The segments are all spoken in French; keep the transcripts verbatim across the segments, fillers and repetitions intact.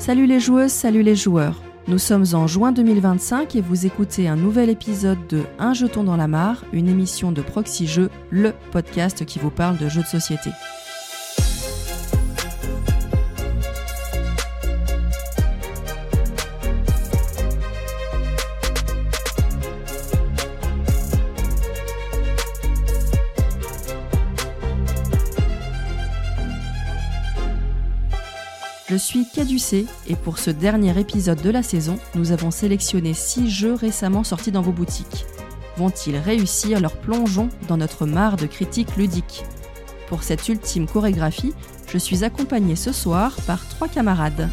Salut les joueuses, salut les joueurs. Nous sommes en juin deux mille vingt-cinq et vous écoutez un nouvel épisode de Un jeton dans la mare, une émission de Proxy Jeux, le podcast qui vous parle de jeux de société. Je suis Caducée et pour ce dernier épisode de la saison, nous avons sélectionné six jeux récemment sortis dans vos boutiques. Vont-ils réussir leur plongeon dans notre mare de critiques ludiques ? Pour cette ultime chorégraphie, je suis accompagnée ce soir par trois camarades.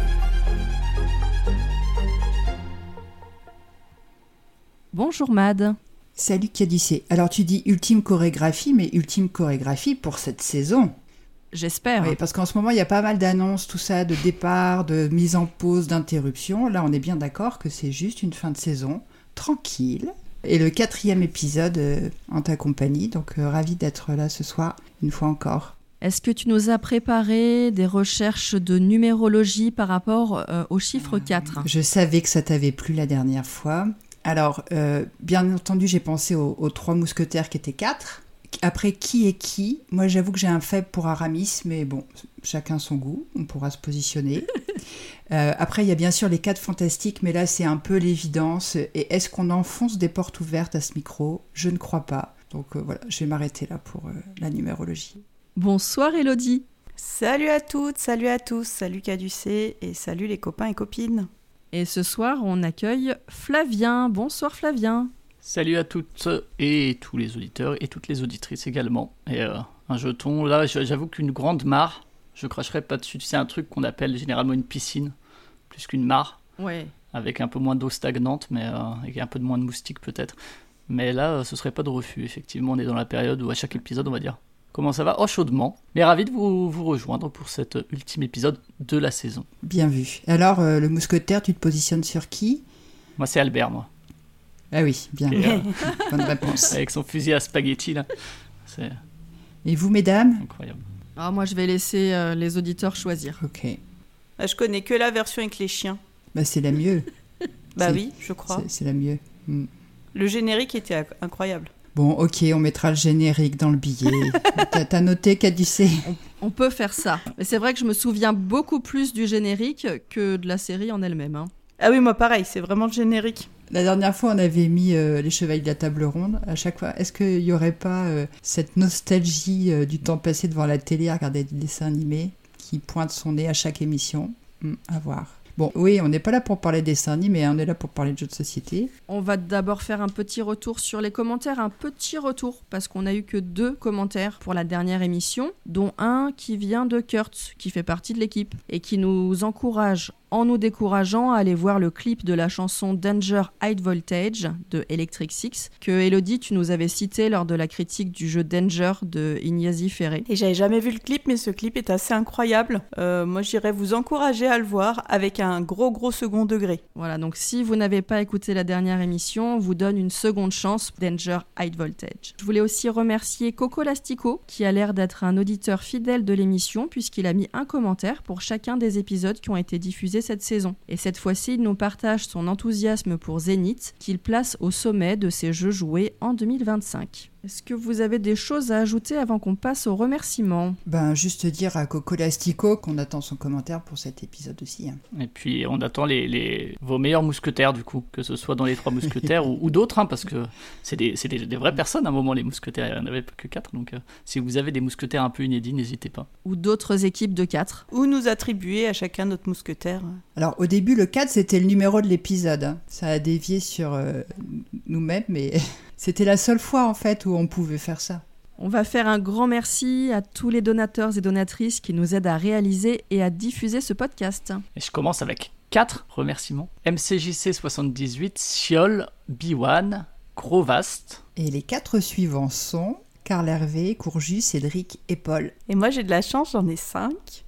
Bonjour Mad. Salut Caducée. Alors tu dis ultime chorégraphie, mais ultime chorégraphie pour cette saison. J'espère. Oui, parce qu'en ce moment, il y a pas mal d'annonces, tout ça, de départ, de mise en pause, d'interruption. Là, on est bien d'accord que c'est juste une fin de saison, tranquille. Et le quatrième épisode euh, en ta compagnie, donc euh, ravi d'être là ce soir, une fois encore. Est-ce que tu nous as préparé des recherches de numérologie par rapport euh, au chiffre quatre ? Je savais que ça t'avait plu la dernière fois. Alors, euh, bien entendu, j'ai pensé aux, aux trois mousquetaires qui étaient quatre. Après, qui est qui ? Moi, j'avoue que j'ai un faible pour Aramis, mais bon, chacun son goût, on pourra se positionner. euh, après, il y a bien sûr les quatre fantastiques, mais là, c'est un peu l'évidence. Et est-ce qu'on enfonce des portes ouvertes à ce micro ? Je ne crois pas. Donc euh, voilà, je vais m'arrêter là pour euh, la numérologie. Bonsoir Élodie. Salut à toutes, salut à tous, salut Caducée et salut les copains et copines. Et ce soir, on accueille Flavien. Bonsoir Flavien. Salut à toutes et tous les auditeurs et toutes les auditrices également. Et euh, un jeton, là j'avoue qu'une grande mare, je cracherai pas dessus. C'est un truc qu'on appelle généralement une piscine, plus qu'une mare. Ouais. Avec un peu moins d'eau stagnante, mais euh, avec un peu de moins de moustiques peut-être. Mais là, ce serait pas de refus. Effectivement, on est dans la période où à chaque épisode, on va dire comment ça va ? Oh, chaudement. Mais ravi de vous, vous rejoindre pour cet ultime épisode de la saison. Bien vu. Alors, euh, le mousquetaire, tu te positionnes sur qui ? Moi, c'est Albert, moi. Ah oui, bien. Et, euh, bonne réponse. Avec son fusil à spaghetti, là. C'est Et vous, mesdames ? incroyable. Ah, moi, je vais laisser euh, les auditeurs choisir. Ok. Bah, je connais que la version avec les chiens. Bah, c'est la mieux. Bah C'est- oui, je crois. C'est, c'est la mieux. Mm. Le générique était ac- incroyable. Bon, ok, on mettra le générique dans le billet. t'as, t'as noté, Caducée ? On peut faire ça. Mais c'est vrai que je me souviens beaucoup plus du générique que de la série en elle-même. Hein. Ah oui, moi pareil, c'est vraiment le générique. La dernière fois, on avait mis euh, les Chevaliers de la Table Ronde. À chaque fois, est-ce qu'il n'y aurait pas euh, cette nostalgie euh, du temps passé devant la télé à regarder des dessins animés qui pointe son nez à chaque émission ? Hum, À voir. Bon, oui, on n'est pas là pour parler de dessins animés, hein, on est là pour parler de jeux de société. On va d'abord faire un petit retour sur les commentaires, un petit retour, parce qu'on n'a eu que deux commentaires pour la dernière émission, dont un qui vient de Kurt, qui fait partie de l'équipe, et qui nous encourage, en nous décourageant, à aller voir le clip de la chanson Danger High Voltage de Electric Six, que Élodie, tu nous avais cité lors de la critique du jeu Danger de Ignazi Ferré. Et j'avais jamais vu le clip, mais ce clip est assez incroyable. Euh, moi, j'irais vous encourager à le voir avec un gros, gros second degré. Voilà, donc si vous n'avez pas écouté la dernière émission, on vous donne une seconde chance, Danger High Voltage. Je voulais aussi remercier Coco Lastico, qui a l'air d'être un auditeur fidèle de l'émission, puisqu'il a mis un commentaire pour chacun des épisodes qui ont été diffusés cette saison. Et cette fois-ci, il nous partage son enthousiasme pour Zenith, qu'il place au sommet de ses jeux joués en deux mille vingt-cinq. Est-ce que vous avez des choses à ajouter avant qu'on passe aux remerciements ? Ben, juste dire à Coco Lastico qu'on attend son commentaire pour cet épisode aussi. Hein. Et puis on attend les, les... vos meilleurs mousquetaires du coup, que ce soit dans les trois mousquetaires ou, ou d'autres, hein, parce que c'est, des, c'est des, des vraies personnes à un moment les mousquetaires, il n'y en avait que quatre, donc euh, si vous avez des mousquetaires un peu inédits, n'hésitez pas. Ou d'autres équipes de quatre ? Ou nous attribuer à chacun notre mousquetaire. Alors, au début, le quatre, c'était le numéro de l'épisode. Hein. Ça a dévié sur euh, nous-mêmes, mais c'était la seule fois, en fait, où on pouvait faire ça. On va faire un grand merci à tous les donateurs et donatrices qui nous aident à réaliser et à diffuser ce podcast. Et je commence avec quatre remerciements. M C J C soixante-dix-huit, Siol, B un, Grovast. Et les quatre suivants sont Carl Hervé, Courjus, Cédric et Paul. Et moi, j'ai de la chance, j'en ai cinq.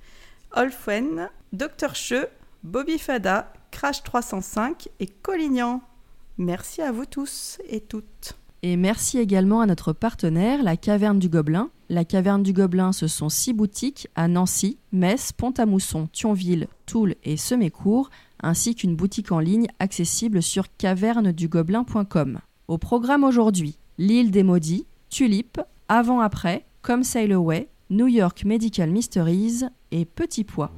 Olfwen, Docteur Cheux, Bobby Fada, Crash trois cent cinq et Collignan. Merci à vous tous et toutes. Et merci également à notre partenaire, la Caverne du Gobelin, la Caverne du Gobelin, ce sont six boutiques à Nancy, Metz, Pont-à-Mousson, Thionville, Toul et Semécourt, ainsi qu'une boutique en ligne accessible sur caverne du gobelin point com. Au programme aujourd'hui, L'île des maudits, Tulip, Avant-après, Come Sail Away, New York Medical Mysteries et Petit Pois.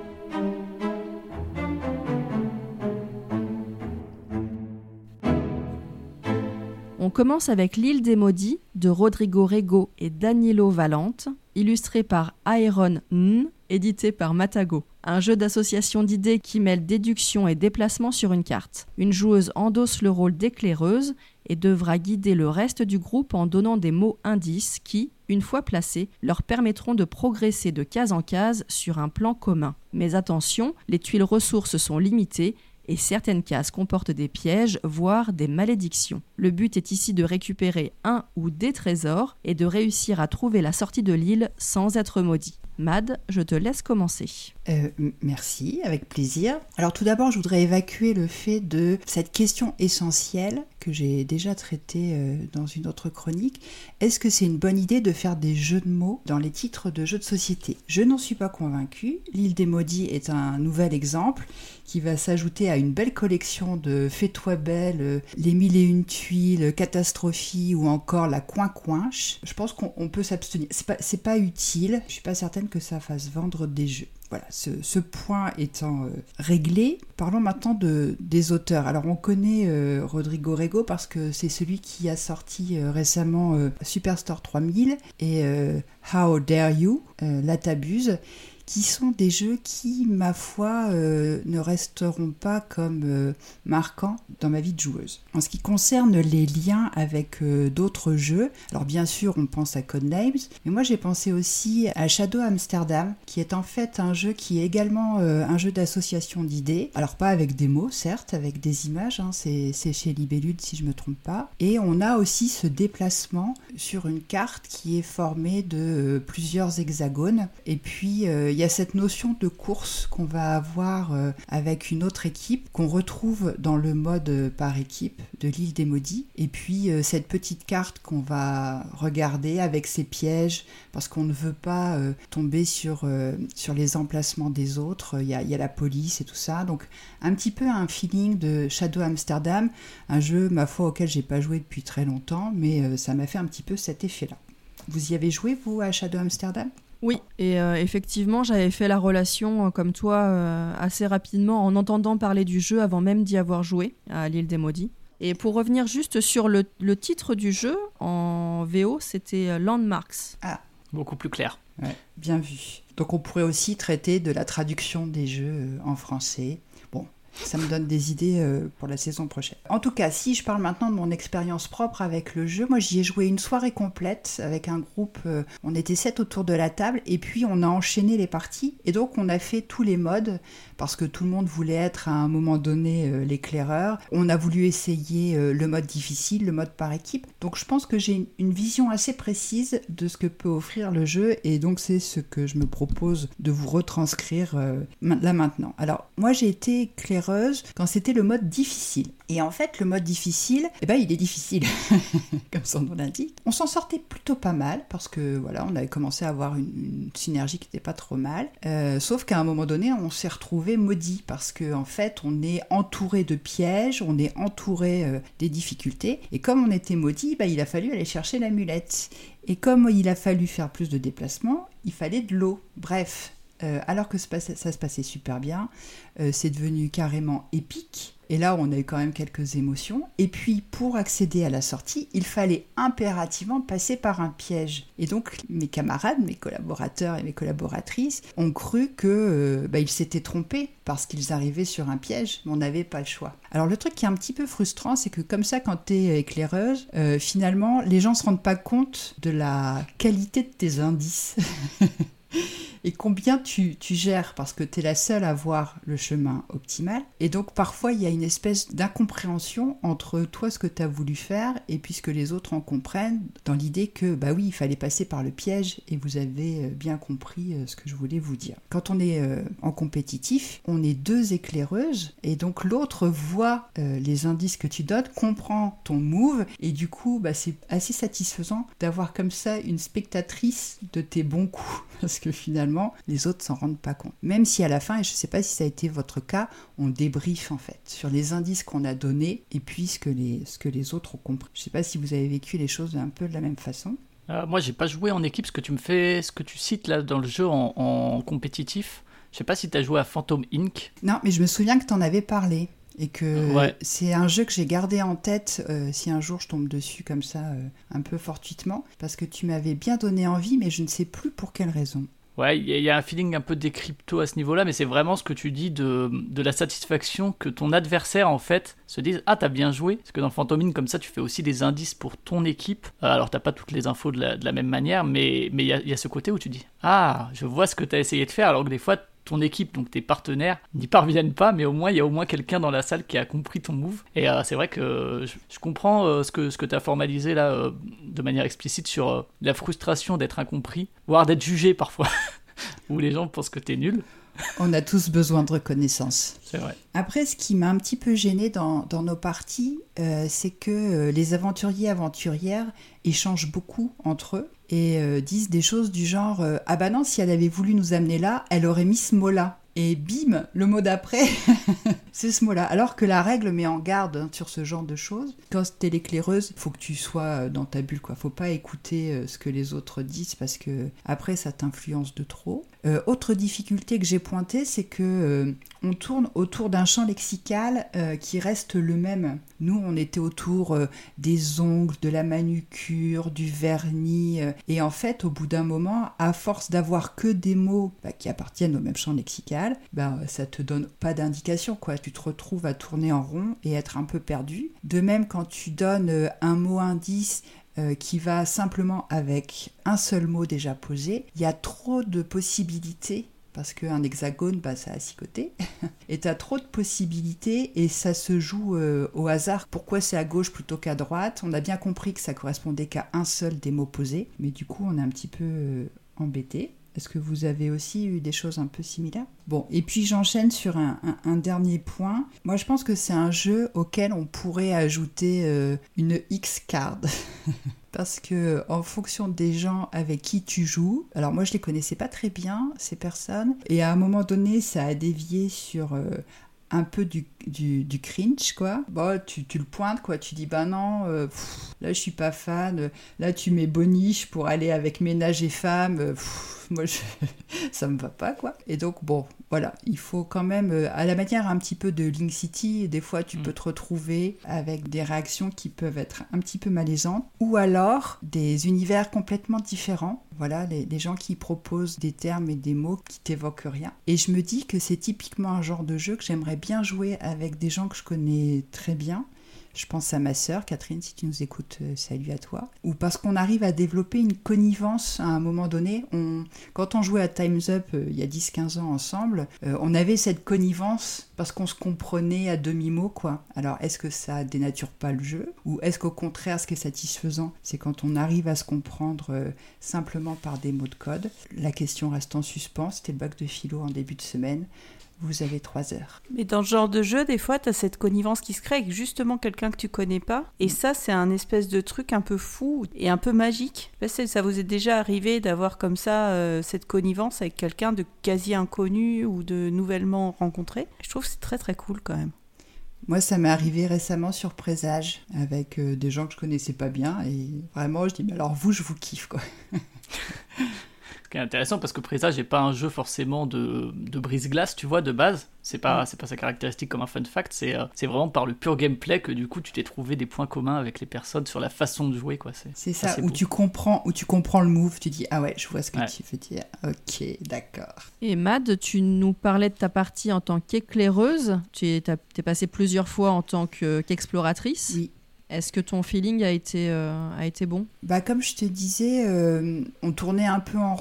On commence avec L'île des maudits de Rodrigo Rego et Danilo Valente, illustré par Aaron N, édité par Matago. Un jeu d'association d'idées qui mêle déduction et déplacement sur une carte. Une joueuse endosse le rôle d'éclaireuse et devra guider le reste du groupe en donnant des mots indices qui, une fois placés, leur permettront de progresser de case en case sur un plan commun. Mais attention, les tuiles ressources sont limitées et certaines cases comportent des pièges, voire des malédictions. Le but est ici de récupérer un ou des trésors et de réussir à trouver la sortie de l'île sans être maudit. Mad, je te laisse commencer. Euh, merci, avec plaisir. Alors tout d'abord, je voudrais évacuer le fait de cette question essentielle que j'ai déjà traitée euh, dans une autre chronique. Est-ce que c'est une bonne idée de faire des jeux de mots dans les titres de jeux de société ? Je n'en suis pas convaincue. L'île des maudits est un nouvel exemple qui va s'ajouter à une belle collection de Fais-toi belle, euh, Les mille et une tuiles, Catastrophie ou encore La coin-coinche. Je pense qu'on on peut s'abstenir. C'est pas, c'est pas utile. Je suis pas certaine que ça fasse vendre des jeux. Voilà, ce, ce point étant euh, réglé, parlons maintenant de, des auteurs. Alors on connaît euh, Rodrigo Rego parce que c'est celui qui a sorti euh, récemment euh, Superstore trois mille et euh, How Dare You, euh, La T'abuse, qui sont des jeux qui, ma foi, euh, ne resteront pas comme euh, marquants dans ma vie de joueuse. En ce qui concerne les liens avec euh, d'autres jeux, alors bien sûr on pense à Codenames, mais moi j'ai pensé aussi à Shadow Amsterdam, qui est en fait un jeu qui est également euh, un jeu d'association d'idées, alors pas avec des mots certes, avec des images, hein, c'est, c'est chez Libellude si je me trompe pas, et on a aussi ce déplacement sur une carte qui est formée de euh, plusieurs hexagones, et puis euh, il y a cette notion de course qu'on va avoir euh, avec une autre équipe, qu'on retrouve dans le mode euh, par équipe de l'île des maudits. Et puis euh, cette petite carte qu'on va regarder avec ses pièges, parce qu'on ne veut pas euh, tomber sur, euh, sur les emplacements des autres. Il y a, il y a la police et tout ça. Donc un petit peu un feeling de Shadow Amsterdam, un jeu, ma foi, auquel j'ai pas joué depuis très longtemps, mais euh, ça m'a fait un petit peu cet effet-là. Vous y avez joué, vous, à Shadow Amsterdam ? Oui, et euh, effectivement, j'avais fait la relation, euh, comme toi, euh, assez rapidement, en entendant parler du jeu avant même d'y avoir joué, à l'île des maudits. Et pour revenir juste sur le, le titre du jeu, en V O, c'était Landmarks. Ah, beaucoup plus clair. Ouais, bien vu. Donc on pourrait aussi traiter de la traduction des jeux euh, en français. Bon, ça me donne des idées euh, pour la saison prochaine. En tout cas, si je parle maintenant de mon expérience propre avec le jeu, moi j'y ai joué une soirée complète avec un groupe, euh, on était sept autour de la table, et puis on a enchaîné les parties, et donc on a fait tous les modes, parce que tout le monde voulait être à un moment donné euh, l'éclaireur. On a voulu essayer euh, le mode difficile, le mode par équipe, donc je pense que j'ai une, une vision assez précise de ce que peut offrir le jeu, et donc c'est ce que je me propose de vous retranscrire euh, là maintenant. Alors, moi j'ai été éclaireur quand c'était le mode difficile. Et en fait, le mode difficile, eh ben, il est difficile, comme son nom l'indique. On s'en sortait plutôt pas mal, parce que voilà, on avait commencé à avoir une, une synergie qui n'était pas trop mal. Euh, sauf qu'à un moment donné, on s'est retrouvé maudit, parce qu'en en fait, on est entouré de pièges, on est entouré euh, des difficultés. Et comme on était maudit, ben, il a fallu aller chercher l'amulette. Et comme il a fallu faire plus de déplacements, il fallait de l'eau. Bref. Euh, alors que ça, ça se passait super bien, euh, c'est devenu carrément épique. Et là, on a eu quand même quelques émotions. Et puis, pour accéder à la sortie, il fallait impérativement passer par un piège. Et donc, mes camarades, mes collaborateurs et mes collaboratrices ont cru que euh, bah, ils s'étaient trompés parce qu'ils arrivaient sur un piège, mais on n'avait pas le choix. Alors, le truc qui est un petit peu frustrant, c'est que comme ça, quand t'es éclaireuse, euh, finalement, les gens se rendent pas compte de la qualité de tes indices. et combien tu, tu gères, parce que tu es la seule à voir le chemin optimal. Et donc parfois il y a une espèce d'incompréhension entre toi, ce que tu as voulu faire, et puis ce que les autres en comprennent, dans l'idée que bah oui, il fallait passer par le piège, et vous avez bien compris ce que je voulais vous dire. Quand on est euh, en compétitif, on est deux éclaireuses, et donc l'autre voit euh, les indices que tu donnes, comprend ton move, et du coup bah, c'est assez satisfaisant d'avoir comme ça une spectatrice de tes bons coups, parce que finalement les autres s'en rendent pas compte. Même si à la fin, et je sais pas si ça a été votre cas, on débriefe en fait sur les indices qu'on a donnés et puis ce que les, ce que les autres ont compris. Je sais pas si vous avez vécu les choses un peu de la même façon. Euh, moi, j'ai pas joué en équipe. Ce que tu me fais, ce que tu cites là dans le jeu en, en compétitif, je sais pas si tu as joué à Phantom Inc. Non, mais je me souviens que tu en avais parlé. Et que ouais. C'est un jeu que j'ai gardé en tête euh, si un jour je tombe dessus comme ça, euh, un peu fortuitement, parce que tu m'avais bien donné envie, mais je ne sais plus pour quelle raison. Ouais, il y, y a un feeling un peu décrypto à ce niveau-là, mais c'est vraiment ce que tu dis de, de la satisfaction que ton adversaire, en fait, se dise « Ah, t'as bien joué !» Parce que dans Phantom Inc, comme ça, tu fais aussi des indices pour ton équipe. Euh, alors, t'as pas toutes les infos de la, de la même manière, mais il y a, y a ce côté où tu dis « Ah, je vois ce que t'as essayé de faire », alors que des fois, ton équipe, donc tes partenaires, n'y parviennent pas, mais au moins, il y a au moins quelqu'un dans la salle qui a compris ton move. Et euh, c'est vrai que je, je comprends euh, ce que, ce que tu as formalisé là, euh, de manière explicite sur euh, la frustration d'être incompris, voire d'être jugé parfois, où les gens pensent que t'es nul. On a tous besoin de reconnaissance. C'est vrai. Après, ce qui m'a un petit peu gênée dans, dans nos parties, euh, c'est que euh, les aventuriers aventurières échangent beaucoup entre eux et euh, disent des choses du genre euh, « Ah bah non, si elle avait voulu nous amener là, elle aurait mis ce mot-là. » Et bim, le mot d'après, c'est ce mot-là. Alors que la règle met en garde hein, sur ce genre de choses. Quand t'es l'éclaireuse, faut que tu sois dans ta bulle, quoi. Faut pas écouter euh, ce que les autres disent parce que après ça t'influence de trop. Euh, autre difficulté que j'ai pointée, c'est que euh, on tourne autour d'un champ lexical euh, qui reste le même. Nous, on était autour euh, des ongles, de la manucure, du vernis. Euh, et en fait, au bout d'un moment, à force d'avoir que des mots bah, qui appartiennent au même champ lexical, bah, ça te donne pas d'indication, quoi. Tu te retrouves à tourner en rond et être un peu perdu. De même, quand tu donnes euh, un mot indice Euh, qui va simplement avec un seul mot déjà posé, il y a trop de possibilités, parce qu'un hexagone, bah, ça a six côtés, et tu as trop de possibilités, et ça se joue euh, au hasard. Pourquoi c'est à gauche plutôt qu'à droite ? On a bien compris que ça correspondait qu'à un seul des mots posés, mais du coup on est un petit peu euh, embêté. Est-ce que vous avez aussi eu des choses un peu similaires ? Bon, et puis j'enchaîne sur un, un, un dernier point. Moi, je pense que c'est un jeu auquel on pourrait ajouter euh, une X-card. Parce que en fonction des gens avec qui tu joues, alors moi je les connaissais pas très bien, ces personnes, et à un moment donné, ça a dévié sur... Euh, un peu du, du, du cringe, quoi. Bon, tu, tu le pointes, quoi. Tu dis, bah non, euh, pff, là, je suis pas fan. Là, tu mets Boniche pour aller avec Ménage et Femmes. Pff, moi, je... ça me va pas, quoi. Et donc, bon, voilà. Il faut quand même, à la manière un petit peu de Link City, des fois, tu mmh. peux te retrouver avec des réactions qui peuvent être un petit peu malaisantes. Ou alors, des univers complètement différents. Voilà, les, les gens qui proposent des termes et des mots qui t'évoquent rien. Et je me dis que c'est typiquement un genre de jeu que j'aimerais bien jouer avec des gens que je connais très bien. Je pense à ma sœur, Catherine, si tu nous écoutes, euh, salut à toi. Ou parce qu'on arrive à développer une connivence à un moment donné. On, quand on jouait à Time's Up euh, il y a dix quinze ans ensemble, euh, on avait cette connivence parce qu'on se comprenait à demi-mot, quoi. Alors, est-ce que ça dénature pas le jeu ? Ou est-ce qu'au contraire, ce qui est satisfaisant, c'est quand on arrive à se comprendre euh, simplement par des mots de code ? La question reste en suspens. C'était le bac de philo en début de semaine. Vous avez trois heures. Mais dans ce genre de jeu, des fois, tu as cette connivence qui se crée avec justement quelqu'un que tu connais pas. Et ça, c'est un espèce de truc un peu fou et un peu magique. Ça vous est déjà arrivé d'avoir comme ça euh, cette connivence avec quelqu'un de quasi inconnu ou de nouvellement rencontré ? Je trouve que c'est très très cool quand même. Moi, ça m'est arrivé récemment sur Présage avec euh, des gens que je connaissais pas bien. Et vraiment, je dis, mais alors vous, je vous kiffe, quoi. Ce qui est intéressant parce que Présage n'est pas un jeu forcément de, de brise-glace, tu vois, de base. C'est pas, mmh. c'est pas sa caractéristique comme un fun fact, c'est, euh, c'est vraiment par le pur gameplay que du coup tu t'es trouvé des points communs avec les personnes sur la façon de jouer, quoi. C'est, c'est ça, où tu, comprends, où tu comprends le move, tu dis « Ah ouais, je vois ce que ouais. tu veux dire. Ok, d'accord. » Et Mad, tu nous parlais de ta partie en tant qu'éclaireuse. Tu es, t'es passée plusieurs fois en tant que, qu'exploratrice. Oui. Est-ce que ton feeling a été, euh, a été bon ? Bah, comme je te disais, euh, on tournait un peu en rond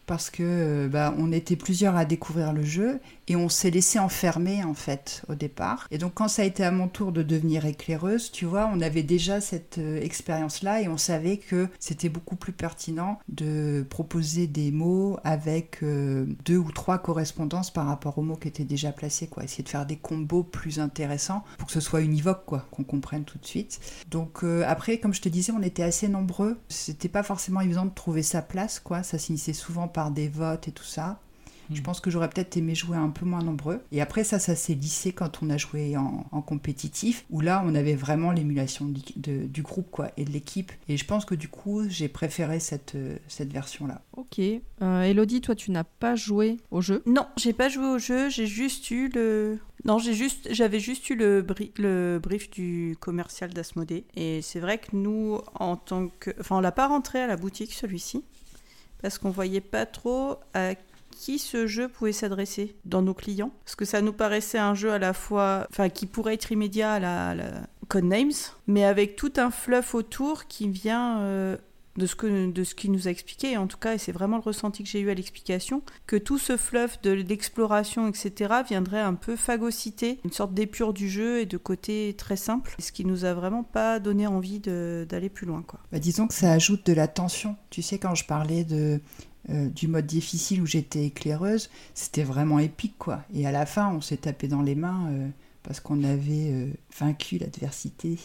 parce que bah, on était plusieurs à découvrir le jeu et on s'est laissé enfermer en fait au départ. Et donc quand ça a été à mon tour de devenir éclaireuse, tu vois, on avait déjà cette euh, expérience-là et on savait que c'était beaucoup plus pertinent de proposer des mots avec euh, deux ou trois correspondances par rapport aux mots qui étaient déjà placés, quoi. Essayer de faire des combos plus intéressants pour que ce soit univoque, quoi, qu'on comprenne tout de suite. Donc euh, après, comme je te disais, on était assez nombreux. C'était pas forcément évident de trouver sa place, quoi. Ça s'initiait souvent par des votes et tout ça. Je pense que j'aurais peut-être aimé jouer un peu moins nombreux. Et après ça, ça s'est lissé quand on a joué en, en compétitif, où là, on avait vraiment l'émulation de, de, du groupe, quoi, et de l'équipe. Et je pense que du coup, j'ai préféré cette, cette version-là. Ok. Euh, Elodie, toi, tu n'as pas joué au jeu ? Non, j'ai pas joué au jeu, j'ai juste eu le... Non, j'ai juste, j'avais juste eu le, bri- le brief du commercial d'Asmodée. Et c'est vrai que nous, en tant que... Enfin, on l'a pas rentré à la boutique, celui-ci, parce qu'on voyait pas trop à qui ce jeu pouvait s'adresser dans nos clients, parce que ça nous paraissait un jeu à la fois, enfin, qui pourrait être immédiat à la, à la Codenames, mais avec tout un fluff autour qui vient euh, de ce que de ce qu'il nous a expliqué, en tout cas, et c'est vraiment le ressenti que j'ai eu à l'explication, que tout ce fluff de l'exploration, et cetera, viendrait un peu phagocyter une sorte d'épure du jeu et de côté très simple, ce qui nous a vraiment pas donné envie de, d'aller plus loin, quoi. Bah, disons que ça ajoute de la tension. Tu sais, quand je parlais de Euh, du mode difficile où j'étais éclaireuse, c'était vraiment épique, quoi. Et à la fin, on s'est tapé dans les mains euh, parce qu'on avait euh, vaincu l'adversité.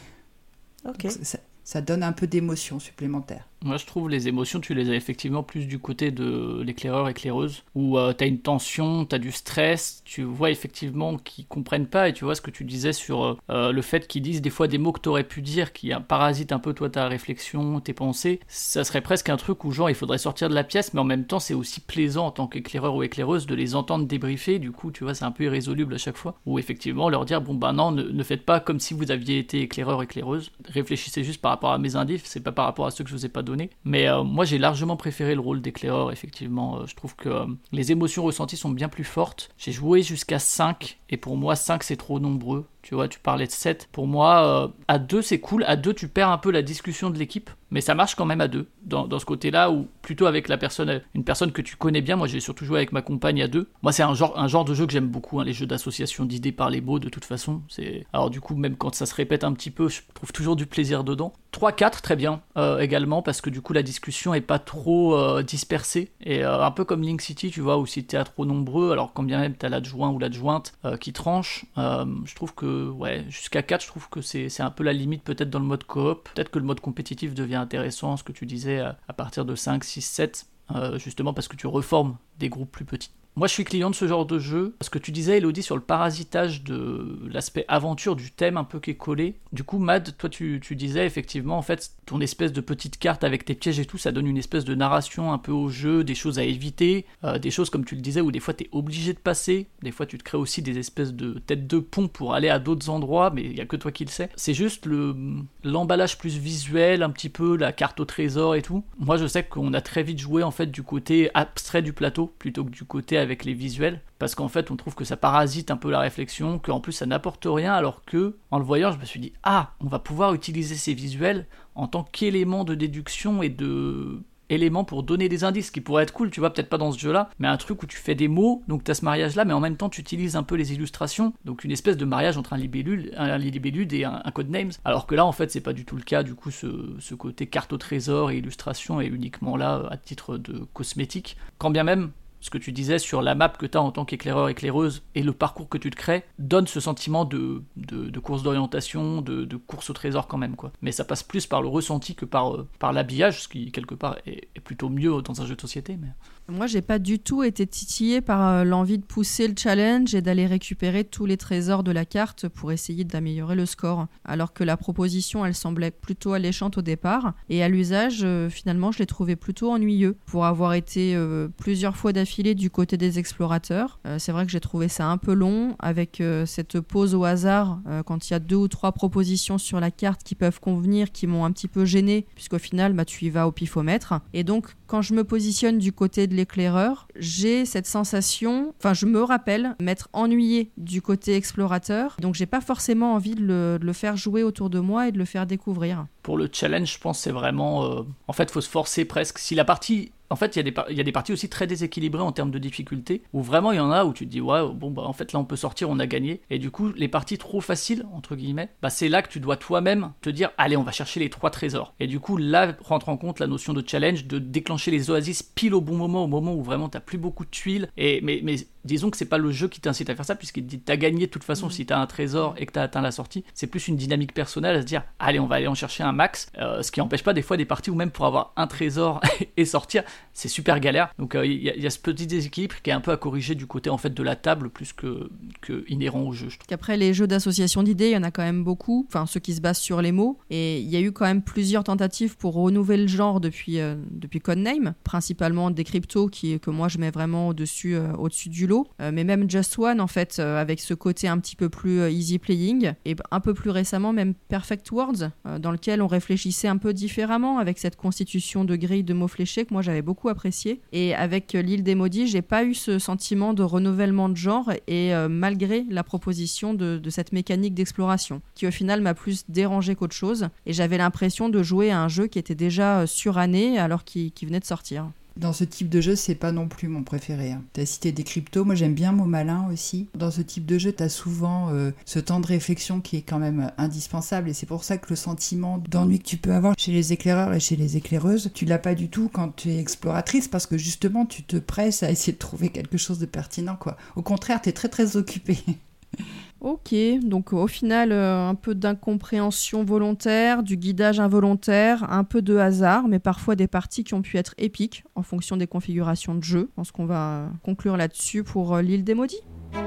Ok. Donc, ça, ça donne un peu d'émotion supplémentaire. Moi, je trouve les émotions, tu les as effectivement plus du côté de l'éclaireur, éclaireuse, où euh, t'as une tension, t'as du stress, tu vois effectivement qu'ils comprennent pas, et tu vois ce que tu disais sur euh, le fait qu'ils disent des fois des mots que t'aurais pu dire, qui parasitent un peu toi ta réflexion, tes pensées. Ça serait presque un truc où genre il faudrait sortir de la pièce, mais en même temps c'est aussi plaisant en tant qu'éclaireur ou éclaireuse de les entendre débriefer, du coup tu vois c'est un peu irrésoluble à chaque fois, ou effectivement leur dire bon bah non, ne, ne faites pas comme si vous aviez été éclaireur, éclaireuse, réfléchissez juste par rapport à mes indices, c'est pas par rapport à ceux que je vous ai pas donné. Mais euh, moi j'ai largement préféré le rôle d'éclaireur, effectivement. Euh, je trouve que euh, les émotions ressenties sont bien plus fortes. J'ai joué jusqu'à cinq, et pour moi cinq c'est trop nombreux. Tu vois, tu parlais de sept. Pour moi, euh, à deux c'est cool. À deux tu perds un peu la discussion de l'équipe, mais ça marche quand même à deux. Dans, dans ce côté-là, ou plutôt avec la personne, une personne que tu connais bien. Moi j'ai surtout joué avec ma compagne à deux. Moi c'est un genre, un genre de jeu que j'aime beaucoup, hein, les jeux d'association d'idées par les mots de toute façon. C'est... Alors du coup, même quand ça se répète un petit peu, je trouve toujours du plaisir dedans. trois quatre, très bien euh, également, parce que du coup la discussion est pas trop euh, dispersée. Et euh, un peu comme Link City, tu vois, où si t'es à trop nombreux, alors quand bien même t'as l'adjoint ou l'adjointe euh, qui tranche, euh, je trouve que ouais, jusqu'à quatre, je trouve que c'est, c'est un peu la limite peut-être dans le mode coop. Peut-être que le mode compétitif devient intéressant, ce que tu disais, à, à partir de cinq, six, sept, euh, justement parce que tu reformes des groupes plus petits. Moi, je suis client de ce genre de jeu. Ce que tu disais, Elodie, sur le parasitage de l'aspect aventure du thème un peu qui est collé. Du coup, Mad, toi, tu, tu disais effectivement, en fait, ton espèce de petite carte avec tes pièges et tout, ça donne une espèce de narration un peu au jeu, des choses à éviter, euh, des choses, comme tu le disais, où des fois, t'es obligé de passer. Des fois, tu te crées aussi des espèces de têtes de pont pour aller à d'autres endroits, mais il n'y a que toi qui le sais. C'est juste le, l'emballage plus visuel, un petit peu, la carte au trésor et tout. Moi, je sais qu'on a très vite joué, en fait, du côté abstrait du plateau, plutôt que du côté avec les visuels, parce qu'en fait on trouve que ça parasite un peu la réflexion, qu'en plus ça n'apporte rien, alors que en le voyant je me suis dit ah, on va pouvoir utiliser ces visuels en tant qu'élément de déduction et de éléments pour donner des indices, qui pourrait être cool, tu vois, peut-être pas dans ce jeu-là, mais un truc où tu fais des mots, donc t'as ce mariage-là, mais en même temps tu utilises un peu les illustrations, donc une espèce de mariage entre un libellule, un libellude et un, un Codenames, alors que là en fait c'est pas du tout le cas, du coup ce, ce côté carte au trésor et illustration est uniquement là à titre de cosmétique, quand bien même ce que tu disais sur la map que tu as en tant qu'éclaireur éclaireuse et le parcours que tu te crées donne ce sentiment de, de, de course d'orientation, de, de course au trésor quand même, quoi. Mais ça passe plus par le ressenti que par, euh, par l'habillage, ce qui quelque part est, est plutôt mieux dans un jeu de société. Mais... Moi, j'ai pas du tout été titillée par euh, l'envie de pousser le challenge et d'aller récupérer tous les trésors de la carte pour essayer d'améliorer le score. Alors que la proposition, elle semblait plutôt alléchante au départ. Et à l'usage, euh, finalement, je l'ai trouvé plutôt ennuyeux. Pour avoir été euh, plusieurs fois d'affilée du côté des explorateurs, euh, c'est vrai que j'ai trouvé ça un peu long, avec euh, cette pause au hasard, euh, quand il y a deux ou trois propositions sur la carte qui peuvent convenir, qui m'ont un petit peu gênée, puisqu'au final, bah, tu y vas au pifomètre. Et donc, quand je me positionne du côté de l'éclaireur, j'ai cette sensation, enfin je me rappelle m'être ennuyée du côté explorateur, donc j'ai pas forcément envie de le, de le faire jouer autour de moi et de le faire découvrir. Pour le challenge, je pense que c'est vraiment... Euh, en fait, il faut se forcer presque. Si la partie... En fait, il y, a des par- il y a des parties aussi très déséquilibrées en termes de difficulté, où vraiment il y en a où tu te dis, ouais, bon, bah en fait là on peut sortir, on a gagné. Et du coup, les parties trop faciles, entre guillemets, bah c'est là que tu dois toi-même te dire, allez, on va chercher les trois trésors. Et du coup, là rentre en compte la notion de challenge, de déclencher les oasis pile au bon moment, au moment où vraiment t'as plus beaucoup de tuiles. Et, mais, mais disons que c'est pas le jeu qui t'incite à faire ça, puisqu'il te dit, t'as gagné de toute façon, mmh. si t'as un trésor et que t'as atteint la sortie. C'est plus une dynamique personnelle à se dire, allez, on va aller en chercher un max. Euh, ce qui n'empêche pas des fois des parties où même pour avoir un trésor et sortir, c'est super galère. Donc il euh, y, y a ce petit déséquilibre qui est un peu à corriger du côté en fait de la table plus que, que inhérent au jeu. Qu'après les jeux d'association d'idées, il y en a quand même beaucoup, enfin ceux qui se basent sur les mots, et il y a eu quand même plusieurs tentatives pour renouveler le genre depuis, euh, depuis Codename, principalement des cryptos qui, que moi je mets vraiment au-dessus, euh, au-dessus du lot, euh, mais même Just One en fait, euh, avec ce côté un petit peu plus euh, easy playing, et un peu plus récemment même Perfect Words, euh, dans lequel on réfléchissait un peu différemment avec cette constitution de grille de mots fléchés que moi j'avais beaucoup apprécié. Et avec l'île des maudits, j'ai pas eu ce sentiment de renouvellement de genre et euh, malgré la proposition de, de cette mécanique d'exploration qui au final m'a plus dérangé qu'autre chose et j'avais l'impression de jouer à un jeu qui était déjà suranné alors qu'il, qu'il venait de sortir. Dans ce type de jeu, c'est pas non plus mon préféré. Hein. T'as cité des cryptos, moi j'aime bien Mots Malins aussi. Dans ce type de jeu, t'as souvent euh, ce temps de réflexion qui est quand même indispensable et c'est pour ça que le sentiment d'ennui que tu peux avoir chez les éclaireurs et chez les éclaireuses, tu l'as pas du tout quand tu es exploratrice parce que justement tu te presses à essayer de trouver quelque chose de pertinent, quoi. Au contraire, t'es très très occupé. Ok, donc au final, euh, un peu d'incompréhension volontaire, du guidage involontaire, un peu de hasard, mais parfois des parties qui ont pu être épiques en fonction des configurations de jeu. Je pense qu'on va conclure là-dessus pour euh, l'île des maudits.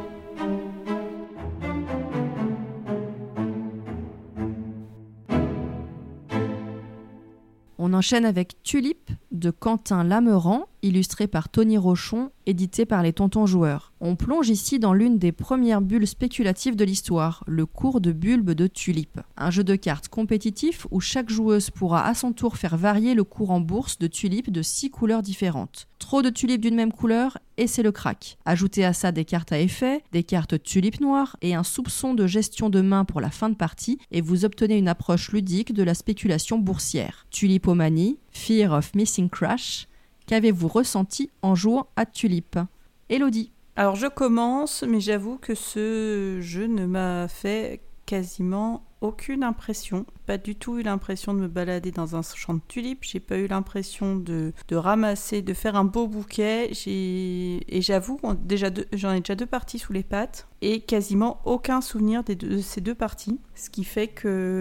On enchaîne avec Tulipe de Quentin Lameran, illustré par Tony Rochon, édité par les Tontons Joueurs. On plonge ici dans l'une des premières bulles spéculatives de l'histoire, le cours de bulbe de Tulipe. Un jeu de cartes compétitif où chaque joueuse pourra à son tour faire varier le cours en bourse de tulipes de six couleurs différentes. Trop de tulipes d'une même couleur et c'est le crack. Ajoutez à ça des cartes à effet, des cartes tulipes noires et un soupçon de gestion de main pour la fin de partie et vous obtenez une approche ludique de la spéculation boursière. Tulipomanie, Fear of Missing Crash. Qu'avez-vous ressenti en jouant à Tulipe ? Élodie. Alors je commence, mais j'avoue que ce jeu ne m'a fait quasiment aucune impression. Pas du tout eu l'impression de me balader dans un champ de tulipes. J'ai pas eu l'impression de, de ramasser, de faire un beau bouquet. J'ai... Et j'avoue, déjà deux, j'en ai déjà deux parties sous les pattes et quasiment aucun souvenir des deux, de ces deux parties. Ce qui fait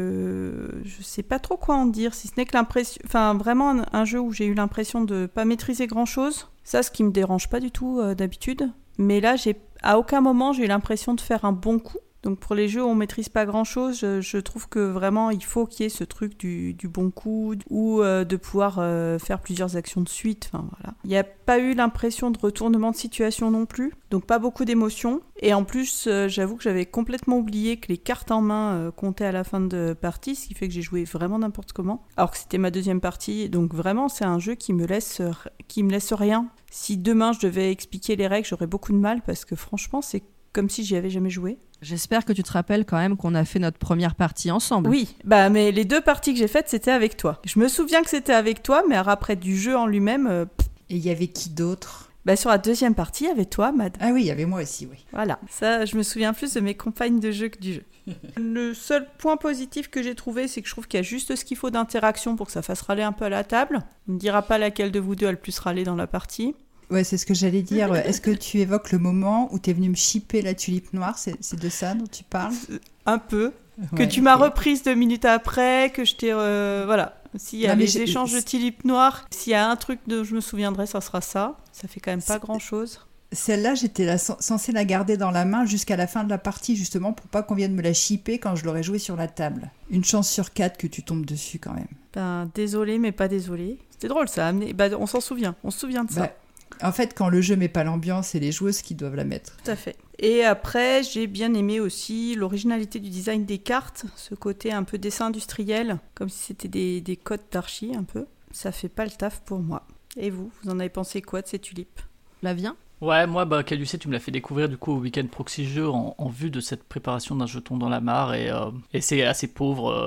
que je sais pas trop quoi en dire, si ce n'est que l'impression... Enfin, vraiment un, un jeu où j'ai eu l'impression de pas maîtriser grand-chose. Ça, ce qui me dérange pas du tout euh, d'habitude. Mais là, j'ai... à aucun moment, j'ai eu l'impression de faire un bon coup. Donc pour les jeux où on maîtrise pas grand chose, je, je trouve que vraiment il faut qu'il y ait ce truc du, du bon coup ou euh, de pouvoir euh, faire plusieurs actions de suite. Enfin voilà. Il n'y a pas eu l'impression de retournement de situation non plus, donc pas beaucoup d'émotions. Et en plus, euh, j'avoue que j'avais complètement oublié que les cartes en main euh, comptaient à la fin de partie, ce qui fait que j'ai joué vraiment n'importe comment. Alors que c'était ma deuxième partie, donc vraiment c'est un jeu qui me laisse, qui me laisse rien. Si demain je devais expliquer les règles, j'aurais beaucoup de mal parce que franchement c'est comme si j'y avais jamais joué. J'espère que tu te rappelles quand même qu'on a fait notre première partie ensemble. Oui, bah mais les deux parties que j'ai faites, c'était avec toi. Je me souviens que c'était avec toi, mais après du jeu en lui-même... Euh, Et il y avait qui d'autre ? Bah sur la deuxième partie, il y avait toi, Mad. Ah oui, il y avait moi aussi, oui. Voilà, ça, je me souviens plus de mes compagnes de jeu que du jeu. Le seul point positif que j'ai trouvé, c'est que je trouve qu'il y a juste ce qu'il faut d'interaction pour que ça fasse râler un peu à la table. On ne dira pas laquelle de vous deux a le plus râlé dans la partie. Ouais, c'est ce que j'allais dire. Est-ce que tu évoques le moment où tu es venu me shipper la tulipe noire ? C'est, c'est de ça dont tu parles ? Un peu. Ouais, que tu m'as okay. reprise deux minutes après, que je t'ai... Euh, voilà. S'il y a non, les j'ai... échanges de tulipes noires, s'il y a un truc dont je me souviendrai, ça sera ça. Ça fait quand même pas c'est... grand-chose. Celle-là, j'étais la, censée la garder dans la main jusqu'à la fin de la partie, justement, pour pas qu'on vienne me la shipper quand je l'aurais jouée sur la table. Une chance sur quatre que tu tombes dessus, quand même. Ben, désolé, mais pas désolé. C'était drôle, ça a amené... Ben, on s'en souvient. On se souvient de ça. Bah... En fait, quand le jeu met pas l'ambiance, c'est les joueuses qui doivent la mettre. Tout à fait. Et après, j'ai bien aimé aussi l'originalité du design des cartes, ce côté un peu dessin industriel, comme si c'était des, des codes d'archi un peu. Ça fait pas le taf pour moi. Et vous, vous en avez pensé quoi de ces tulipes ? Flavien ? Ouais, moi, bah, Caducé, tu me l'as fait découvrir du coup au week-end proxy jeu en, en vue de cette préparation d'un jeton dans la mare et, euh, et c'est assez pauvre. Euh,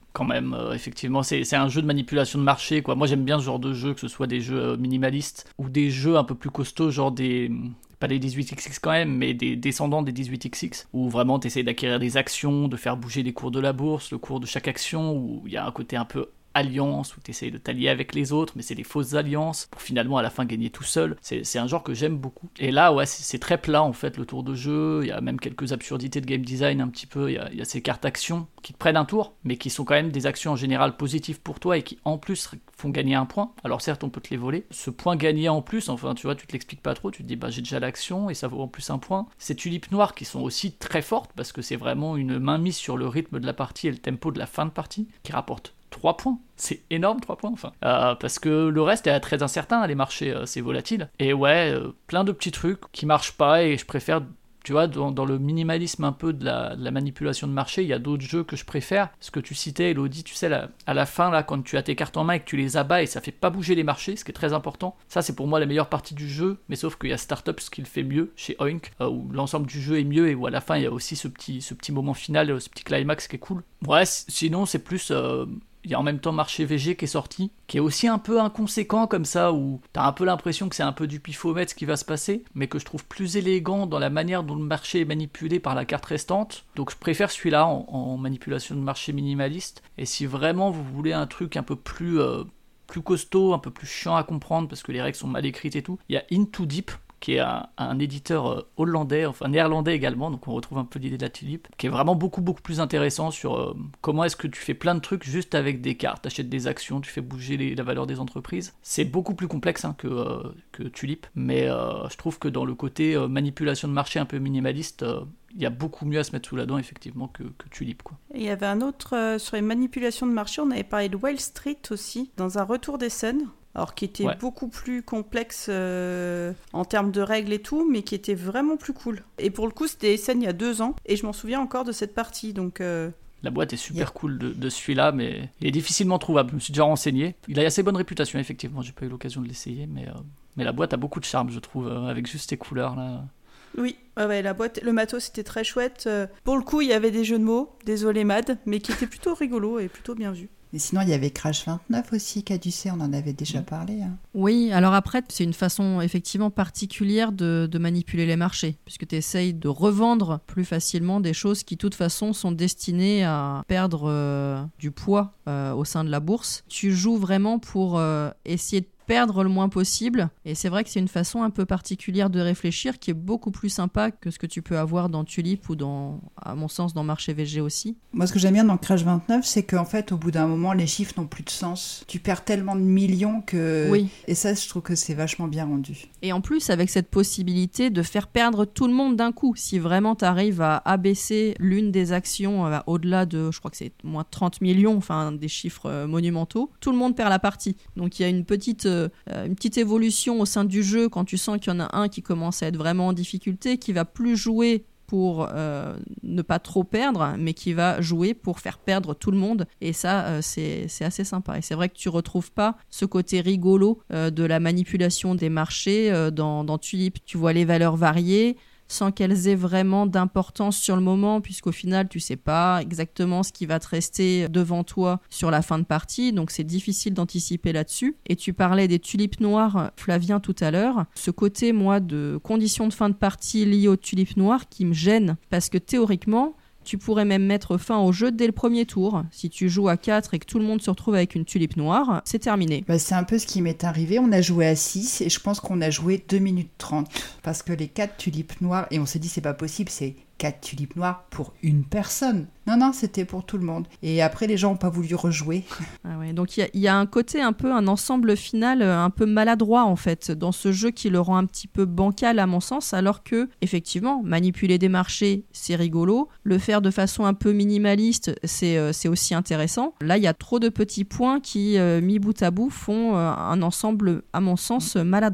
quand même. Euh, effectivement, c'est, c'est un jeu de manipulation de marché, quoi. Moi, j'aime bien ce genre de jeu, que ce soit des jeux euh, minimalistes ou des jeux un peu plus costauds, genre des... pas des dix-huit X X quand même, mais des descendants des dix-huit X X, où vraiment tu essaies d'acquérir des actions, de faire bouger les cours de la bourse, le cours de chaque action, où il y a un côté un peu alliance, où tu essaies de t'allier avec les autres, mais c'est des fausses alliances, pour finalement à la fin gagner tout seul. C'est, c'est un genre que j'aime beaucoup. Et là, ouais, c'est, c'est très plat en fait, le tour de jeu, il y a même quelques absurdités de game design un petit peu, il y a, il y a ces cartes actions qui te prennent un tour, mais qui sont quand même des actions en général positives pour toi et qui en plus font gagner un point. Alors certes, on peut te les voler. Ce point gagné en plus, enfin tu vois, tu te l'expliques pas trop, tu te dis bah j'ai déjà l'action et ça vaut en plus un point. Ces tulipes noires qui sont aussi très fortes parce que c'est vraiment une mainmise sur le rythme de la partie et le tempo de la fin de partie qui rapporte trois points. C'est énorme, trois points, enfin. Euh, parce que le reste est très incertain, les marchés, euh, c'est volatile. Et ouais, euh, plein de petits trucs qui marchent pas et je préfère... Tu vois, dans, dans le minimalisme un peu de la, de la manipulation de marché, il y a d'autres jeux que je préfère. Ce que tu citais, Elodie, tu sais, là, à la fin, là, quand tu as tes cartes en main et que tu les abats et ça fait pas bouger les marchés, ce qui est très important. Ça, c'est pour moi la meilleure partie du jeu, mais sauf qu'il y a Startup, ce qui le fait mieux, chez Oink, euh, où l'ensemble du jeu est mieux et où à la fin, il y a aussi ce petit, ce petit moment final, ce petit climax qui est cool. Ouais, c- sinon, c'est plus... Euh, il y a en même temps Marché V G qui est sorti, qui est aussi un peu inconséquent comme ça, où t'as un peu l'impression que c'est un peu du pifomètre ce qui va se passer, mais que je trouve plus élégant dans la manière dont le marché est manipulé par la carte restante. Donc je préfère celui-là en, en manipulation de marché minimaliste. Et si vraiment vous voulez un truc un peu plus, euh, plus costaud, un peu plus chiant à comprendre, parce que les règles sont mal écrites et tout, il y a Into Deep, qui est un, un éditeur hollandais, enfin néerlandais également, donc on retrouve un peu l'idée de la tulipe, qui est vraiment beaucoup beaucoup plus intéressant sur euh, comment est-ce que tu fais plein de trucs juste avec des cartes, t'achètes des actions, tu fais bouger les, la valeur des entreprises. C'est beaucoup plus complexe hein, que, euh, que Tulipe, mais euh, je trouve que dans le côté euh, manipulation de marché un peu minimaliste, il euh, y a beaucoup mieux à se mettre sous la dent effectivement que, que Tulipe, quoi. Il y avait un autre euh, sur les manipulations de marché, on avait parlé de Wild Street aussi, dans un retour des scènes. Alors qui était ouais. beaucoup plus complexe euh, en termes de règles et tout, mais qui était vraiment plus cool. Et pour le coup, c'était Essen il y a deux ans, et je m'en souviens encore de cette partie, donc... Euh... La boîte est super yeah. cool de, de celui-là, mais il est difficilement trouvable. Je me suis déjà renseigné. Il a assez bonne réputation, effectivement. J'ai pas eu l'occasion de l'essayer, mais, euh, mais la boîte a beaucoup de charme, je trouve, euh, avec juste ces couleurs là. Oui, ouais, ouais, la boîte, le matos c'était très chouette. Euh, pour le coup, il y avait des jeux de mots, désolé Mad, mais qui étaient plutôt rigolos et plutôt bien vus. Et sinon, il y avait Crash vingt-neuf aussi, Caducée, on en avait déjà parlé. Hein. Oui, alors après, c'est une façon effectivement particulière de, de manipuler les marchés, puisque tu essayes de revendre plus facilement des choses qui, de toute façon, sont destinées à perdre euh, du poids euh, au sein de la bourse. Tu joues vraiment pour euh, essayer de perdre le moins possible, et c'est vrai que c'est une façon un peu particulière de réfléchir qui est beaucoup plus sympa que ce que tu peux avoir dans Tulipe ou dans, à mon sens, dans Marché V G aussi. Moi, ce que j'aime bien dans Crash vingt-neuf, c'est qu'en fait, au bout d'un moment, les chiffres n'ont plus de sens. Tu perds tellement de millions que... Oui. Et ça, je trouve que c'est vachement bien rendu. Et en plus, avec cette possibilité de faire perdre tout le monde d'un coup, si vraiment tu arrives à abaisser l'une des actions euh, au-delà de, je crois que c'est moins trente millions, enfin des chiffres euh, monumentaux, tout le monde perd la partie. Donc il y a une petite... Euh, Euh, une petite évolution au sein du jeu quand tu sens qu'il y en a un qui commence à être vraiment en difficulté, qui va plus jouer pour euh, ne pas trop perdre, mais qui va jouer pour faire perdre tout le monde. Et ça, euh, c'est, c'est assez sympa. Et c'est vrai que tu retrouves pas ce côté rigolo euh, de la manipulation des marchés euh, dans, dans Tulipe. Tu vois les valeurs variées, sans qu'elles aient vraiment d'importance sur le moment, puisqu'au final, tu sais pas exactement ce qui va te rester devant toi sur la fin de partie, donc c'est difficile d'anticiper là-dessus. Et tu parlais des tulipes noires, Flavien, tout à l'heure. Ce côté, moi, de conditions de fin de partie liées aux tulipes noires qui me gêne, parce que théoriquement, tu pourrais même mettre fin au jeu dès le premier tour. Si tu joues à quatre et que tout le monde se retrouve avec une tulipe noire, c'est terminé. Bah, c'est un peu ce qui m'est arrivé. On a joué à six et je pense qu'on a joué deux minutes trente. Parce que les quatre tulipes noires, et on s'est dit c'est pas possible, c'est quatre tulipes noires pour une personne. Non, non, c'était pour tout le monde. Et après, les gens n'ont pas voulu rejouer. Ah ouais, donc il y, y a un côté un peu, un ensemble final un peu maladroit en fait, dans ce jeu qui le rend un petit peu bancal à mon sens, alors que, effectivement, manipuler des marchés, c'est rigolo. Le faire de façon un peu minimaliste, c'est, euh, c'est aussi intéressant. Là, il y a trop de petits points qui, euh, mis bout à bout, font euh, un ensemble, à mon sens, maladroit.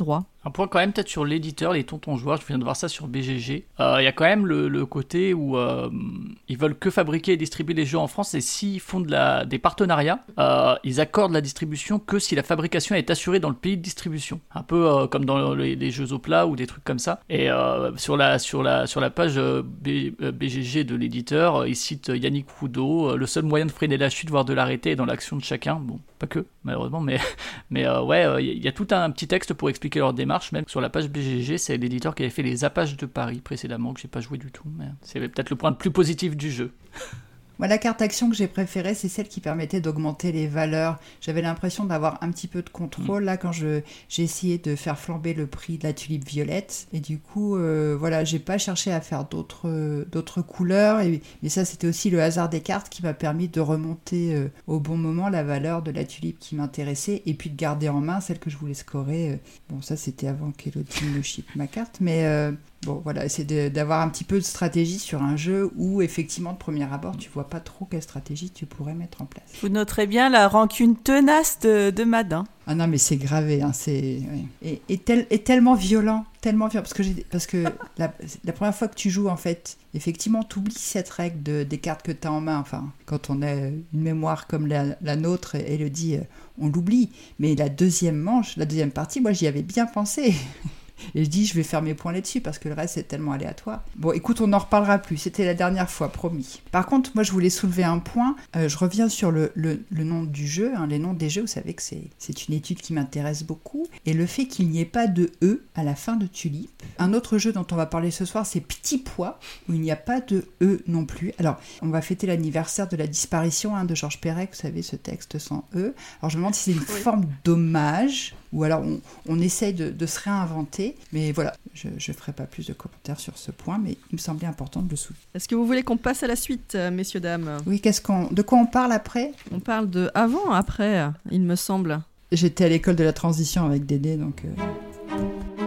Un point quand même peut-être sur l'éditeur, les tontons joueurs, je viens de voir ça sur B G G. Il euh, y a quand même le, le côté où euh, ils veulent que fabriquer et distribuer les jeux en France, et s'ils font de la, des partenariats, euh, ils accordent la distribution que si la fabrication est assurée dans le pays de distribution. Un peu euh, comme dans les, les jeux au plat ou des trucs comme ça. Et euh, sur, la, sur, la, sur la page euh, B, euh, B G G de l'éditeur, euh, ils citent Yannick Roudot, euh, le seul moyen de freiner la chute, voire de l'arrêter, est dans l'action de chacun. Bon, pas que, malheureusement, mais, mais euh, ouais, il euh, y, y a tout un, un petit texte pour expliquer leur démarche. Même sur la page B G G, c'est l'éditeur qui avait fait les Apaches de Paris précédemment, que j'ai pas joué du tout, mais c'est peut-être le point le plus positif du jeu. Moi, la carte action que j'ai préférée, c'est celle qui permettait d'augmenter les valeurs. J'avais l'impression d'avoir un petit peu de contrôle, là, quand je, j'ai essayé de faire flamber le prix de la tulipe violette. Et du coup, euh, voilà, j'ai pas cherché à faire d'autres, euh, d'autres couleurs. Et, et ça, c'était aussi le hasard des cartes qui m'a permis de remonter euh, au bon moment la valeur de la tulipe qui m'intéressait, et puis de garder en main celle que je voulais scorer. Bon, ça, c'était avant qu'Elodie me ship ma carte, mais... Euh, Bon, voilà, c'est de, d'avoir un petit peu de stratégie sur un jeu où, effectivement, de premier abord, tu vois pas trop quelle stratégie tu pourrais mettre en place. Vous noterez bien la rancune tenace de, de Mad. Hein. Ah non, mais c'est gravé, hein, c'est... Oui. Et, et, tel, et tellement violent, tellement violent, parce que, j'ai, parce que la, la première fois que tu joues, en fait, effectivement, tu oublies cette règle de, des cartes que tu as en main. Enfin, quand on a une mémoire comme la, la nôtre, Elodie, on l'oublie. Mais la deuxième manche, la deuxième partie, moi, j'y avais bien pensé. Et je dis, je vais faire mes points là-dessus parce que le reste, c'est tellement aléatoire. Bon, écoute, on n'en reparlera plus. C'était la dernière fois, promis. Par contre, moi, je voulais soulever un point. Euh, je reviens sur le, le, le nom du jeu, hein, les noms des jeux. Vous savez que c'est, c'est une étude qui m'intéresse beaucoup. Et le fait qu'il n'y ait pas de E à la fin de Tulipe. Un autre jeu dont on va parler ce soir, c'est Petit Pois, où il n'y a pas de E non plus. Alors, on va fêter l'anniversaire de la disparition hein, de Georges Perec, vous savez, ce texte sans E. Alors, je me demande si c'est une oui. forme d'hommage ou alors on, on essaye de, de se réinventer. Mais voilà, je ne ferai pas plus de commentaires sur ce point, mais il me semblait important de le souligner. Est-ce que vous voulez qu'on passe à la suite, messieurs, dames ? Oui, qu'est-ce qu'on, de quoi on parle après ? On parle de avant, après, il me semble. J'étais à l'école de la transition avec Dédé, donc... Euh...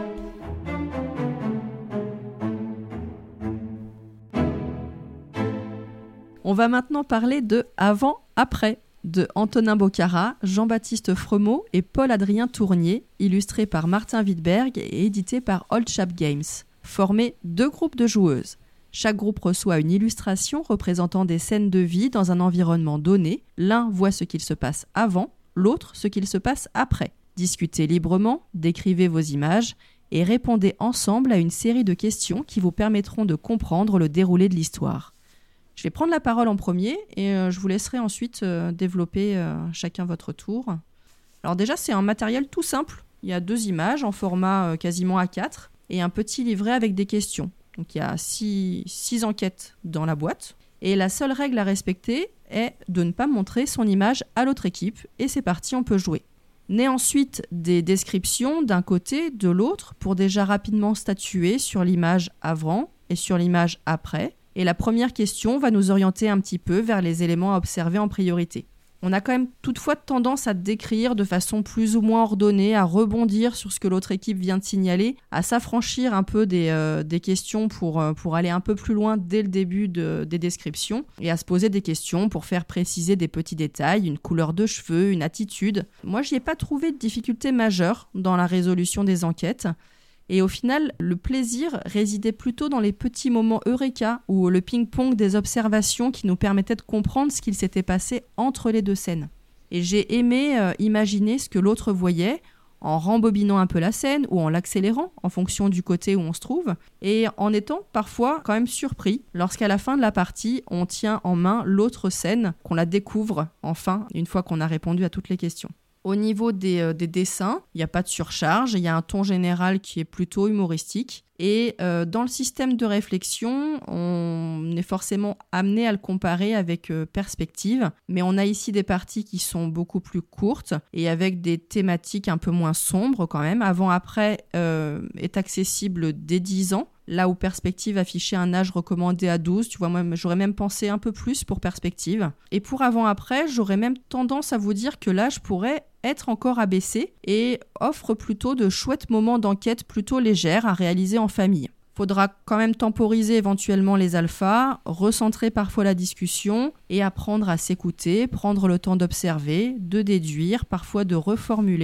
On va maintenant parler de avant-après. De Antonin Bocara, Jean-Baptiste Fremont et Paul-Adrien Tournier, illustré par Martin Wittberg et édité par Old Chap Games. Formé deux groupes de joueuses. Chaque groupe reçoit une illustration représentant des scènes de vie dans un environnement donné. L'un voit ce qu'il se passe avant, l'autre ce qu'il se passe après. Discutez librement, décrivez vos images et répondez ensemble à une série de questions qui vous permettront de comprendre le déroulé de l'histoire. Je vais prendre la parole en premier et euh, je vous laisserai ensuite euh, développer euh, chacun votre tour. Alors déjà, c'est un matériel tout simple. Il y a deux images en format euh, quasiment A quatre et un petit livret avec des questions. Donc il y a six, six enquêtes dans la boîte. Et la seule règle à respecter est de ne pas montrer son image à l'autre équipe. Et c'est parti, on peut jouer. Naît ensuite des descriptions d'un côté, de l'autre, pour déjà rapidement statuer sur l'image avant et sur l'image après. Et la première question va nous orienter un petit peu vers les éléments à observer en priorité. On a quand même toutefois tendance à décrire de façon plus ou moins ordonnée, à rebondir sur ce que l'autre équipe vient de signaler, à s'affranchir un peu des, euh, des questions pour, euh, pour aller un peu plus loin dès le début de, des descriptions, et à se poser des questions pour faire préciser des petits détails, une couleur de cheveux, une attitude. Moi, j'y ai pas trouvé de difficulté majeure dans la résolution des enquêtes. Et au final, le plaisir résidait plutôt dans les petits moments eureka ou le ping-pong des observations qui nous permettaient de comprendre ce qu'il s'était passé entre les deux scènes. Et j'ai aimé euh, imaginer ce que l'autre voyait en rembobinant un peu la scène ou en l'accélérant en fonction du côté où on se trouve et en étant parfois quand même surpris lorsqu'à la fin de la partie, on tient en main l'autre scène, qu'on la découvre enfin une fois qu'on a répondu à toutes les questions. Au niveau des, euh, des dessins, il n'y a pas de surcharge, il y a un ton général qui est plutôt humoristique. Et euh, dans le système de réflexion, on est forcément amené à le comparer avec euh, Perspective. Mais on a ici des parties qui sont beaucoup plus courtes et avec des thématiques un peu moins sombres quand même. Avant-après euh, est accessible dès dix ans. Là où Perspective affichait un âge recommandé à douze, tu vois, moi j'aurais même pensé un peu plus pour Perspective. Et pour avant-après, j'aurais même tendance à vous dire que l'âge pourrait être encore abaissé et offre plutôt de chouettes moments d'enquête plutôt légères à réaliser en famille. Faudra quand même temporiser éventuellement les alphas, recentrer parfois la discussion et apprendre à s'écouter, prendre le temps d'observer, de déduire, parfois de reformuler.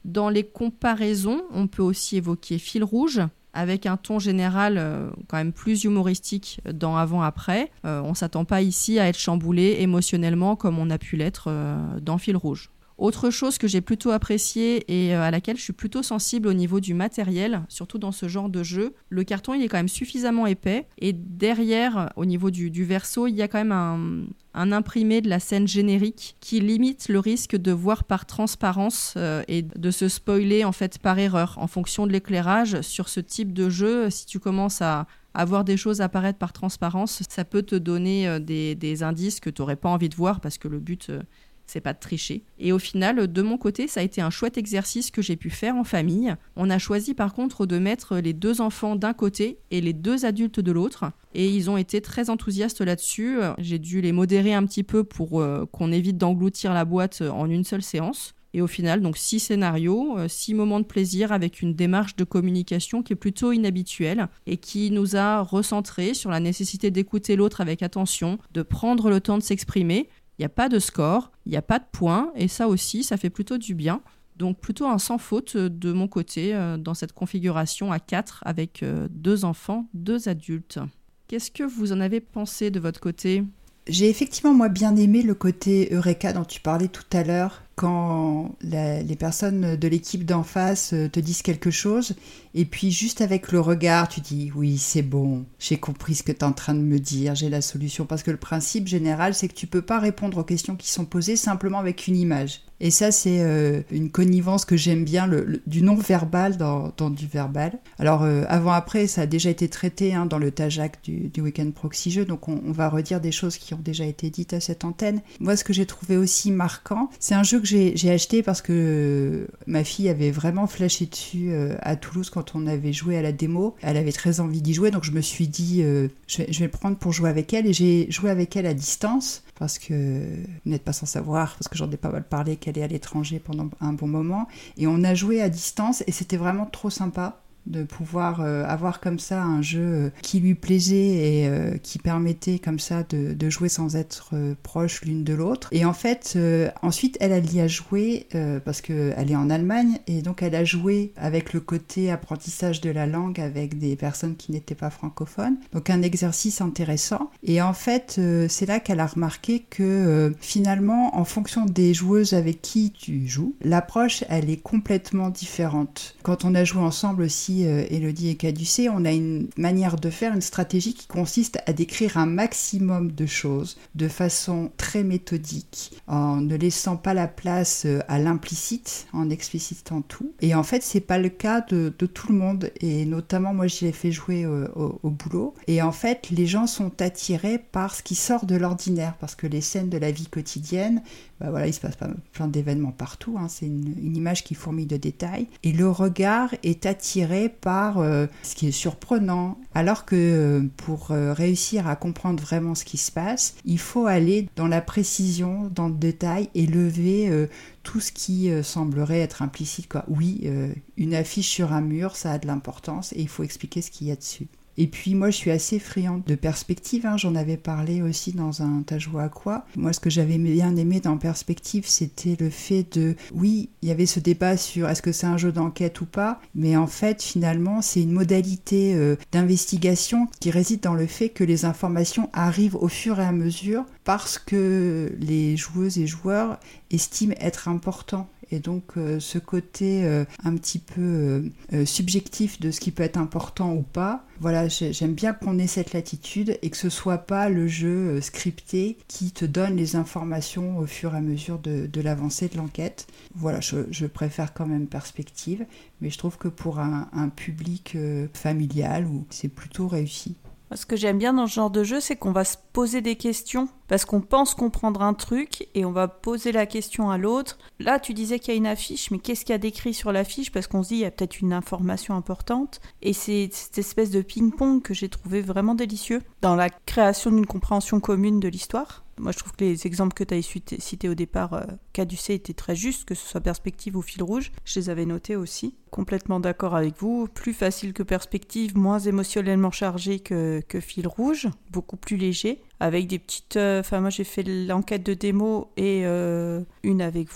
Dans les comparaisons, on peut aussi évoquer Fil Rouge, avec un ton général euh, quand même plus humoristique dans Avant-Après. Euh, on ne s'attend pas ici à être chamboulé émotionnellement comme on a pu l'être euh, dans Fil Rouge. Autre chose que j'ai plutôt appréciée et à laquelle je suis plutôt sensible au niveau du matériel, surtout dans ce genre de jeu, le carton il est quand même suffisamment épais et derrière, au niveau du, du verso, il y a quand même un, un imprimé de la scène générique qui limite le risque de voir par transparence euh, et de se spoiler en fait par erreur en fonction de l'éclairage. Sur ce type de jeu, si tu commences à à voir des choses apparaître par transparence, ça peut te donner euh, des, des indices que tu n'aurais pas envie de voir parce que le but... Euh, c'est pas de tricher. Et au final, de mon côté, ça a été un chouette exercice que j'ai pu faire en famille. On a choisi par contre de mettre les deux enfants d'un côté et les deux adultes de l'autre. Et ils ont été très enthousiastes là-dessus. J'ai dû les modérer un petit peu pour euh, qu'on évite d'engloutir la boîte en une seule séance. Et au final, donc six scénarios, euh, six moments de plaisir avec une démarche de communication qui est plutôt inhabituelle et qui nous a recentrés sur la nécessité d'écouter l'autre avec attention, de prendre le temps de s'exprimer. Il n'y a pas de score, il n'y a pas de points, et ça aussi, ça fait plutôt du bien. Donc plutôt un sans faute de mon côté euh, dans cette configuration à quatre avec euh, deux enfants, deux adultes. Qu'est-ce que vous en avez pensé de votre côté ? J'ai effectivement, moi, bien aimé le côté Eureka dont tu parlais tout à l'heure, quand la, les personnes de l'équipe d'en face te disent quelque chose, et puis juste avec le regard, tu dis « oui, c'est bon, j'ai compris ce que tu es en train de me dire, j'ai la solution ». Parce que le principe général, c'est que tu peux pas répondre aux questions qui sont posées simplement avec une image. Et ça, c'est euh, une connivence que j'aime bien, le, le, du non-verbal dans, dans du verbal. Alors, euh, avant-après, ça a déjà été traité hein, dans le Tajac du, du Week-end Proxy Jeux, donc on, on va redire des choses qui ont déjà été dites à cette antenne. Moi, ce que j'ai trouvé aussi marquant, c'est un jeu que j'ai, j'ai acheté parce que euh, ma fille avait vraiment flashé dessus euh, à Toulouse quand on avait joué à la démo. Elle avait très envie d'y jouer, donc je me suis dit, euh, je, vais, je vais le prendre pour jouer avec elle, et j'ai joué avec elle à distance. Parce que vous n'êtes pas sans savoir, parce que j'en ai pas mal parlé, qu'elle est à l'étranger pendant un bon moment. Et on a joué à distance et c'était vraiment trop sympa de pouvoir euh, avoir comme ça un jeu euh, qui lui plaisait et euh, qui permettait comme ça de, de jouer sans être euh, proches l'une de l'autre. Et en fait, euh, ensuite, elle, elle y a joué euh, parce qu'elle est en Allemagne et donc elle a joué avec le côté apprentissage de la langue avec des personnes qui n'étaient pas francophones. Donc un exercice intéressant. Et en fait, euh, c'est là qu'elle a remarqué que euh, finalement, en fonction des joueuses avec qui tu joues, l'approche, elle est complètement différente. Quand on a joué ensemble aussi, Élodie et Caducée, on a une manière de faire, une stratégie qui consiste à décrire un maximum de choses de façon très méthodique, en ne laissant pas la place à l'implicite, en explicitant tout. Et en fait, c'est pas le cas de, de tout le monde, et notamment moi, je l'ai fait jouer au, au, au boulot. Et en fait, les gens sont attirés par ce qui sort de l'ordinaire, parce que les scènes de la vie quotidienne, bah voilà, il se passe pas plein d'événements partout, hein, c'est une, une image qui fourmille de détails, et le regard est attiré par euh, ce qui est surprenant, alors que euh, pour euh, réussir à comprendre vraiment ce qui se passe, il faut aller dans la précision, dans le détail, et lever euh, tout ce qui euh, semblerait être implicite, quoi. Oui, euh, une affiche sur un mur, ça a de l'importance, et il faut expliquer ce qu'il y a dessus. Et puis moi je suis assez friande de perspective, hein. J'en avais parlé aussi dans un T'as joué à quoi ? Moi ce que j'avais bien aimé dans Perspective, c'était le fait de, oui, il y avait ce débat sur est-ce que c'est un jeu d'enquête ou pas, mais en fait finalement c'est une modalité euh, d'investigation qui réside dans le fait que les informations arrivent au fur et à mesure parce que les joueuses et joueurs estiment être importants. Et donc euh, ce côté euh, un petit peu euh, euh, subjectif de ce qui peut être important ou pas, voilà, j'aime bien qu'on ait cette latitude et que ce soit pas le jeu euh, scripté qui te donne les informations au fur et à mesure de, de l'avancée de l'enquête. Voilà, je, je préfère quand même Perspective, mais je trouve que pour un, un public euh, familial, c'est plutôt réussi. Ce que j'aime bien dans ce genre de jeu, c'est qu'on va se poser des questions parce qu'on pense comprendre un truc et on va poser la question à l'autre. Là, tu disais qu'il y a une affiche, mais qu'est-ce qu'il y a d'écrit sur l'affiche ? Parce qu'on se dit qu'il y a peut-être une information importante. Et c'est cette espèce de ping-pong que j'ai trouvé vraiment délicieux dans la création d'une compréhension commune de l'histoire. Moi, je trouve que les exemples que tu as cités au départ, euh, Caducée, étaient très justes, que ce soit Perspective ou Fil Rouge. Je les avais notés aussi. Complètement d'accord avec vous. Plus facile que Perspective, moins émotionnellement chargé que, que Fil Rouge. Beaucoup plus léger. Avec des petites... Enfin, euh, moi, j'ai fait l'enquête de démo et euh, une avec vous.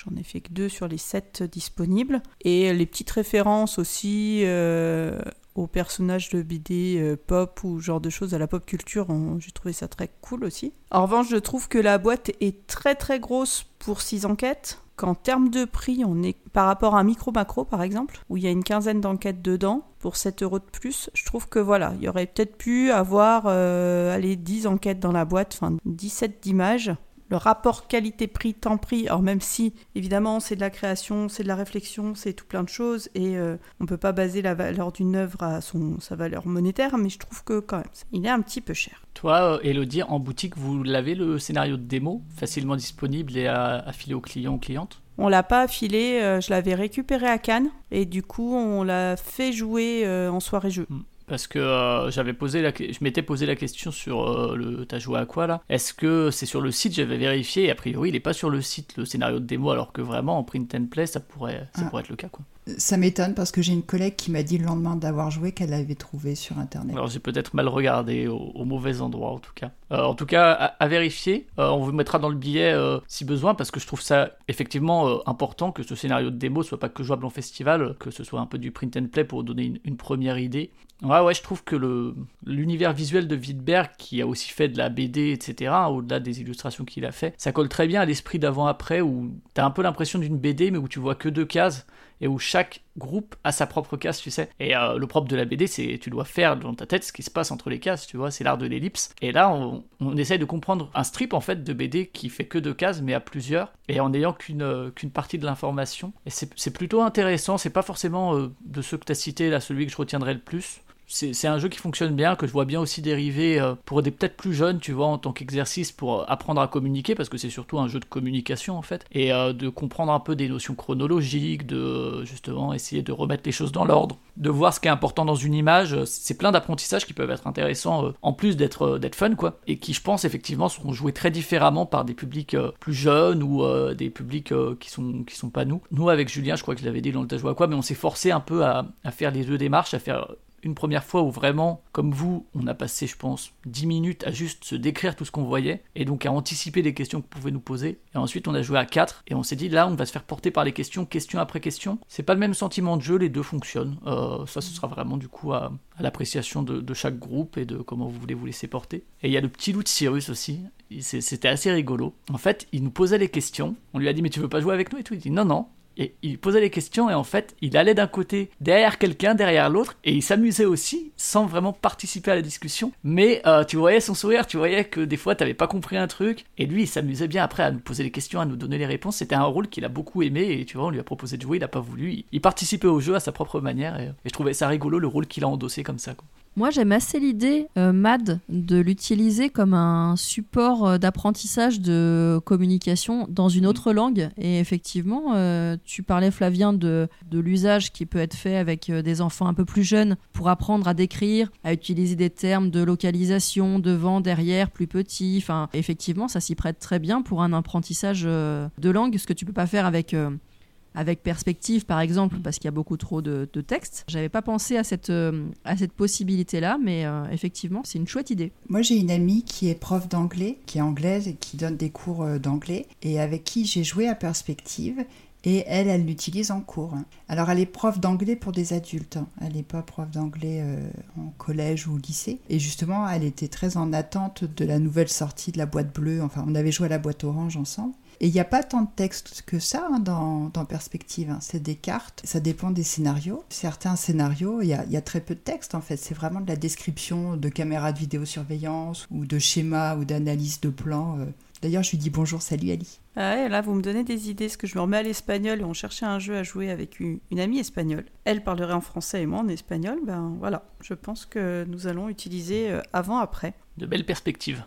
J'en ai fait que deux sur les sept disponibles. Et les petites références aussi euh, aux personnages de B D euh, pop ou genre de choses à la pop culture, on, j'ai trouvé ça très cool aussi. En revanche, je trouve que la boîte est très très grosse pour six enquêtes. Qu'en termes de prix, on est par rapport à un micro-macro par exemple, où il y a une quinzaine d'enquêtes dedans, pour sept euros de plus, je trouve que voilà, il y aurait peut-être pu avoir euh, allez, dix enquêtes dans la boîte, enfin dix-sept d'images. Le rapport qualité-prix, temps-prix, alors même si, évidemment, c'est de la création, c'est de la réflexion, c'est tout plein de choses, et euh, on ne peut pas baser la valeur d'une œuvre à son, sa valeur monétaire, mais je trouve que quand même, il est un petit peu cher. Toi, Elodie, en boutique, vous l'avez le scénario de démo, facilement disponible et à, à filer aux clients ou clientes ? On l'a pas affilé, euh, je l'avais récupéré à Cannes, et du coup, on l'a fait jouer euh, en soirée jeu. Mmh. Parce que euh, j'avais posé la, je m'étais posé la question sur euh, le t'as joué à quoi là ? Est-ce que c'est sur le site ? J'avais vérifié et a priori il est pas sur le site le scénario de démo, alors que vraiment en print and play ça pourrait ça ah. pourrait être le cas quoi. Ça m'étonne parce que j'ai une collègue qui m'a dit le lendemain d'avoir joué qu'elle l'avait trouvé sur internet. Alors j'ai peut-être mal regardé au, au mauvais endroit en tout cas. Euh, en tout cas à, à vérifier. Euh, on vous mettra dans le billet euh, si besoin parce que je trouve ça effectivement euh, important que ce scénario de démo soit pas que jouable en festival, que ce soit un peu du print and play pour donner une, une première idée. Ouais, ouais, je trouve que le, l'univers visuel de Wittberg, qui a aussi fait de la B D, et cetera, au-delà des illustrations qu'il a fait, ça colle très bien à l'esprit d'avant-après, où t'as un peu l'impression d'une B D, mais où tu vois que deux cases, et où chaque groupe a sa propre case, tu sais. Et euh, le propre de la B D, c'est tu dois faire dans ta tête ce qui se passe entre les cases, tu vois, c'est l'art de l'ellipse. Et là, on, on essaye de comprendre un strip, en fait, de B D qui fait que deux cases, mais à plusieurs, et en n'ayant qu'une, euh, qu'une partie de l'information. Et c'est, c'est plutôt intéressant, c'est pas forcément euh, de ceux que t'as cités, là, celui que je retiendrai le plus. C'est, c'est un jeu qui fonctionne bien, que je vois bien aussi dériver euh, pour des peut-être plus jeunes, tu vois, en tant qu'exercice pour euh, apprendre à communiquer, parce que c'est surtout un jeu de communication en fait, et euh, de comprendre un peu des notions chronologiques, de euh, justement essayer de remettre les choses dans l'ordre, de voir ce qui est important dans une image. C'est plein d'apprentissages qui peuvent être intéressants, euh, en plus d'être, euh, d'être fun, quoi, et qui je pense effectivement seront joués très différemment par des publics euh, plus jeunes ou euh, des publics euh, qui sont qui sont pas nous. Nous avec Julien, je crois que je l'avais dit dans le T'as joué à quoi, mais on s'est forcé un peu à, à faire les deux démarches, à faire une première fois où vraiment, comme vous, on a passé, je pense, dix minutes à juste se décrire tout ce qu'on voyait, et donc à anticiper les questions que vous pouvez nous poser. Et ensuite, on a joué à quatre, et on s'est dit, là, on va se faire porter par les questions, question après question. C'est pas le même sentiment de jeu, les deux fonctionnent. Euh, ça, ce sera vraiment, du coup, à, à l'appréciation de, de chaque groupe, et de comment vous voulez vous laisser porter. Et il y a le petit loup de Cyrus aussi. C'est, c'était assez rigolo. En fait, il nous posait les questions. On lui a dit, mais tu veux pas jouer avec nous et tout. Il dit, non, non. Et il posait les questions et en fait, il allait d'un côté derrière quelqu'un, derrière l'autre, et il s'amusait aussi sans vraiment participer à la discussion. Mais euh, tu voyais son sourire, tu voyais que des fois, t'avais pas compris un truc, et lui, il s'amusait bien après à nous poser les questions, à nous donner les réponses. C'était un rôle qu'il a beaucoup aimé, et tu vois, on lui a proposé de jouer, il a pas voulu. Il, il participait au jeu à sa propre manière, et, et je trouvais ça rigolo le rôle qu'il a endossé comme ça, quoi. Moi, j'aime assez l'idée, euh, Mad, de l'utiliser comme un support euh, d'apprentissage de communication dans une autre langue. Et effectivement, euh, tu parlais, Flavien, de, de l'usage qui peut être fait avec euh, des enfants un peu plus jeunes pour apprendre à décrire, à utiliser des termes de localisation, devant, derrière, plus petit. Enfin, effectivement, ça s'y prête très bien pour un apprentissage euh, de langue, ce que tu peux pas faire avec... Euh, avec perspective par exemple, parce qu'il y a beaucoup trop de, de textes. J'avais pas pensé à cette, euh, à cette possibilité-là, mais euh, effectivement, c'est une chouette idée. Moi, j'ai une amie qui est prof d'anglais, qui est anglaise et qui donne des cours euh, d'anglais, et avec qui j'ai joué à perspective, et elle, elle l'utilise en cours. Alors, elle est prof d'anglais pour des adultes, hein. Elle n'est pas prof d'anglais euh, en collège ou au lycée. Et justement, elle était très en attente de la nouvelle sortie de la boîte bleue. Enfin, on avait joué à la boîte orange ensemble. Et il n'y a pas tant de texte que ça hein, dans, dans Perspective. Hein. C'est des cartes, ça dépend des scénarios. Certains scénarios, il y a, y a très peu de texte en fait. C'est vraiment de la description de caméras de vidéosurveillance ou de schémas ou d'analyse de plans. D'ailleurs, je lui dis bonjour, salut Ali. Ah ouais, là, vous me donnez des idées, parce que je me remets à l'espagnol et on cherchait un jeu à jouer avec une, une amie espagnole. Elle parlerait en français et moi en espagnol. Ben voilà, je pense que nous allons utiliser euh, avant-après. De belles perspectives.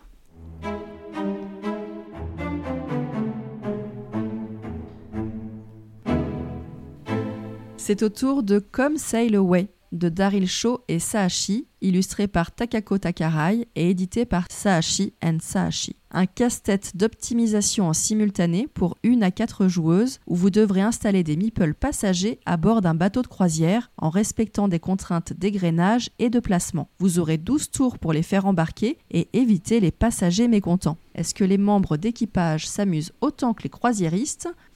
C'est au tour de Come Sail Away de Daryl Shaw et Saashi, illustré par Takako Takarai et édité par Saashi and Saashi. Un casse-tête d'optimisation en simultané pour une à quatre joueuses où vous devrez installer des meeples passagers à bord d'un bateau de croisière en respectant des contraintes d'égrainage et de placement. Vous aurez douze tours pour les faire embarquer et éviter les passagers mécontents. Est-ce que les membres d'équipage s'amusent autant que les croisiéristes ?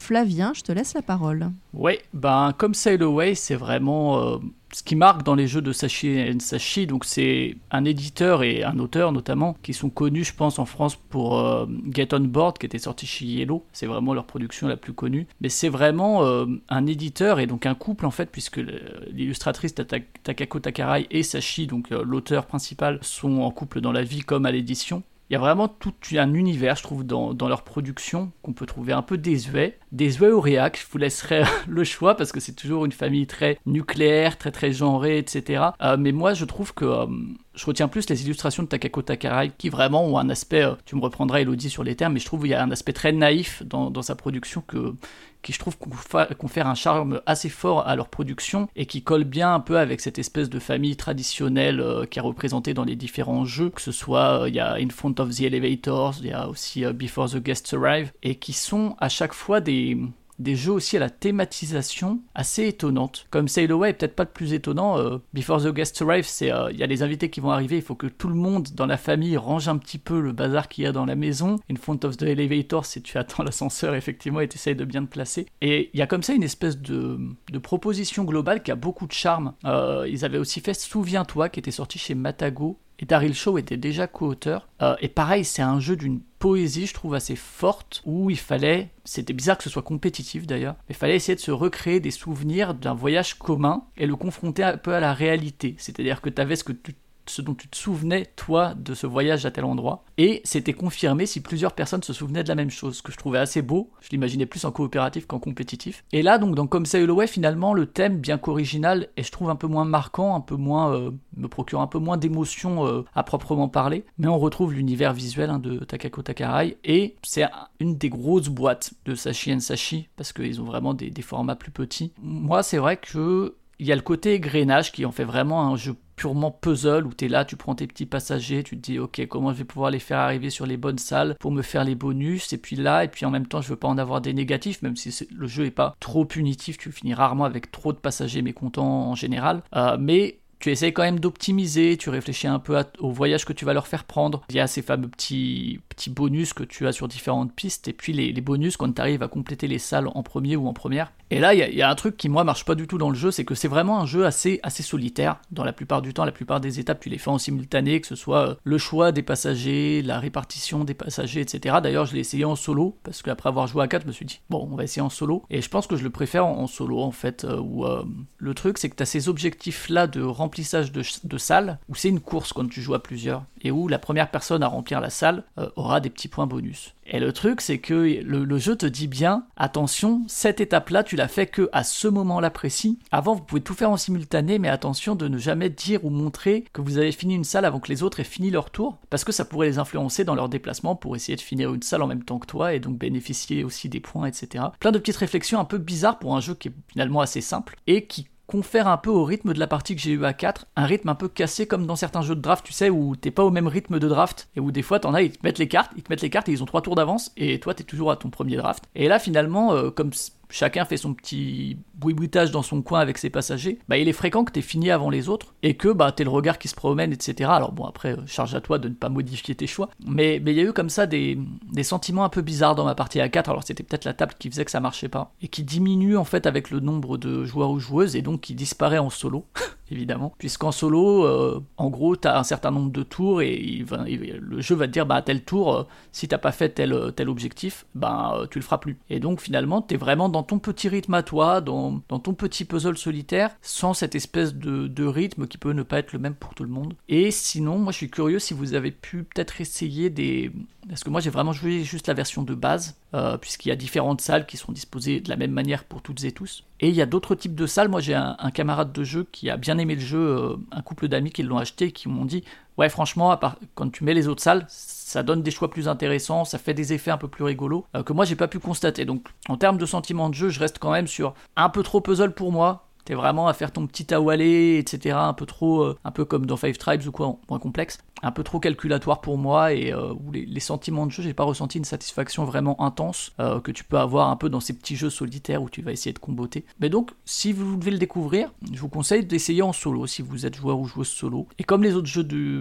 Flavien, je te laisse la parole. Ouais, ben comme Sail Away, c'est vraiment euh, ce qui marque dans les jeux de Sashi and Sashi. Donc c'est un éditeur et un auteur notamment qui sont connus, je pense, en France pour euh, Get On Board, qui était sorti chez Yellow. C'est vraiment leur production la plus connue. Mais c'est vraiment euh, un éditeur et donc un couple en fait, puisque l'illustratrice Takako Takarai et Sashi, donc euh, l'auteur principal, sont en couple dans la vie comme à l'édition. Il y a vraiment tout un univers, je trouve, dans, dans leur production qu'on peut trouver un peu désuet. Désuet ou réac, je vous laisserai le choix parce que c'est toujours une famille très nucléaire, très très genrée, et cetera. Euh, mais moi, je trouve que euh, je retiens plus les illustrations de Takako Takarai qui vraiment ont un aspect, euh, tu me reprendras Elodie sur les termes, mais je trouve qu'il y a un aspect très naïf dans, dans sa production que... qui je trouve confère un charme assez fort à leur production et qui colle bien un peu avec cette espèce de famille traditionnelle euh, qui est représentée dans les différents jeux, que ce soit il euh, y a In Front of the Elevators, il y a aussi euh, Before the Guests Arrive, et qui sont à chaque fois des... des jeux aussi à la thématisation assez étonnante. Comme Sail Away est peut-être pas le plus étonnant, euh, Before the Guests Arrive, c'est il euh, y a les invités qui vont arriver, il faut que tout le monde dans la famille range un petit peu le bazar qu'il y a dans la maison. In Front of the Elevator, c'est tu attends l'ascenseur effectivement et tu essayes de bien te placer. Et il y a comme ça une espèce de, de proposition globale qui a beaucoup de charme. Euh, ils avaient aussi fait Souviens-toi qui était sorti chez Matago. Et Daryl Shaw était déjà co-auteur. Euh, et pareil, c'est un jeu d'une poésie, je trouve, assez forte, où il fallait, c'était bizarre que ce soit compétitif d'ailleurs, mais il fallait essayer de se recréer des souvenirs d'un voyage commun et le confronter un peu à la réalité. C'est-à-dire que tu avais ce que tu ce dont tu te souvenais, toi, de ce voyage à tel endroit. Et c'était confirmé si plusieurs personnes se souvenaient de la même chose, ce que je trouvais assez beau. Je l'imaginais plus en coopératif qu'en compétitif. Et là, donc, dans Comme Sail Away, finalement, le thème, bien qu'original, est, je trouve, un peu moins marquant, un peu moins, euh, me procure un peu moins d'émotion euh, à proprement parler. Mais on retrouve l'univers visuel hein, de Takako Takarai. Et c'est une des grosses boîtes de Sashi and Sashi, parce qu'ils ont vraiment des, des formats plus petits. Moi, c'est vrai que il y a le côté égrenage qui en fait vraiment un jeu purement puzzle où tu es là, tu prends tes petits passagers, tu te dis ok comment je vais pouvoir les faire arriver sur les bonnes salles pour me faire les bonus, et puis là, et puis en même temps je veux pas en avoir des négatifs, même si le jeu est pas trop punitif, tu finis rarement avec trop de passagers mécontents en général, euh, mais tu essayes quand même d'optimiser, tu réfléchis un peu à, au voyage que tu vas leur faire prendre. Il y a ces fameux petits, petits bonus que tu as sur différentes pistes, et puis les, les bonus quand tu arrives à compléter les salles en premier ou en première. Et là, il y, y a un truc qui, moi, marche pas du tout dans le jeu, c'est que c'est vraiment un jeu assez, assez solitaire. Dans la plupart du temps, la plupart des étapes, tu les fais en simultané, que ce soit le choix des passagers, la répartition des passagers, et cetera. D'ailleurs, je l'ai essayé en solo, parce qu'après avoir joué à quatre, je me suis dit, bon, on va essayer en solo. Et je pense que je le préfère en, en solo, en fait, euh, où euh, le truc, c'est que tu as ces objectifs-là de remplissage de, de salles, où c'est une course quand tu joues à plusieurs, et où la première personne à remplir la salle euh, aura des petits points bonus. Et le truc, c'est que le, le jeu te dit bien, attention, cette étape-là, tu l'as fait que à ce moment-là précis. Avant, vous pouvez tout faire en simultané, mais attention de ne jamais dire ou montrer que vous avez fini une salle avant que les autres aient fini leur tour, parce que ça pourrait les influencer dans leur déplacement pour essayer de finir une salle en même temps que toi, et donc bénéficier aussi des points, et cetera. Plein de petites réflexions un peu bizarres pour un jeu qui est finalement assez simple, et qui confère un peu au rythme de la partie que j'ai eu à quatre, un rythme un peu cassé comme dans certains jeux de draft, tu sais, où t'es pas au même rythme de draft, et où des fois t'en as, ils te mettent les cartes, ils te mettent les cartes et ils ont trois tours d'avance, et toi t'es toujours à ton premier draft. Et là finalement, euh, comme chacun fait son petit boui-boitage dans son coin avec ses passagers, bah il est fréquent que t'aies fini avant les autres, et que bah t'aies le regard qui se promène, et cetera. Alors bon, après, charge à toi de ne pas modifier tes choix, mais il y a eu comme ça des, des sentiments un peu bizarres dans ma partie à quatre, alors c'était peut-être la table qui faisait que ça marchait pas, et qui diminue en fait avec le nombre de joueurs ou joueuses, et donc qui disparaît en solo, évidemment, puisqu'en solo, euh, en gros, t'as un certain nombre de tours, et il va, il, le jeu va te dire, bah à tel tour, euh, si t'as pas fait tel, tel objectif, bah euh, tu le feras plus. Et donc finalement, t'es vraiment dans ton petit rythme à toi, dans, dans ton petit puzzle solitaire, sans cette espèce de, de rythme qui peut ne pas être le même pour tout le monde. Et sinon, moi je suis curieux si vous avez pu peut-être essayer des... Parce que moi j'ai vraiment joué juste la version de base, euh, puisqu'il y a différentes salles qui sont disposées de la même manière pour toutes et tous. Et il y a d'autres types de salles. Moi j'ai un, un camarade de jeu qui a bien aimé le jeu, euh, un couple d'amis qui l'ont acheté et qui m'ont dit « Ouais franchement, à part, quand tu mets les autres salles, ça donne des choix plus intéressants, ça fait des effets un peu plus rigolos, euh, que moi j'ai pas pu constater. » Donc en termes de sentiment de jeu, je reste quand même sur un peu trop puzzle pour moi. T'es vraiment à faire ton petit awale, et cetera. Un peu trop, euh, un peu comme dans Five Tribes ou quoi, moins complexe. Un peu trop calculatoire pour moi, et euh, où les, les sentiments de jeu, j'ai pas ressenti une satisfaction vraiment intense euh, que tu peux avoir un peu dans ces petits jeux solitaires où tu vas essayer de comboter. Mais donc, si vous devez le découvrir, je vous conseille d'essayer en solo, si vous êtes joueur ou joueuse solo. Et comme les autres jeux de...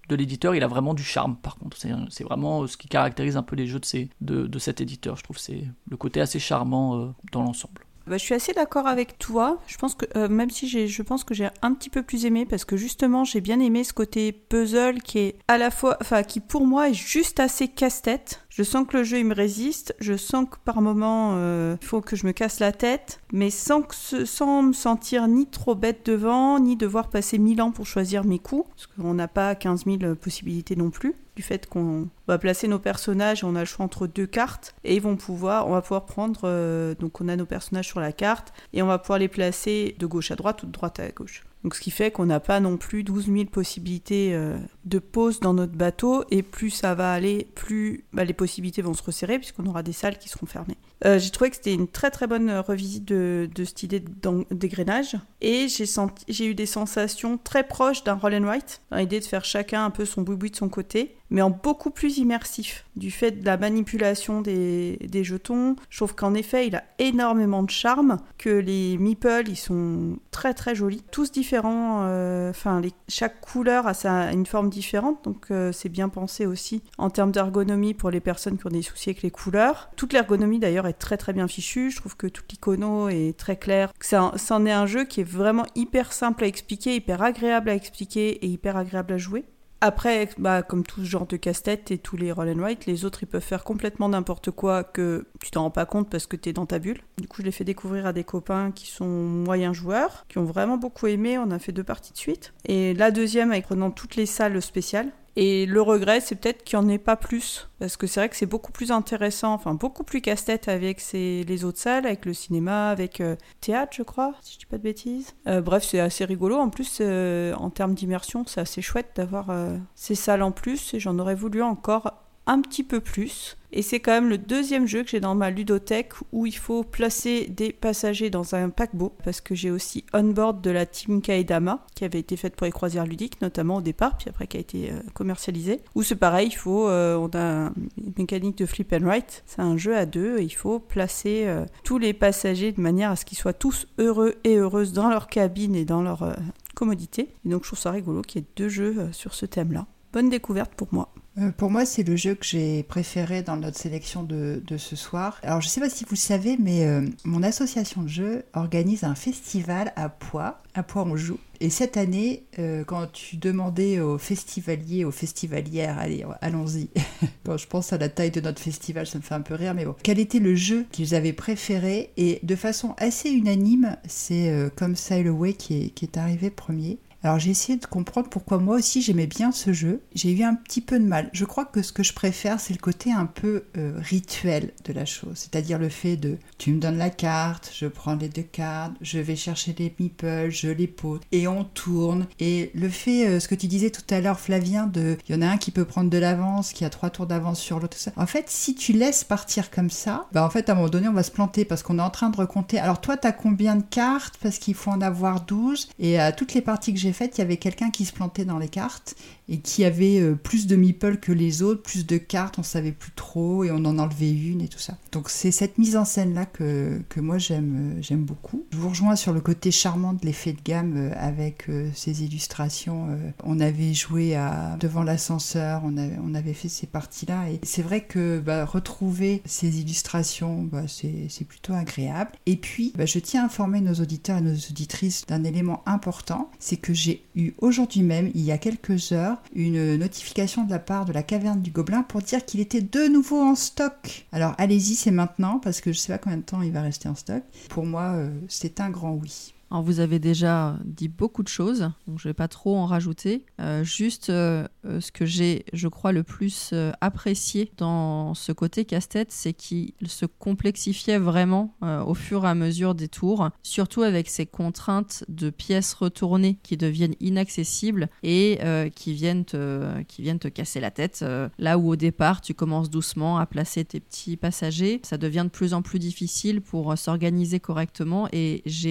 de l'éditeur, il a vraiment du charme par contre. C'est, c'est vraiment ce qui caractérise un peu les jeux de, ces, de, de cet éditeur. Je trouve que c'est le côté assez charmant euh, dans l'ensemble. Bah, je suis assez d'accord avec toi. Je pense que euh, même si j'ai, je pense que j'ai un petit peu plus aimé parce que justement j'ai bien aimé ce côté puzzle qui est à la fois, enfin qui pour moi est juste assez casse-tête. Je sens que le jeu il me résiste. Je sens que par moments euh, il faut que je me casse la tête, mais sans que ce, sans me sentir ni trop bête devant, ni devoir passer mille ans pour choisir mes coups, parce qu'on n'a pas quinze mille possibilités non plus. Du fait qu'on va placer nos personnages, on a le choix entre deux cartes et ils vont pouvoir, on va pouvoir prendre, euh, donc on a nos personnages sur la carte et on va pouvoir les placer de gauche à droite ou de droite à gauche. Donc ce qui fait qu'on n'a pas non plus douze mille possibilités euh, de pause dans notre bateau et plus ça va aller, plus bah, les possibilités vont se resserrer puisqu'on aura des salles qui seront fermées. Euh, j'ai trouvé que c'était une très très bonne revisite de, de cette idée d'égrenage et j'ai, senti, j'ai eu des sensations très proches d'un roll and write, dans l'idée de faire chacun un peu son boui-boui de son côté, mais en beaucoup plus immersif, du fait de la manipulation des, des jetons. Je trouve qu'en effet, il a énormément de charme, que les meeples, ils sont très très jolis, tous différents, enfin, euh, chaque couleur a sa, une forme différente, donc euh, c'est bien pensé aussi en termes d'ergonomie pour les personnes qui ont des soucis avec les couleurs. Toute l'ergonomie d'ailleurs est très très bien fichue, je trouve que tout l'icono est très clair. Ça, c'en est un jeu qui est vraiment hyper simple à expliquer, hyper agréable à expliquer et hyper agréable à jouer. Après, bah, comme tout ce genre de casse-tête et tous les roll and write, les autres ils peuvent faire complètement n'importe quoi que tu t'en rends pas compte parce que t'es dans ta bulle. Du coup, je l'ai fait découvrir à des copains qui sont moyens joueurs, qui ont vraiment beaucoup aimé. On a fait deux parties de suite. Et la deuxième, avec prenant toutes les salles spéciales. Et le regret, c'est peut-être qu'il n'y en ait pas plus. Parce que c'est vrai que c'est beaucoup plus intéressant, enfin beaucoup plus casse-tête avec ces, les autres salles, avec le cinéma, avec euh, théâtre, je crois, si je dis pas de bêtises. Euh, bref, c'est assez rigolo. En plus, euh, en termes d'immersion, c'est assez chouette d'avoir euh, ces salles en plus. Et j'en aurais voulu encore un petit peu plus. Et c'est quand même le deuxième jeu que j'ai dans ma ludothèque où il faut placer des passagers dans un paquebot, parce que j'ai aussi On-Board de la team Kaedama, qui avait été faite pour les croisières ludiques, notamment au départ, puis après qui a été euh, commercialisée. Où c'est pareil, il faut, euh, on a une mécanique de flip and write, c'est un jeu à deux, et il faut placer euh, tous les passagers de manière à ce qu'ils soient tous heureux et heureuses dans leur cabine et dans leur euh, commodité. Et donc je trouve ça rigolo qu'il y ait deux jeux euh, sur ce thème-là. Bonne découverte pour moi. Euh, pour moi, c'est le jeu que j'ai préféré dans notre sélection de, de ce soir. Alors, je ne sais pas si vous le savez, mais euh, mon association de jeux organise un festival à Poix. À Poix, on joue. Et cette année, euh, quand tu demandais aux festivaliers, aux festivalières, allez, allons-y. Quand je pense à la taille de notre festival, ça me fait un peu rire, mais bon. Quel était le jeu qu'ils avaient préféré? Et de façon assez unanime, c'est euh, Come Sail Away qui est, qui est arrivé premier. Alors j'ai essayé de comprendre pourquoi moi aussi j'aimais bien ce jeu. J'ai eu un petit peu de mal. Je crois que ce que je préfère, c'est le côté un peu euh, rituel de la chose. C'est-à-dire le fait de, tu me donnes la carte, je prends les deux cartes, je vais chercher les meeples, je les pose, et on tourne. Et le fait, euh, ce que tu disais tout à l'heure Flavien, de, il y en a un qui peut prendre de l'avance, qui a trois tours d'avance sur l'autre. Ça. En fait, si tu laisses partir comme ça, bah en fait à un moment donné on va se planter parce qu'on est en train de recompter. Alors toi t'as combien de cartes? Parce qu'il faut en avoir douze. Et à toutes les parties que j'ai fait, il y avait quelqu'un qui se plantait dans les cartes et qui avait euh, plus de meeples que les autres, plus de cartes, on savait plus trop et on en enlevait une et tout ça. Donc c'est cette mise en scène là que, que moi j'aime, euh, j'aime beaucoup. Je vous rejoins sur le côté charmant de l'effet de gamme euh, avec euh, ces illustrations. Euh, on avait joué à devant l'ascenseur, on avait, on avait fait ces parties là et c'est vrai que bah, retrouver ces illustrations, bah, c'est, c'est plutôt agréable. Et puis bah, je tiens à informer nos auditeurs et nos auditrices d'un élément important, c'est que j'ai eu aujourd'hui même, il y a quelques heures, une notification de la part de la Caverne du Gobelin pour dire qu'il était de nouveau en stock. Alors allez-y, c'est maintenant, parce que je sais pas combien de temps il va rester en stock. Pour moi, euh, c'est un grand oui. Alors vous avez déjà dit beaucoup de choses, donc je ne vais pas trop en rajouter. Euh, juste euh, ce que j'ai, je crois, le plus euh, apprécié dans ce côté casse-tête, c'est qu'il se complexifiait vraiment euh, au fur et à mesure des tours, surtout avec ces contraintes de pièces retournées qui deviennent inaccessibles et euh, qui, viennent te, qui viennent te casser la tête. Euh, là où au départ, tu commences doucement à placer tes petits passagers, ça devient de plus en plus difficile pour euh, s'organiser correctement et j'ai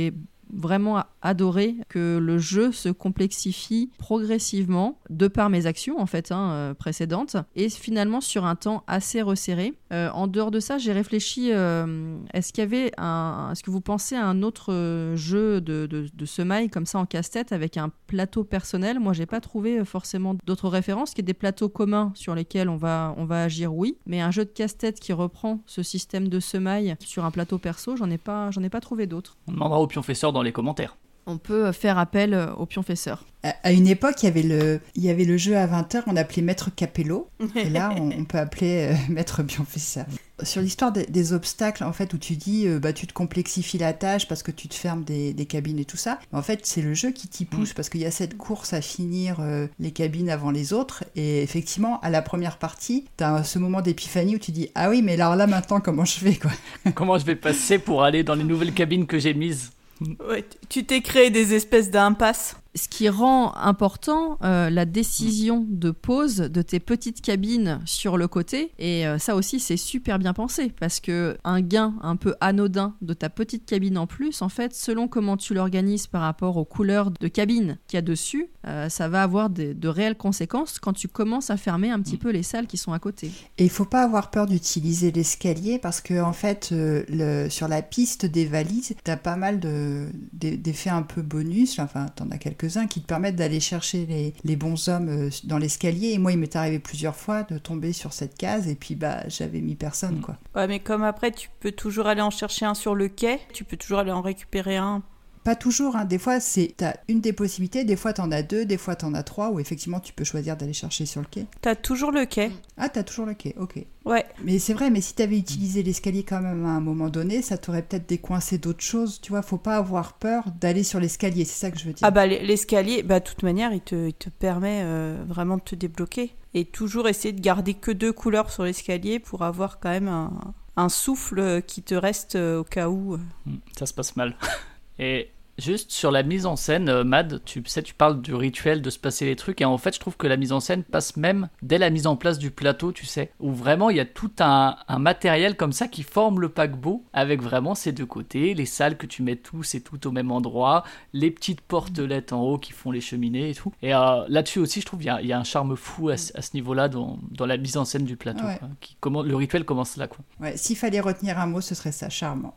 vraiment adoré que le jeu se complexifie progressivement de par mes actions en fait hein, euh, précédentes et finalement sur un temps assez resserré. Euh, en dehors de ça, j'ai réfléchi, euh, est-ce qu'il y avait un, est-ce que vous pensez à un autre euh, jeu de, de, de semaille comme ça en casse-tête avec un plateau personnel? Moi, j'ai pas trouvé forcément d'autres références, qui est des plateaux communs sur lesquels on va, on va agir, oui, mais un jeu de casse-tête qui reprend ce système de semaille sur un plateau perso, j'en ai pas, j'en ai pas trouvé d'autres. On demandera au pionfesseur dans les commentaires. On peut faire appel au pionfesseur. À une époque, il y avait le, il y avait le jeu à vingt heures, on appelait Maître Capello. Et là, on, on peut appeler euh, Maître Pionfesseur. Sur l'histoire des, des obstacles, en fait, où tu dis, euh, bah, tu te complexifies la tâche parce que tu te fermes des, des cabines et tout ça. Mais en fait, c'est le jeu qui t'y pousse, mmh. parce qu'il y a cette course à finir euh, les cabines avant les autres. Et effectivement, à la première partie, t'as ce moment d'épiphanie où tu dis, ah oui, mais alors là, maintenant, comment je fais, quoi? Comment je vais passer pour aller dans les nouvelles cabines que j'ai mises? Ouais, tu t'es créé des espèces d'impasses. Ce qui rend important euh, la décision de pose de tes petites cabines sur le côté. Et euh, ça aussi, c'est super bien pensé. Parce que un gain un peu anodin de ta petite cabine en plus, en fait, selon comment tu l'organises par rapport aux couleurs de cabine qu'il y a dessus, euh, ça va avoir de, de réelles conséquences quand tu commences à fermer un petit peu les salles qui sont à côté. Et il faut pas avoir peur d'utiliser l'escalier parce que, en fait, euh, le, sur la piste des valises, t'as pas mal de, d'effets un peu bonus. Enfin, t'en as quelques uns qui te permettent d'aller chercher les, les bons hommes dans l'escalier. Et moi, il m'est arrivé plusieurs fois de tomber sur cette case et puis bah, j'avais mis personne, quoi. Ouais, mais comme après, tu peux toujours aller en chercher un sur le quai, tu peux toujours aller en récupérer un. Pas toujours, hein. Des fois, c'est, t'as une des possibilités, des fois t'en as deux, des fois t'en as trois, où effectivement tu peux choisir d'aller chercher sur le quai. T'as toujours le quai. Ah, t'as toujours le quai, ok. Ouais. Mais c'est vrai, mais si t'avais utilisé l'escalier quand même à un moment donné, ça t'aurait peut-être décoincé d'autres choses, tu vois, faut pas avoir peur d'aller sur l'escalier, c'est ça que je veux dire. Ah bah l'escalier, bah de toute manière, il te, il te permet euh, vraiment de te débloquer. Et toujours essayer de garder que deux couleurs sur l'escalier pour avoir quand même un, un souffle qui te reste au cas où. Ça se passe mal. Et... juste sur la mise en scène, euh, Mad, tu sais, tu parles du rituel de se passer les trucs, et en fait, je trouve que la mise en scène passe même dès la mise en place du plateau, tu sais, où vraiment il y a tout un, un matériel comme ça qui forme le paquebot, avec vraiment ces deux côtés, les salles que tu mets tous et tout au même endroit, les petites portelettes en haut qui font les cheminées et tout. Et euh, là-dessus aussi, je trouve qu'il y, y a un charme fou à, à ce niveau-là dans, dans la mise en scène du plateau. Ouais. Quoi, qui, comment, le rituel commence là, quoi. Ouais, s'il fallait retenir un mot, ce serait ça, charmant.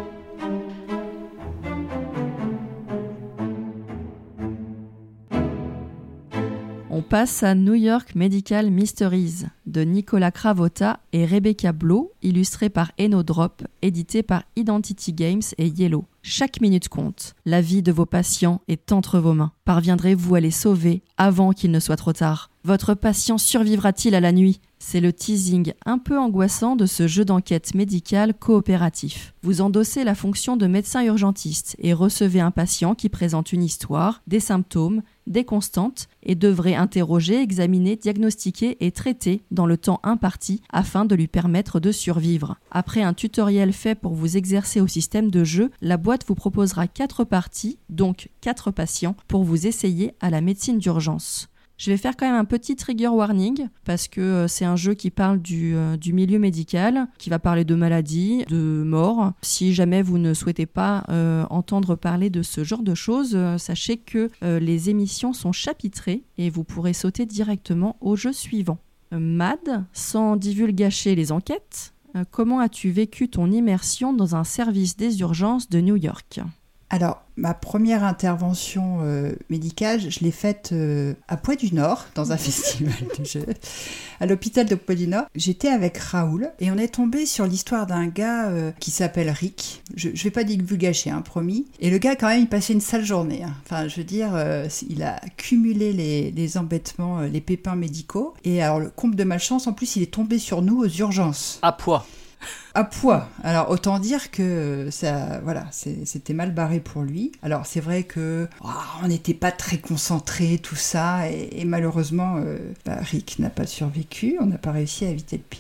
On passe à New York Medical Mysteries de Nicolas Cravotta et Rebecca Blow, illustré par Eno Drop, édité par Identity Games et Yellow. Chaque minute compte. La vie de vos patients est entre vos mains. Parviendrez-vous à les sauver avant qu'il ne soit trop tard? Votre patient survivra-t-il à la nuit? C'est le teasing un peu angoissant de ce jeu d'enquête médicale coopératif. Vous endossez la fonction de médecin urgentiste et recevez un patient qui présente une histoire, des symptômes, des constantes et devrez interroger, examiner, diagnostiquer et traiter dans le temps imparti afin de lui permettre de survivre. Après un tutoriel fait pour vous exercer au système de jeu, la boîte vous proposera quatre parties, donc quatre patients, pour vous essayer à la médecine d'urgence. Je vais faire quand même un petit trigger warning parce que euh, c'est un jeu qui parle du, euh, du milieu médical, qui va parler de maladies, de mort. Si jamais vous ne souhaitez pas euh, entendre parler de ce genre de choses, euh, sachez que euh, les émissions sont chapitrées et vous pourrez sauter directement au jeu suivant. Euh, Mad, sans divulgacher les enquêtes, euh, comment as-tu vécu ton immersion dans un service des urgences de New York ? Alors, ma première intervention euh, médicale, je l'ai faite euh, à Poix-du-Nord, dans un festival de jeux, à l'hôpital de Poix-du-Nord. J'étais avec Raoul et on est tombé sur l'histoire d'un gars euh, qui s'appelle Rick. Je, je vais pas divulgacher, hein, promis. Et le gars, quand même, il passait une sale journée. Hein. Enfin, je veux dire, euh, il a cumulé les, les embêtements, euh, les pépins médicaux. Et alors, le comble de malchance, en plus, il est tombé sur nous aux urgences. À Poix. À Poix. Alors, autant dire que ça, voilà, c'est, c'était mal barré pour lui. Alors, c'est vrai que oh, on n'était pas très concentrés, tout ça, et, et malheureusement, euh, bah, Rick n'a pas survécu. On n'a pas réussi à éviter le pire.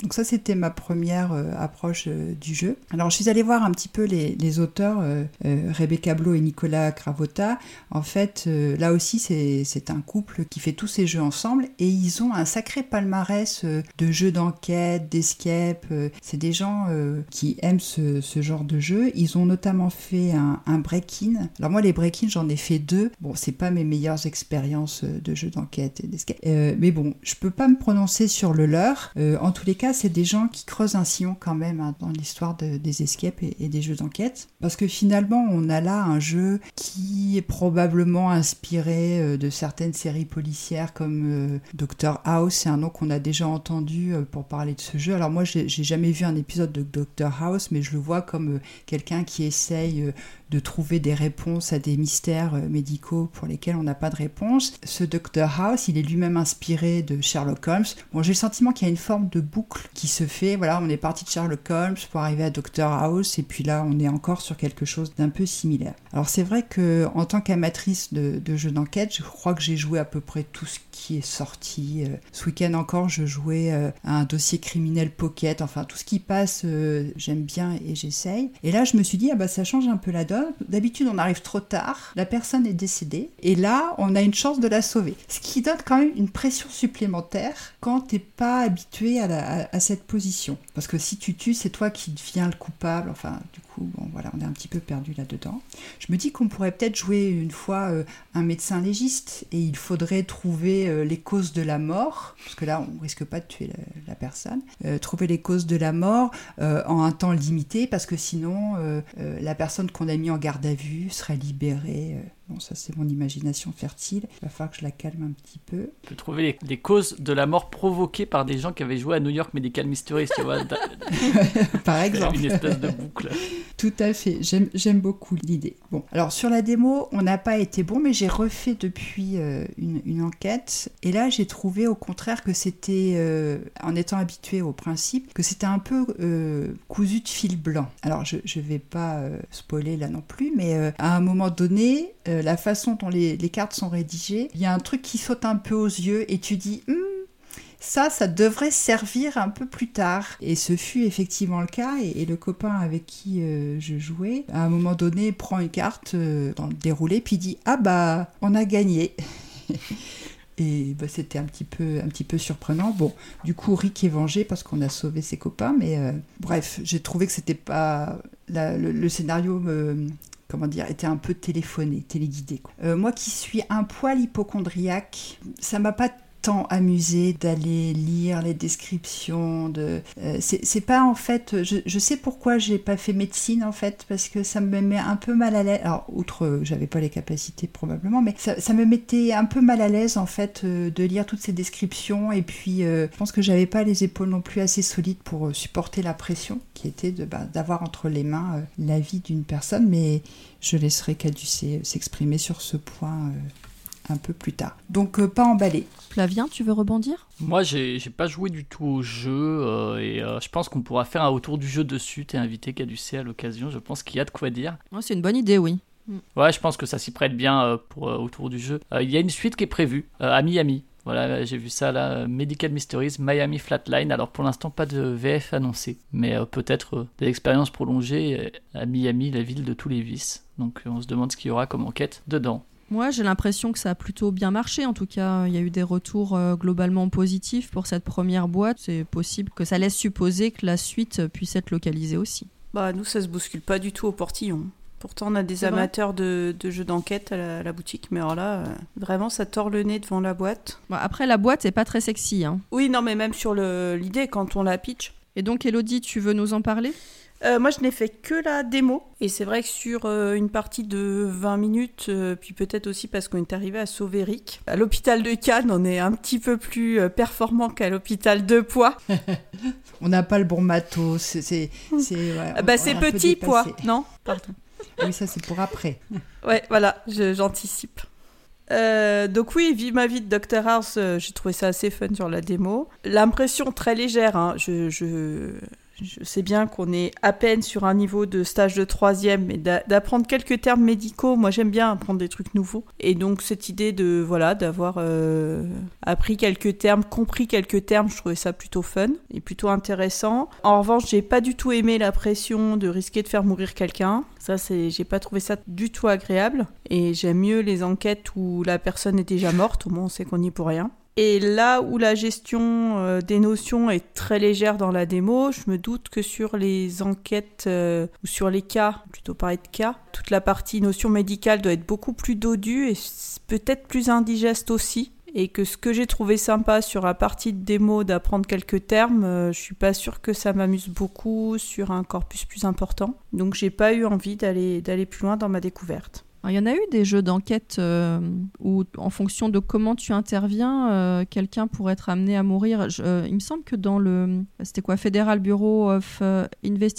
Donc ça, c'était ma première euh, approche euh, du jeu. Alors, je suis allée voir un petit peu les, les auteurs, euh, euh, Rebecca Blo et Nicolas Cravotta. En fait, euh, là aussi, c'est, c'est un couple qui fait tous ces jeux ensemble et ils ont un sacré palmarès euh, de jeux d'enquête, d'escape. Euh, c'est des gens euh, qui aiment ce, ce genre de jeu. Ils ont notamment fait un, un break-in. Alors moi, les break-in, j'en ai fait deux. Bon, c'est pas mes meilleures expériences de jeux d'enquête et d'escape. Euh, mais bon, je peux pas me prononcer sur le leur. Euh, en tous les cas, c'est des gens qui creusent un sillon quand même hein, dans l'histoire de, des escapes et, et des jeux d'enquête. Parce que finalement, on a là un jeu qui est probablement inspiré euh, de certaines séries policières comme euh, Doctor House. C'est un nom qu'on a déjà entendu euh, pour parler de ce jeu. Alors moi, j'ai, j'ai jamais vu un épisode de Doctor House, mais je le vois comme euh, quelqu'un qui essaye euh, de trouver des réponses à des mystères euh, médicaux pour lesquels on n'a pas de réponse. Ce Doctor House, il est lui-même inspiré de Sherlock Holmes. Bon, j'ai le sentiment qu'il y a une forme de boucle qui se fait. Voilà, on est parti de Sherlock Holmes pour arriver à Doctor House, et puis là, on est encore sur quelque chose d'un peu similaire. Alors, c'est vrai que en tant qu'amatrice de, de jeux d'enquête, je crois que j'ai joué à peu près tout ce qui est sorti. Euh, ce week-end encore, je jouais euh, à un dossier criminel pocket. Enfin, tout ce qui passe, euh, j'aime bien et j'essaye. Et là, je me suis dit, ah bah, ça change un peu la donne. D'habitude, on arrive trop tard, la personne est décédée, et là, on a une chance de la sauver. Ce qui donne quand même une pression supplémentaire quand t'es pas habitué à, la, à, à cette position. Parce que si tu tues, c'est toi qui deviens le coupable. Enfin, du coup, bon, voilà, on est un petit peu perdu là-dedans. Je me dis qu'on pourrait peut-être jouer une fois euh, un médecin légiste, et il faudrait trouver euh, les causes de la mort, parce que là, on risque pas de tuer la, la personne. Euh, trouver les causes de la mort euh, en un temps limité, parce que sinon, euh, euh, la personne qu'on a mis en garde à vue serait libérée. Euh, Bon, ça, c'est mon imagination fertile. Il va falloir que je la calme un petit peu. On peut trouver les, les causes de la mort provoquées par des gens qui avaient joué à New York Medical Mysteries, tu vois. Par exemple. Une espèce de boucle. Tout à fait. J'aime, j'aime beaucoup l'idée. Bon, alors sur la démo, on n'a pas été bon, mais j'ai refait depuis euh, une, une enquête. Et là, j'ai trouvé au contraire que c'était, euh, en étant habitué au principe, que c'était un peu euh, cousu de fil blanc. Alors, je ne vais pas euh, spoiler là non plus, mais euh, à un moment donné, euh, la façon dont les, les cartes sont rédigées, il y a un truc qui saute un peu aux yeux et tu dis hm, ça, ça devrait servir un peu plus tard. Et ce fut effectivement le cas, et, et le copain avec qui euh, je jouais, à un moment donné, prend une carte euh, dans le déroulé, puis dit ah bah, on a gagné. Et bah, c'était un petit peu, un petit peu surprenant. Bon, du coup, Rick est vengé parce qu'on a sauvé ses copains, mais euh, bref, j'ai trouvé que c'était pas la, le, le scénario me comment dire, était un peu téléphoné, téléguidé. Quoi. Euh, moi qui suis un poil hypocondriaque, ça m'a pas tant amusé d'aller lire les descriptions de euh, c'est, c'est pas en fait je, je sais pourquoi j'ai pas fait médecine en fait, parce que ça me met un peu mal à l'aise. Alors outre euh, j'avais pas les capacités probablement, mais ça, ça me mettait un peu mal à l'aise en fait euh, de lire toutes ces descriptions, et puis euh, je pense que j'avais pas les épaules non plus assez solides pour euh, supporter la pression qui était de, bah, d'avoir entre les mains euh, la vie d'une personne. Mais je laisserai Caducée s'exprimer sur ce point euh, un peu plus tard. Donc euh, pas emballé. Flavien, tu veux rebondir ? Moi, j'ai, j'ai pas joué du tout au jeu, euh, et euh, je pense qu'on pourra faire un autour du jeu dessus. T'es invité Caducée à l'occasion, je pense qu'il y a de quoi dire. Ouais, c'est une bonne idée, oui. Ouais, je pense que ça s'y prête bien euh, pour euh, autour du jeu. Euh, il y a une suite qui est prévue euh, à Miami. Voilà, j'ai vu ça là, Medical Mysteries, Miami Flatline. Alors pour l'instant, pas de V F annoncé, mais euh, peut-être euh, des expériences prolongées à Miami, la ville de tous les vices. Donc euh, on se demande ce qu'il y aura comme enquête dedans. Moi, j'ai l'impression que ça a plutôt bien marché. En tout cas, il y a eu des retours euh, globalement positifs pour cette première boîte. C'est possible que ça laisse supposer que la suite puisse être localisée aussi. Bah, nous, ça se bouscule pas du tout au portillon. Pourtant, on a des c'est amateurs de, de jeux d'enquête à la, à la boutique, mais alors là, euh, vraiment, ça tord le nez devant la boîte. Bon, après, la boîte, c'est pas très sexy. Hein. Oui, non, mais même sur le, l'idée, quand on la pitch. Et donc, Elodie, tu veux nous en parler ? Euh, moi, je n'ai fait que la démo. Et c'est vrai que sur euh, une partie de vingt minutes, euh, puis peut-être aussi parce qu'on est arrivé à sauver Rick, à l'hôpital de Cannes, on est un petit peu plus euh, performant qu'à l'hôpital de Poix. On n'a pas le bon matos. C'est, c'est, c'est, ouais, on, bah, c'est petit Poix, non ? Pardon. Oui, ça, c'est pour après. Ouais, voilà, je, j'anticipe. Euh, donc oui, Vive ma vie de Doctor House, euh, j'ai trouvé ça assez fun sur la démo. L'impression très légère, hein, je... je... Je sais bien qu'on est à peine sur un niveau de stage de troisième, mais d'a- d'apprendre quelques termes médicaux, moi j'aime bien apprendre des trucs nouveaux. Et donc cette idée de voilà d'avoir euh, appris quelques termes, compris quelques termes, je trouvais ça plutôt fun et plutôt intéressant. En revanche, j'ai pas du tout aimé la pression de risquer de faire mourir quelqu'un. Ça, c'est, j'ai pas trouvé ça du tout agréable. Et j'aime mieux les enquêtes où la personne est déjà morte, au moins on sait qu'on y est pour rien. Et là où la gestion euh, des notions est très légère dans la démo, je me doute que sur les enquêtes euh, ou sur les cas, plutôt parler de cas, toute la partie notion médicale doit être beaucoup plus dodue et peut-être plus indigeste aussi. Et que ce que j'ai trouvé sympa sur la partie de démo d'apprendre quelques termes, euh, je suis pas sûre que ça m'amuse beaucoup sur un corpus plus important. Donc j'ai pas eu envie d'aller, d'aller plus loin dans ma découverte. Il y en a eu des jeux d'enquête euh, où, en fonction de comment tu interviens, euh, quelqu'un pourrait être amené à mourir. Je, euh, il me semble que dans le... C'était quoi, Federal Bureau of uh, Investigation ?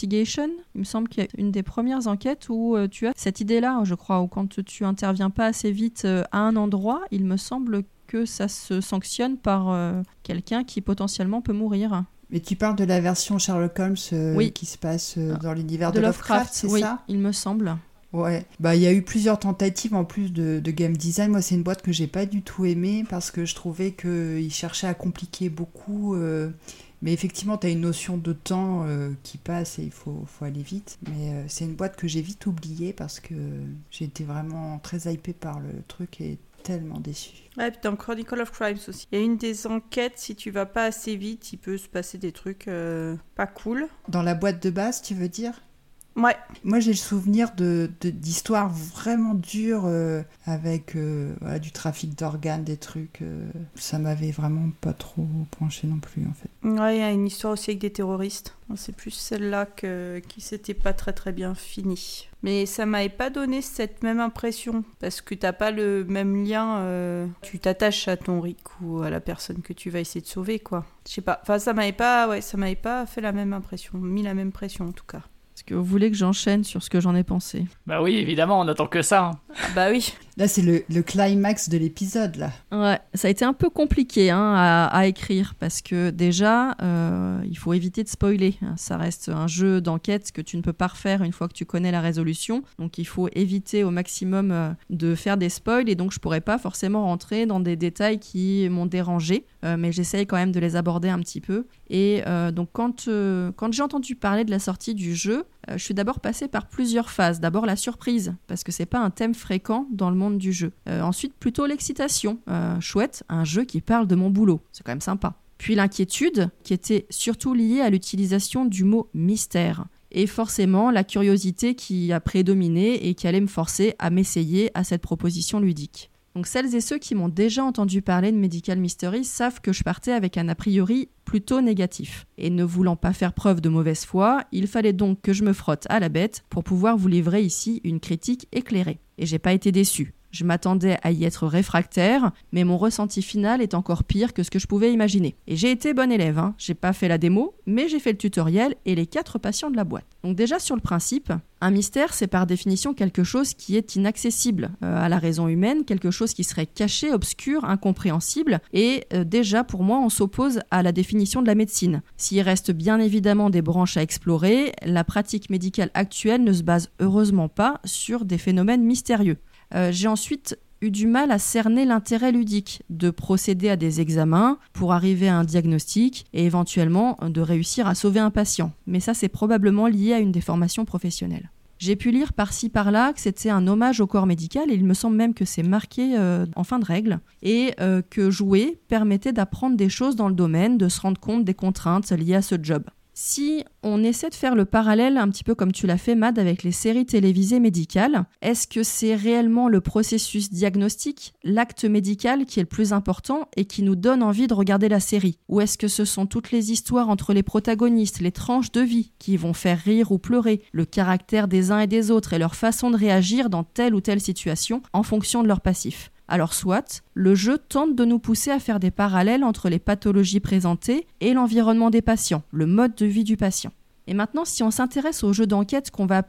Il me semble qu'il y a une des premières enquêtes où euh, tu as cette idée-là, je crois, où quand tu interviens pas assez vite euh, à un endroit, il me semble que ça se sanctionne par euh, quelqu'un qui potentiellement peut mourir. Mais tu parles de la version Sherlock Holmes euh, oui. qui se passe euh, dans l'univers de, de Lovecraft, Lovecraft, c'est oui, ça ? Il me semble. Ouais, bah il y a eu plusieurs tentatives en plus de, de game design. Moi, c'est une boîte que j'ai pas du tout aimée parce que je trouvais qu'ils cherchaient à compliquer beaucoup. Euh, mais effectivement, tu as une notion de temps euh, qui passe et il faut, faut aller vite. Mais euh, c'est une boîte que j'ai vite oubliée parce que j'ai été vraiment très hypée par le truc et tellement déçue. Ouais, puis dans Chronicle of Crimes aussi. Il y a une des enquêtes, si tu vas pas assez vite, il peut se passer des trucs euh, pas cool. Dans la boîte de base, tu veux dire ? Ouais. Moi, j'ai le souvenir de, de, d'histoires vraiment dures euh, avec euh, voilà, du trafic d'organes, des trucs. Euh, ça m'avait vraiment pas trop penché non plus, en fait. Ouais, il y a une histoire aussi avec des terroristes. C'est plus celle-là que, qui s'était pas très très bien finie. Mais ça m'avait pas donné cette même impression, parce que t'as pas le même lien. Euh, tu t'attaches à ton Rick ou à la personne que tu vas essayer de sauver, quoi. Je sais pas. Enfin, ça m'avait pas, ouais, ça m'avait pas fait la même impression, mis la même pression en tout cas. Est-ce que vous voulez que j'enchaîne sur ce que j'en ai pensé ? Bah oui, évidemment, on n'attend que ça. Hein. Bah oui. Là, c'est le, le climax de l'épisode, là. Ouais, ça a été un peu compliqué hein, à, à écrire parce que déjà, euh, il faut éviter de spoiler. Ça reste un jeu d'enquête que tu ne peux pas refaire une fois que tu connais la résolution. Donc, il faut éviter au maximum euh, de faire des spoils et donc je pourrais pas forcément rentrer dans des détails qui m'ont dérangé, euh, mais j'essaye quand même de les aborder un petit peu. Et euh, donc, quand, euh, quand j'ai entendu parler de la sortie du jeu, euh, je suis d'abord passée par plusieurs phases. D'abord, la surprise, parce que c'est pas un thème fréquent dans le monde du jeu. Euh, ensuite, plutôt l'excitation. Euh, chouette, un jeu qui parle de mon boulot. C'est quand même sympa. Puis l'inquiétude, qui était surtout liée à l'utilisation du mot mystère. Et forcément, la curiosité qui a prédominé et qui allait me forcer à m'essayer à cette proposition ludique. Donc celles et ceux qui m'ont déjà entendu parler de Medical Mystery savent que je partais avec un a priori plutôt négatif. Et ne voulant pas faire preuve de mauvaise foi, il fallait donc que je me frotte à la bête pour pouvoir vous livrer ici une critique éclairée. Et j'ai pas été déçue. Je m'attendais à y être réfractaire, mais mon ressenti final est encore pire que ce que je pouvais imaginer. Et j'ai été bonne élève, hein. J'ai pas fait la démo, mais j'ai fait le tutoriel et les quatre patients de la boîte. Donc déjà sur le principe, un mystère c'est par définition quelque chose qui est inaccessible euh, à la raison humaine, quelque chose qui serait caché, obscur, incompréhensible, et euh, déjà pour moi on s'oppose à la définition de la médecine. S'il reste bien évidemment des branches à explorer, la pratique médicale actuelle ne se base heureusement pas sur des phénomènes mystérieux. Euh, j'ai ensuite eu du mal à cerner l'intérêt ludique de procéder à des examens pour arriver à un diagnostic et éventuellement de réussir à sauver un patient. Mais ça, c'est probablement lié à une déformation professionnelle. J'ai pu lire par-ci par-là que c'était un hommage au corps médical et il me semble même que c'est marqué euh, en fin de règle et euh, que jouer permettait d'apprendre des choses dans le domaine, de se rendre compte des contraintes liées à ce job. Si on essaie de faire le parallèle un petit peu comme tu l'as fait, Mad, avec les séries télévisées médicales, est-ce que c'est réellement le processus diagnostique, l'acte médical qui est le plus important et qui nous donne envie de regarder la série ? Ou est-ce que ce sont toutes les histoires entre les protagonistes, les tranches de vie qui vont faire rire ou pleurer, le caractère des uns et des autres et leur façon de réagir dans telle ou telle situation en fonction de leur passif ? Alors soit, le jeu tente de nous pousser à faire des parallèles entre les pathologies présentées et l'environnement des patients, le mode de vie du patient. Et maintenant, si on s'intéresse au jeu d'enquête qu'on va appeler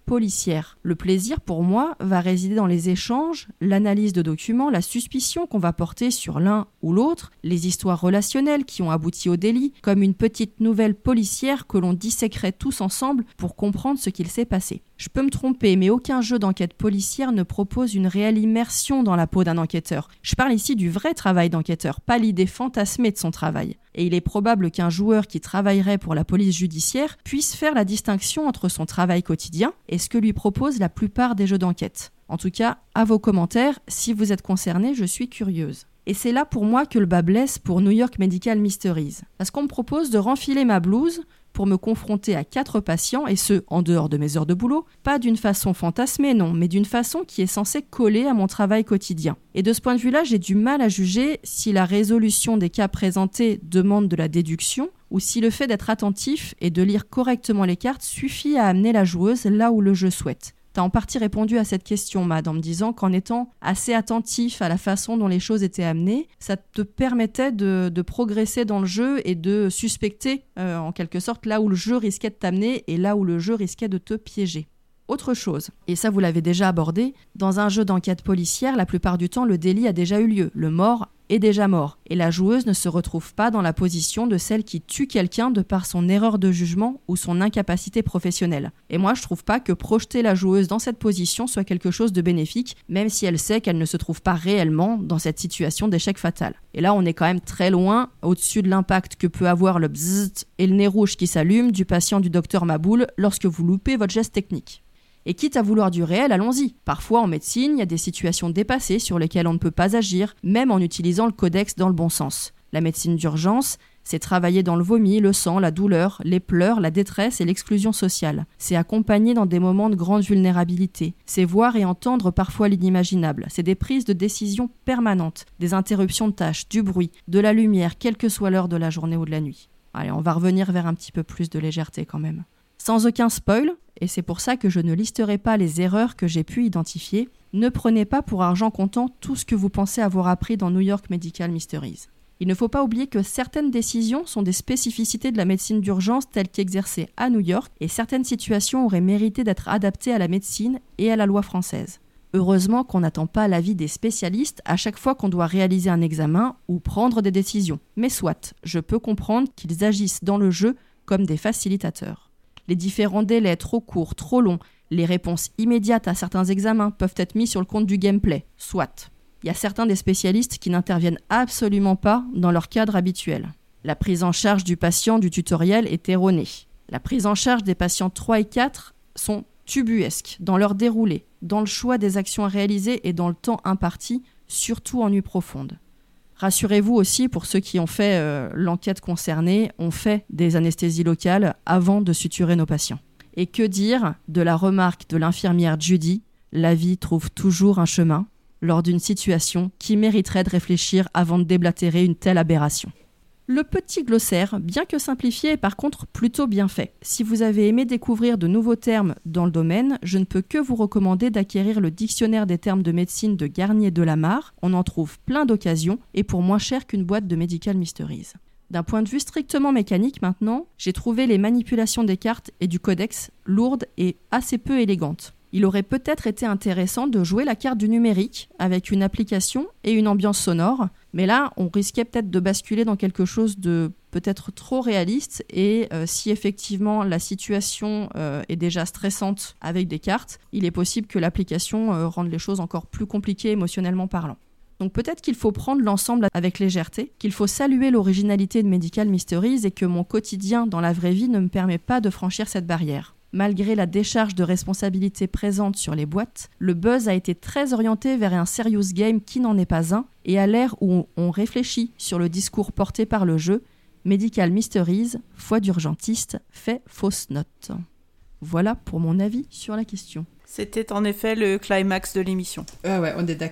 policière. Le plaisir, pour moi, va résider dans les échanges, l'analyse de documents, la suspicion qu'on va porter sur l'un ou l'autre, les histoires relationnelles qui ont abouti au délit, comme une petite nouvelle policière que l'on disséquerait tous ensemble pour comprendre ce qu'il s'est passé. Je peux me tromper, mais aucun jeu d'enquête policière ne propose une réelle immersion dans la peau d'un enquêteur. Je parle ici du vrai travail d'enquêteur, pas l'idée fantasmée de son travail. Et il est probable qu'un joueur qui travaillerait pour la police judiciaire puisse faire la distinction entre son travail quotidien et ce que lui proposent la plupart des jeux d'enquête. En tout cas, à vos commentaires, si vous êtes concernés, je suis curieuse. Et c'est là pour moi que le bas blesse pour New York Medical Mysteries. Parce qu'on me propose de renfiler ma blouse pour me confronter à quatre patients, et ce, en dehors de mes heures de boulot, pas d'une façon fantasmée, non, mais d'une façon qui est censée coller à mon travail quotidien. Et de ce point de vue-là, j'ai du mal à juger si la résolution des cas présentés demande de la déduction, ou si le fait d'être attentif et de lire correctement les cartes suffit à amener la joueuse là où le jeu souhaite. T'as en partie répondu à cette question, Mad, en me disant qu'en étant assez attentif à la façon dont les choses étaient amenées, ça te permettait de, de progresser dans le jeu et de suspecter, euh, en quelque sorte, là où le jeu risquait de t'amener et là où le jeu risquait de te piéger. Autre chose, et ça vous l'avez déjà abordé, dans un jeu d'enquête policière, la plupart du temps, le délit a déjà eu lieu, le mort est déjà mort, et la joueuse ne se retrouve pas dans la position de celle qui tue quelqu'un de par son erreur de jugement ou son incapacité professionnelle. Et moi, je trouve pas que projeter la joueuse dans cette position soit quelque chose de bénéfique, même si elle sait qu'elle ne se trouve pas réellement dans cette situation d'échec fatal. Et là, on est quand même très loin, au-dessus de l'impact que peut avoir le bzzzt et le nez rouge qui s'allume du patient du docteur Maboul lorsque vous loupez votre geste technique. Et quitte à vouloir du réel, allons-y. Parfois, en médecine, il y a des situations dépassées sur lesquelles on ne peut pas agir, même en utilisant le codex dans le bon sens. La médecine d'urgence, c'est travailler dans le vomi, le sang, la douleur, les pleurs, la détresse et l'exclusion sociale. C'est accompagner dans des moments de grande vulnérabilité. C'est voir et entendre parfois l'inimaginable. C'est des prises de décision permanentes, des interruptions de tâches, du bruit, de la lumière, quelle que soit l'heure de la journée ou de la nuit. Allez, on va revenir vers un petit peu plus de légèreté quand même. Sans aucun spoil, et c'est pour ça que je ne listerai pas les erreurs que j'ai pu identifier, ne prenez pas pour argent comptant tout ce que vous pensez avoir appris dans New York Medical Mysteries. Il ne faut pas oublier que certaines décisions sont des spécificités de la médecine d'urgence telle qu'exercée à New York, et certaines situations auraient mérité d'être adaptées à la médecine et à la loi française. Heureusement qu'on n'attend pas l'avis des spécialistes à chaque fois qu'on doit réaliser un examen ou prendre des décisions. Mais soit, je peux comprendre qu'ils agissent dans le jeu comme des facilitateurs. Les différents délais trop courts, trop longs, les réponses immédiates à certains examens peuvent être mis sur le compte du gameplay, soit. Il y a certains des spécialistes qui n'interviennent absolument pas dans leur cadre habituel. La prise en charge du patient du tutoriel est erronée. La prise en charge des patients trois et quatre sont tubuesques dans leur déroulé, dans le choix des actions à réaliser et dans le temps imparti, surtout en nuit profonde. Rassurez-vous aussi, pour ceux qui ont fait euh, l'enquête concernée, on fait des anesthésies locales avant de suturer nos patients. Et que dire de la remarque de l'infirmière Judy, la vie trouve toujours un chemin, lors d'une situation qui mériterait de réfléchir avant de déblatérer une telle aberration. Le petit glossaire, bien que simplifié, est par contre plutôt bien fait. Si vous avez aimé découvrir de nouveaux termes dans le domaine, je ne peux que vous recommander d'acquérir le dictionnaire des termes de médecine de Garnier de Lamar. On en trouve plein d'occasions et pour moins cher qu'une boîte de Medical Mysteries. D'un point de vue strictement mécanique maintenant, j'ai trouvé les manipulations des cartes et du codex lourdes et assez peu élégantes. Il aurait peut-être été intéressant de jouer la carte du numérique avec une application et une ambiance sonore, mais là, on risquait peut-être de basculer dans quelque chose de peut-être trop réaliste et euh, si effectivement la situation euh, est déjà stressante avec des cartes, il est possible que l'application euh, rende les choses encore plus compliquées émotionnellement parlant. Donc peut-être qu'il faut prendre l'ensemble avec légèreté, qu'il faut saluer l'originalité de Medical Mysteries et que mon quotidien dans la vraie vie ne me permet pas de franchir cette barrière. Malgré la décharge de responsabilité présente sur les boîtes, le buzz a été très orienté vers un serious game qui n'en est pas un, et à l'ère où on réfléchit sur le discours porté par le jeu, Medical Mysteries, foi d'urgentiste, fait fausse note. Voilà pour mon avis sur la question. C'était en effet le climax de l'émission. Ah ouais, on est d'accord.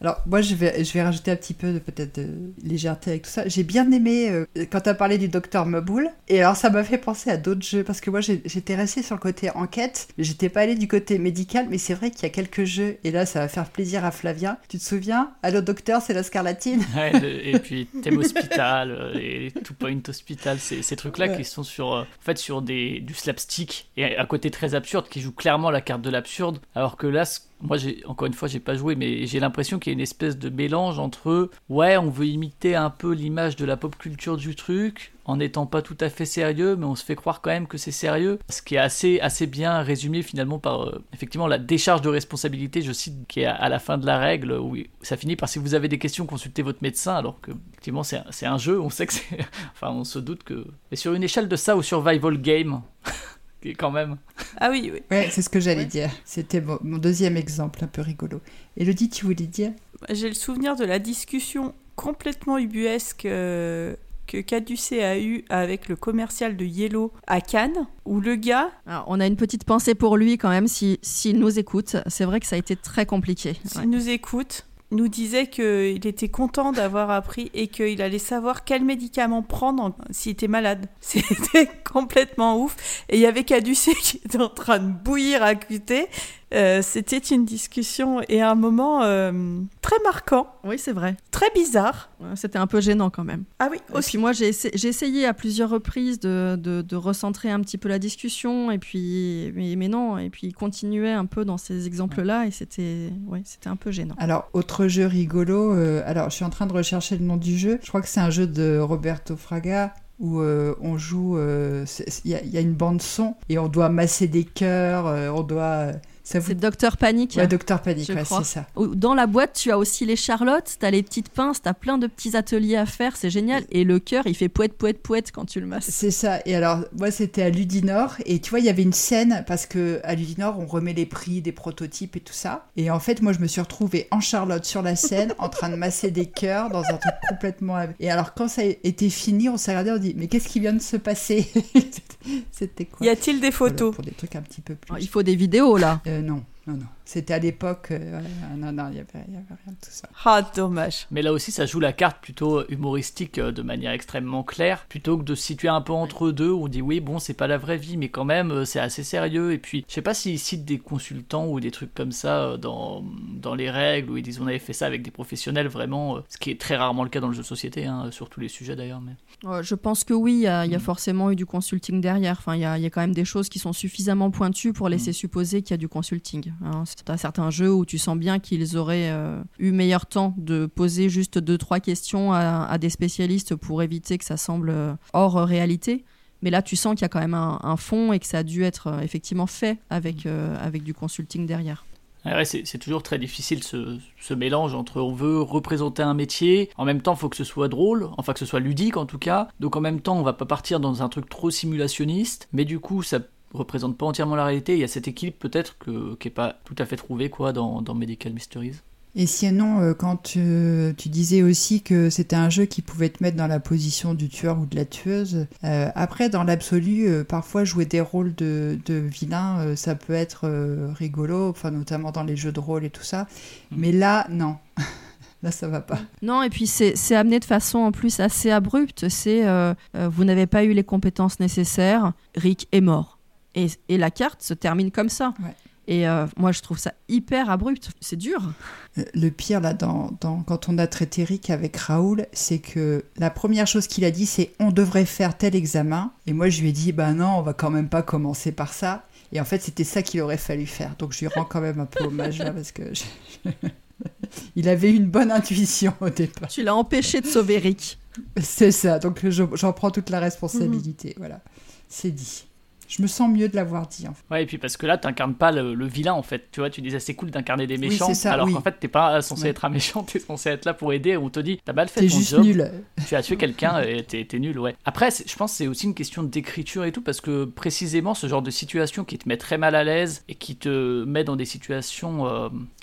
Alors, moi, je vais, je vais rajouter un petit peu de peut-être de légèreté avec tout ça. J'ai bien aimé euh, quand tu as parlé du docteur Maboul. Et alors, ça m'a fait penser à d'autres jeux. Parce que moi, j'ai, j'étais restée sur le côté enquête. Mais j'étais pas allée du côté médical. Mais c'est vrai qu'il y a quelques jeux. Et là, ça va faire plaisir à Flavien. Tu te souviens ? Allô, docteur, c'est la scarlatine. Ouais, de, et puis Thème Hospital, et Two Point Hospital, ces, ces trucs-là ouais. qui sont sur, euh, en fait, sur des, du slapstick. Et à côté très absurde, qui joue clairement la carte de l'absurde. Alors que là, moi, j'ai, encore une fois, j'ai pas joué, mais j'ai l'impression qu'il y a une espèce de mélange entre ouais, on veut imiter un peu l'image de la pop culture du truc, en n'étant pas tout à fait sérieux, mais on se fait croire quand même que c'est sérieux. Ce qui est assez, assez bien résumé finalement par euh, effectivement la décharge de responsabilité, je cite, qui est à, à la fin de la règle, où ça finit par si vous avez des questions, consultez votre médecin, alors que effectivement c'est un, c'est un jeu, on sait que c'est. Enfin, on se doute que. Et sur une échelle de ça au survival game. Quand même. Ah oui, oui. Ouais, c'est ce que j'allais ouais. dire. C'était mon, mon deuxième exemple, un peu rigolo. Élodie, tu voulais dire ? J'ai le souvenir de la discussion complètement ubuesque euh, que Caducée a eue avec le commercial de Yellow à Cannes, où le gars... Alors, on a une petite pensée pour lui quand même, si, s'il nous écoute. C'est vrai que ça a été très compliqué. S'il ouais. nous écoute... nous disait qu'il était content d'avoir appris et qu'il allait savoir quel médicament prendre s'il était malade. C'était complètement ouf. Et il y avait Caducée qui était en train de bouillir à côté. Euh, c'était une discussion et un moment euh, très marquant. Oui, c'est vrai. Très bizarre. Ouais, c'était un peu gênant quand même. Ah oui, aussi. Et puis moi, j'ai, essa- j'ai essayé à plusieurs reprises de, de, de recentrer un petit peu la discussion, et puis, mais, mais non, et puis il continuait un peu dans ces exemples-là, et c'était, ouais, c'était un peu gênant. Alors, autre jeu rigolo, euh, alors je suis en train de rechercher le nom du jeu. Je crois que c'est un jeu de Roberto Fraga, où euh, on joue, il euh, y, y a une bande son, et on doit masser des cœurs, euh, on doit... Ça vous... C'est Docteur Panic. Ouais, Docteur Panic, je ouais, crois. c'est ça. Dans la boîte, tu as aussi les charlottes, t'as les petites pinces, t'as plein de petits ateliers à faire, c'est génial. Et le cœur, il fait poète, poète, poète quand tu le masses. C'est ça. Et alors, moi, c'était à Ludinor. Et tu vois, il y avait une scène, parce qu'à Ludinor, on remet les prix des prototypes et tout ça. Et en fait, moi, je me suis retrouvée en Charlotte sur la scène, en train de masser des cœurs dans un truc complètement... Et alors, quand ça a été fini, on s'est regardé, on dit, mais qu'est-ce qui vient de se passer? C'était quoi? Y a-t-il des photos? Voilà, pour des trucs un petit peu plus... Oh, il faut des vidéos, là. Euh, non. Non, non. C'était à l'époque... Euh, ouais, non, non, il n'y avait, y avait rien de tout ça. Ah, dommage. Mais là aussi, ça joue la carte plutôt humoristique euh, de manière extrêmement claire, plutôt que de se situer un peu entre deux, où on dit oui, bon, c'est pas la vraie vie, mais quand même, euh, c'est assez sérieux. Et puis, je sais pas s'ils citent des consultants ou des trucs comme ça euh, dans, dans les règles, où ils disent on avait fait ça avec des professionnels, vraiment, euh, ce qui est très rarement le cas dans le jeu de société, hein, sur tous les sujets d'ailleurs. Mais... Ouais, je pense que oui, il y a, y a forcément eu du consulting derrière. Enfin, il y a, y a quand même des choses qui sont suffisamment pointues pour laisser mmh. supposer qu'il y a du consulting. Hein, c'est à certains jeux où tu sens bien qu'ils auraient euh, eu meilleur temps de poser juste deux, trois questions à, à des spécialistes pour éviter que ça semble euh, hors réalité. Mais là, tu sens qu'il y a quand même un, un fond et que ça a dû être euh, effectivement fait avec, euh, avec du consulting derrière. Ouais, c'est, c'est toujours très difficile ce, ce mélange entre on veut représenter un métier, en même temps il faut que ce soit drôle, enfin que ce soit ludique en tout cas, donc en même temps on va pas partir dans un truc trop simulationniste, mais du coup ça représente pas entièrement la réalité, il y a cet équilibre peut-être que, qui est pas tout à fait trouvé quoi, dans, dans Medical Mysteries. Et sinon, euh, quand tu, tu disais aussi que c'était un jeu qui pouvait te mettre dans la position du tueur ou de la tueuse, euh, après, dans l'absolu, euh, parfois jouer des rôles de, de vilain, euh, ça peut être euh, rigolo, enfin, notamment dans les jeux de rôle et tout ça. Mmh. Mais là, non. Là, ça va pas. Non, et puis c'est, c'est amené de façon en plus assez abrupte. C'est euh, euh, vous n'avez pas eu les compétences nécessaires, Rick est mort. Et, et la carte se termine comme ça. Ouais. Et euh, moi, je trouve ça hyper abrupt. C'est dur. Le pire, là, dans, dans, quand on a traité Rick avec Raoul, c'est que la première chose qu'il a dit, c'est « on devrait faire tel examen ». Et moi, je lui ai dit « bah non, on va quand même pas commencer par ça ». Et en fait, c'était ça qu'il aurait fallu faire. Donc, je lui rends quand même un peu hommage, là, parce que... Je... Il avait une bonne intuition au départ. Tu l'as empêché de sauver Rick. C'est ça. Donc, je, j'en prends toute la responsabilité. Mmh. Voilà. C'est dit. Je me sens mieux de l'avoir dit, en fait. Ouais, et puis parce que là, t'incarnes pas le, le vilain, en fait. Tu vois, tu disais, c'est cool d'incarner des méchants, oui, c'est ça, alors oui. qu'en fait, t'es pas censé ouais. être un méchant, t'es censé être là pour aider. On te dit, t'as mal fait t'es ton juste job. Nul. Tu as tué quelqu'un et t'es, t'es nul, ouais. Après, je pense que c'est aussi une question d'écriture et tout, parce que précisément, ce genre de situation qui te met très mal à l'aise et qui te met dans des situations... Euh,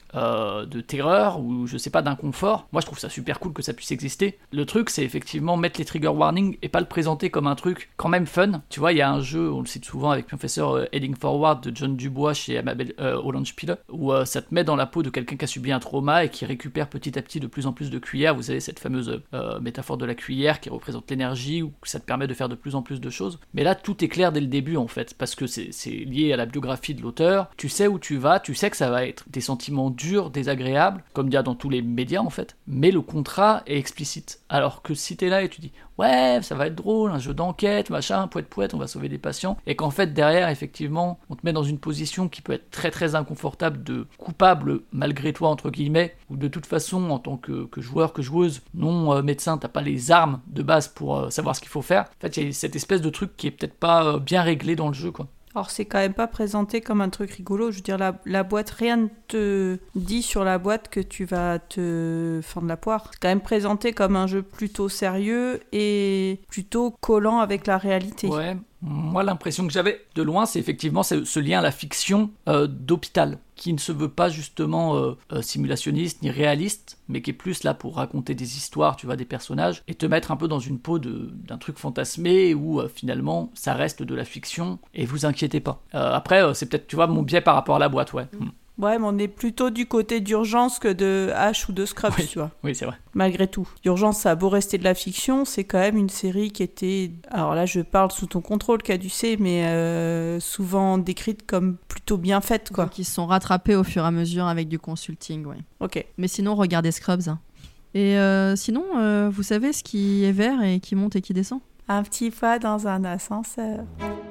euh, de terreur ou je sais pas d'inconfort, moi je trouve ça super cool que ça puisse exister. Le truc c'est effectivement mettre les trigger warnings et pas le présenter comme un truc quand même fun. Tu vois, il y a un jeu, on le cite souvent avec Professeur euh, Heading Forward de John Dubois chez Amabel euh, Hollandspiele, où euh, ça te met dans la peau de quelqu'un qui a subi un trauma et qui récupère petit à petit de plus en plus de cuillères. Vous savez, cette fameuse euh, métaphore de la cuillère qui représente l'énergie, ou ça te permet de faire de plus en plus de choses. Mais là, tout est clair dès le début en fait, parce que c'est, c'est lié à la biographie de l'auteur. Tu sais où tu vas, tu sais que ça va être des sentiments durs, désagréables, comme il y a dans tous les médias en fait, mais le contrat est explicite. Alors que si t'es là et tu dis ouais, ça va être drôle, un jeu d'enquête, machin, poète poète, on va sauver des patients, et qu'en fait derrière, effectivement, on te met dans une position qui peut être très très inconfortable de coupable malgré toi, entre guillemets, ou de toute façon, en tant que, que joueur, que joueuse, non euh, médecin, t'as pas les armes de base pour euh, savoir ce qu'il faut faire. En fait, il y a cette espèce de truc qui est peut-être pas euh, bien réglé dans le jeu, quoi. Alors c'est quand même pas présenté comme un truc rigolo, je veux dire la, la boîte, rien ne te dit sur la boîte que tu vas te fendre la poire. C'est quand même présenté comme un jeu plutôt sérieux et plutôt collant avec la réalité. Ouais, moi l'impression que j'avais de loin, c'est effectivement ce, ce lien à la fiction euh, d'hôpital, qui ne se veut pas justement euh, euh, simulationniste ni réaliste, mais qui est plus là pour raconter des histoires, tu vois, des personnages, et te mettre un peu dans une peau de, d'un truc fantasmé où euh, finalement ça reste de la fiction, et vous inquiétez pas. Euh, après, euh, c'est peut-être, tu vois, mon biais par rapport à la boîte, ouais. Mm. Ouais, mais on est plutôt du côté d'Urgence que de H ou de Scrubs, oui. tu vois. Oui, c'est vrai. Malgré tout. Urgence, ça a beau rester de la fiction, c'est quand même une série qui était... Alors là, je parle sous ton contrôle, Caducée, mais euh, souvent décrite comme plutôt bien faite, quoi. Donc ils se sont rattrapés au fur et à mesure avec du consulting, ouais. Ok. Mais sinon, regardez Scrubs. Hein. Et euh, sinon, euh, vous savez ce qui est vert et qui monte et qui descend ? Un petit pas dans un ascenseur.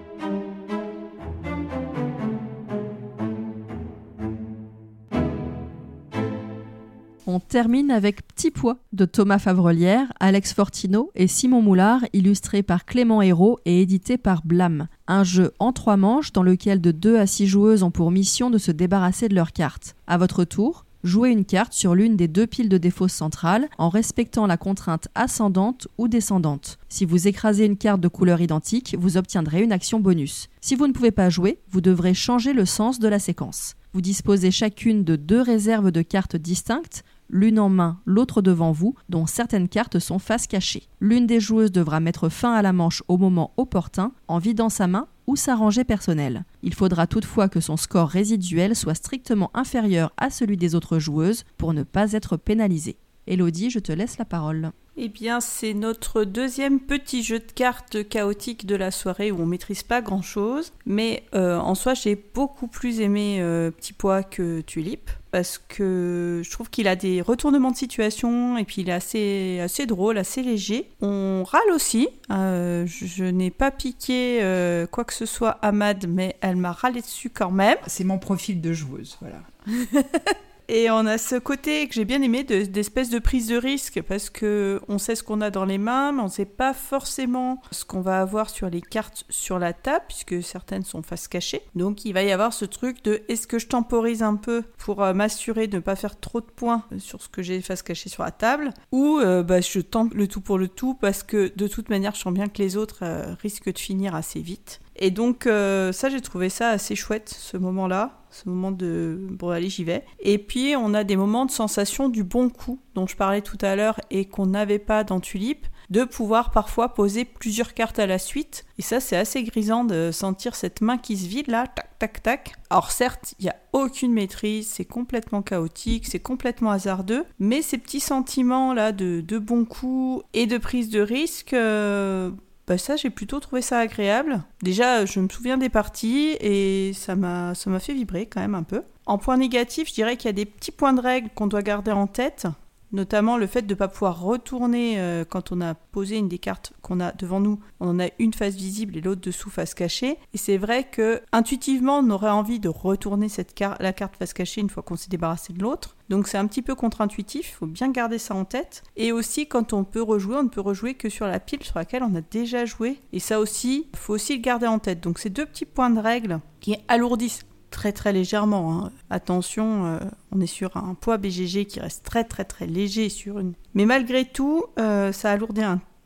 On termine avec Petit Pois de Thomas Favrelière, Alex Fortino et Simon Moulard, illustré par Clément Hérault et édité par Blam. Un jeu en trois manches dans lequel de deux à six joueuses ont pour mission de se débarrasser de leurs cartes. À votre tour, jouez une carte sur l'une des deux piles de défauts centrales en respectant la contrainte ascendante ou descendante. Si vous écrasez une carte de couleur identique, vous obtiendrez une action bonus. Si vous ne pouvez pas jouer, vous devrez changer le sens de la séquence. Vous disposez chacune de deux réserves de cartes distinctes, l'une en main, l'autre devant vous, dont certaines cartes sont face cachée. L'une des joueuses devra mettre fin à la manche au moment opportun, en vidant sa main ou sa rangée personnelle. Il faudra toutefois que son score résiduel soit strictement inférieur à celui des autres joueuses pour ne pas être pénalisée. Élodie, je te laisse la parole. Eh bien, c'est notre deuxième petit jeu de cartes chaotique de la soirée où on maîtrise pas grand-chose. Mais euh, en soi, j'ai beaucoup plus aimé euh, Petit Pois que Tulipe. Parce que je trouve qu'il a des retournements de situation et puis il est assez, assez drôle, assez léger. On râle aussi. Euh, je, je n'ai pas piqué euh, quoi que ce soit à Mad, mais elle m'a râlé dessus quand même. C'est mon profil de joueuse, voilà. Et on a ce côté que j'ai bien aimé de, d'espèce de prise de risque parce qu'on sait ce qu'on a dans les mains, mais on ne sait pas forcément ce qu'on va avoir sur les cartes sur la table, puisque certaines sont face cachée. Donc il va y avoir ce truc de est-ce que je temporise un peu pour euh, m'assurer de ne pas faire trop de points sur ce que j'ai face cachée sur la table, ou euh, bah, je tente le tout pour le tout parce que de toute manière je sens bien que les autres euh, risquent de finir assez vite. Et donc euh, ça, j'ai trouvé ça assez chouette, ce moment-là, ce moment de bon allez j'y vais. Et puis on a des moments de sensation du bon coup dont je parlais tout à l'heure et qu'on n'avait pas dans Tulipe, de pouvoir parfois poser plusieurs cartes à la suite. Et ça, c'est assez grisant de sentir cette main qui se vide là, tac tac tac. Alors certes, il n'y a aucune maîtrise, c'est complètement chaotique, c'est complètement hasardeux, mais ces petits sentiments là de, de bon coup et de prise de risque... Euh, Bah ça, j'ai plutôt trouvé ça agréable. Déjà, je me souviens des parties et ça m'a, ça m'a fait vibrer quand même un peu. En point négatif, je dirais qu'il y a des petits points de règle qu'on doit garder en tête, notamment le fait de ne pas pouvoir retourner euh, quand on a posé une des cartes qu'on a devant nous. On en a une face visible et l'autre dessous face cachée. Et c'est vrai que intuitivement, on aurait envie de retourner cette car- la carte face cachée une fois qu'on s'est débarrassé de l'autre. Donc c'est un petit peu contre-intuitif, il faut bien garder ça en tête. Et aussi, quand on peut rejouer, on ne peut rejouer que sur la pile sur laquelle on a déjà joué. Et ça aussi, il faut aussi le garder en tête. Donc c'est deux petits points de règle qui alourdissent très très légèrement. Hein. Attention, euh, on est sur un poids B G G qui reste très très très léger sur une... Mais malgré tout, euh, ça alourdit un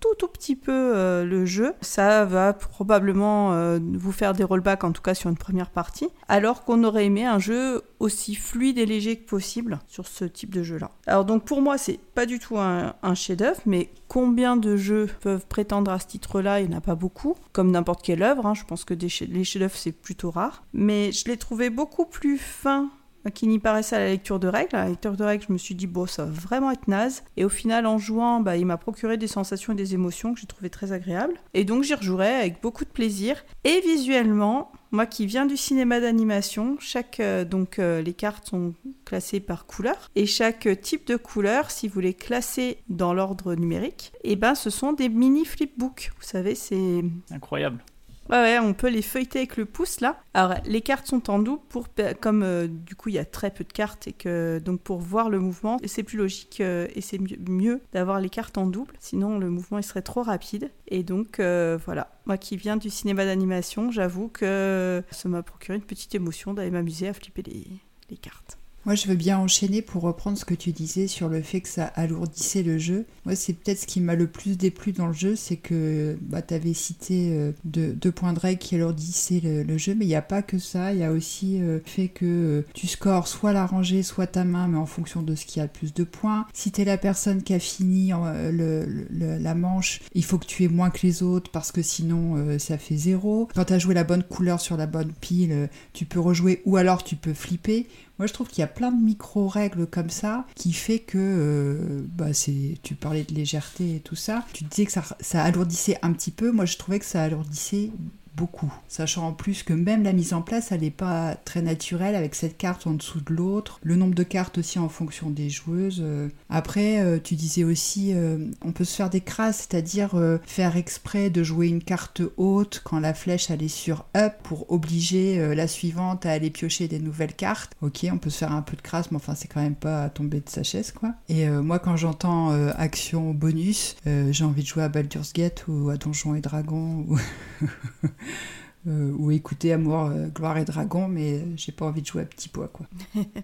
tout tout petit peu euh, le jeu. Ça va probablement euh, vous faire des rollbacks, en tout cas sur une première partie, alors qu'on aurait aimé un jeu aussi fluide et léger que possible sur ce type de jeu-là. Alors donc pour moi, c'est pas du tout un, un chef-d'œuvre, mais combien de jeux peuvent prétendre à ce titre-là? Il n'y en a pas beaucoup, comme n'importe quelle œuvre, hein. Je pense que des ch- les chefs-d'œuvre, c'est plutôt rare. Mais je l'ai trouvé beaucoup plus fin qu'il n'y paraissait à la lecture de règles. À la lecture de règles, je me suis dit, bon, ça va vraiment être naze. Et au final, en jouant, bah, il m'a procuré des sensations et des émotions que j'ai trouvées très agréables. Et donc, j'y rejouerai avec beaucoup de plaisir. Et visuellement, moi qui viens du cinéma d'animation, chaque, euh, donc, euh, les cartes sont classées par couleur. Et chaque type de couleur, si vous les classez dans l'ordre numérique, et ben, ce sont des mini flipbooks. Vous savez, c'est... Incroyable. Ouais, ouais, on peut les feuilleter avec le pouce, là. Alors, les cartes sont en double, pour, comme euh, du coup, il y a très peu de cartes, et que donc pour voir le mouvement, c'est plus logique euh, et c'est mieux, mieux d'avoir les cartes en double, sinon le mouvement, il serait trop rapide. Et donc, euh, voilà, moi qui viens du cinéma d'animation, j'avoue que ça m'a procuré une petite émotion d'aller m'amuser à flipper les, les cartes. Moi, je veux bien enchaîner pour reprendre ce que tu disais sur le fait que ça alourdissait le jeu. Moi, c'est peut-être ce qui m'a le plus déplu dans le jeu, c'est que bah, tu avais cité euh, deux, deux points de règle qui alourdissaient le, le jeu, mais il n'y a pas que ça. Il y a aussi euh, le fait que euh, tu scores soit la rangée, soit ta main, mais en fonction de ce qui a le plus de points. Si tu es la personne qui a fini euh, le, le, la manche, il faut que tu aies moins que les autres parce que sinon, euh, ça fait zéro. Quand tu as joué la bonne couleur sur la bonne pile, euh, tu peux rejouer ou alors tu peux flipper. Moi, je trouve qu'il y a plein de micro-règles comme ça qui fait que, euh, bah, c'est, tu parlais de légèreté et tout ça, tu disais que ça, ça alourdissait un petit peu. Moi, je trouvais que ça alourdissait beaucoup. Sachant en plus que même la mise en place, elle n'est pas très naturelle avec cette carte en dessous de l'autre. Le nombre de cartes aussi en fonction des joueuses. Après, euh, tu disais aussi, euh, on peut se faire des crasses, c'est-à-dire euh, faire exprès de jouer une carte haute quand la flèche elle est sur up pour obliger euh, la suivante à aller piocher des nouvelles cartes. Ok, on peut se faire un peu de crasse, mais enfin c'est quand même pas à tomber de sa chaise, quoi. Et euh, moi, quand j'entends euh, action bonus, euh, j'ai envie de jouer à Baldur's Gate ou à Donjons et Dragons ou Euh, ou écouter Amour, euh, Gloire et Dragon, mais euh, j'ai pas envie de jouer à petit pois, quoi. Flavien ?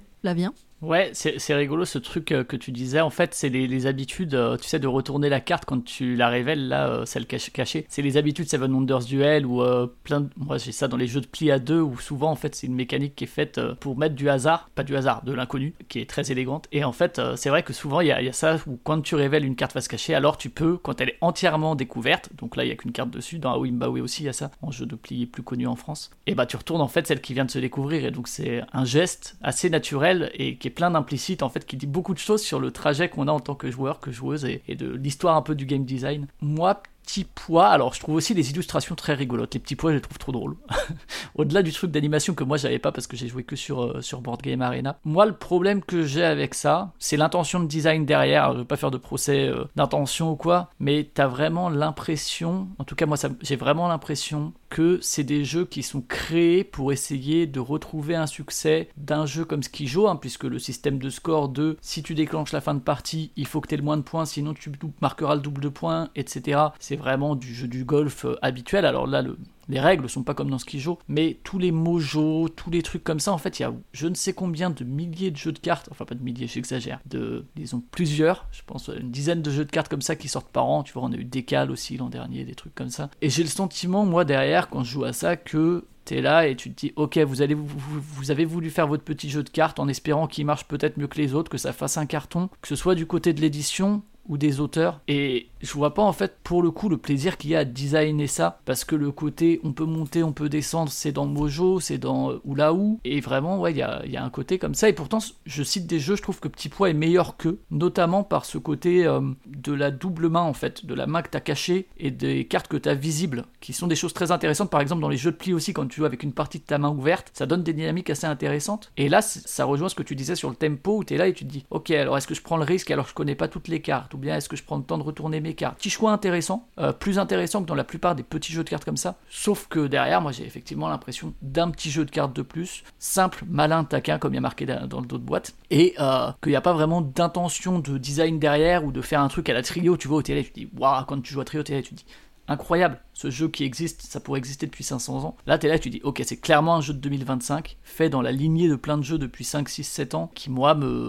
Ouais, c'est, c'est rigolo ce truc euh, que tu disais. En fait, c'est les, les habitudes, euh, tu sais, de retourner la carte quand tu la révèles, là, euh, celle cach- cachée. C'est les habitudes Seven Wonders Duel ou euh, plein de... Moi, j'ai ça dans les jeux de pli à deux où souvent, en fait, c'est une mécanique qui est faite euh, pour mettre du hasard, pas du hasard, de l'inconnu, qui est très élégante. Et en fait, euh, c'est vrai que souvent, il y a, y a ça où quand tu révèles une carte face cachée, alors tu peux, quand elle est entièrement découverte, donc là, il y a qu'une carte dessus, dans Awimbawe aussi, il y a ça, en jeu de pli plus connu en France, et bah, tu retournes en fait celle qui vient de se découvrir. Et donc, c'est un geste assez naturel et qui est plein d'implicite, en fait, qui dit beaucoup de choses sur le trajet qu'on a en tant que joueur, que joueuse, et, et de l'histoire un peu du game design. Moi, Petit Pois, alors je trouve aussi les illustrations très rigolotes. Les petits pois, je les trouve trop drôles. Au-delà du truc d'animation que moi j'avais pas parce que j'ai joué que sur, euh, sur Board Game Arena. Moi, le problème que j'ai avec ça, c'est l'intention de design derrière. Alors, je veux pas faire de procès euh, d'intention ou quoi, mais t'as vraiment l'impression, en tout cas moi ça, j'ai vraiment l'impression que c'est des jeux qui sont créés pour essayer de retrouver un succès d'un jeu comme Skijo, hein, puisque le système de score de si tu déclenches la fin de partie, il faut que tu aies le moins de points, sinon tu marqueras le double de points, et cetera. C'est vraiment du jeu du golf euh, habituel. Alors là, le, les règles sont pas comme dans Skijo, mais tous les mojos, tous les trucs comme ça, en fait, il y a je ne sais combien de milliers de jeux de cartes, enfin pas de milliers, j'exagère, de, disons plusieurs, je pense une dizaine de jeux de cartes comme ça qui sortent par an. Tu vois, on a eu Décal aussi l'an dernier, des trucs comme ça. Et j'ai le sentiment, moi, derrière, quand je joue à ça, que t'es là et tu te dis ok, vous, allez, vous, vous avez voulu faire votre petit jeu de cartes en espérant qu'il marche peut-être mieux que les autres, que ça fasse un carton, que ce soit du côté de l'édition ou des auteurs, et je vois pas en fait pour le coup le plaisir qu'il y a à designer ça, parce que le côté on peut monter, on peut descendre, c'est dans Mojo, c'est dans euh, Oulaou, et vraiment ouais il y a, y a un côté comme ça. Et pourtant je cite des jeux, je trouve que Petit Pois est meilleur qu'eux, notamment par ce côté euh, de la double main en fait, de la main que t'as cachée et des cartes que t'as visibles, qui sont des choses très intéressantes. Par exemple dans les jeux de pli aussi, quand tu joues avec une partie de ta main ouverte, ça donne des dynamiques assez intéressantes. Et là ça rejoint ce que tu disais sur le tempo, où t'es là et tu te dis ok, alors est-ce que je prends le risque alors que je connais pas toutes les cartes, ou bien est-ce que je prends le temps de retourner mes cartes. Petit choix intéressant, euh, plus intéressant que dans la plupart des petits jeux de cartes comme ça, sauf que derrière moi j'ai effectivement l'impression d'un petit jeu de cartes de plus, simple, malin, taquin, comme il y a marqué dans le dos de boîte, et euh, qu'il n'y a pas vraiment d'intention de design derrière, ou de faire un truc à la Trio, tu vois, au télé, tu te dis waouh, quand tu joues à Trio télé, tu te dis incroyable, ce jeu qui existe, ça pourrait exister depuis cinq cents ans. Là, t'es là, tu dis, ok, c'est clairement un jeu de deux mille vingt-cinq, fait dans la lignée de plein de jeux depuis cinq, six, sept ans, qui, moi, me...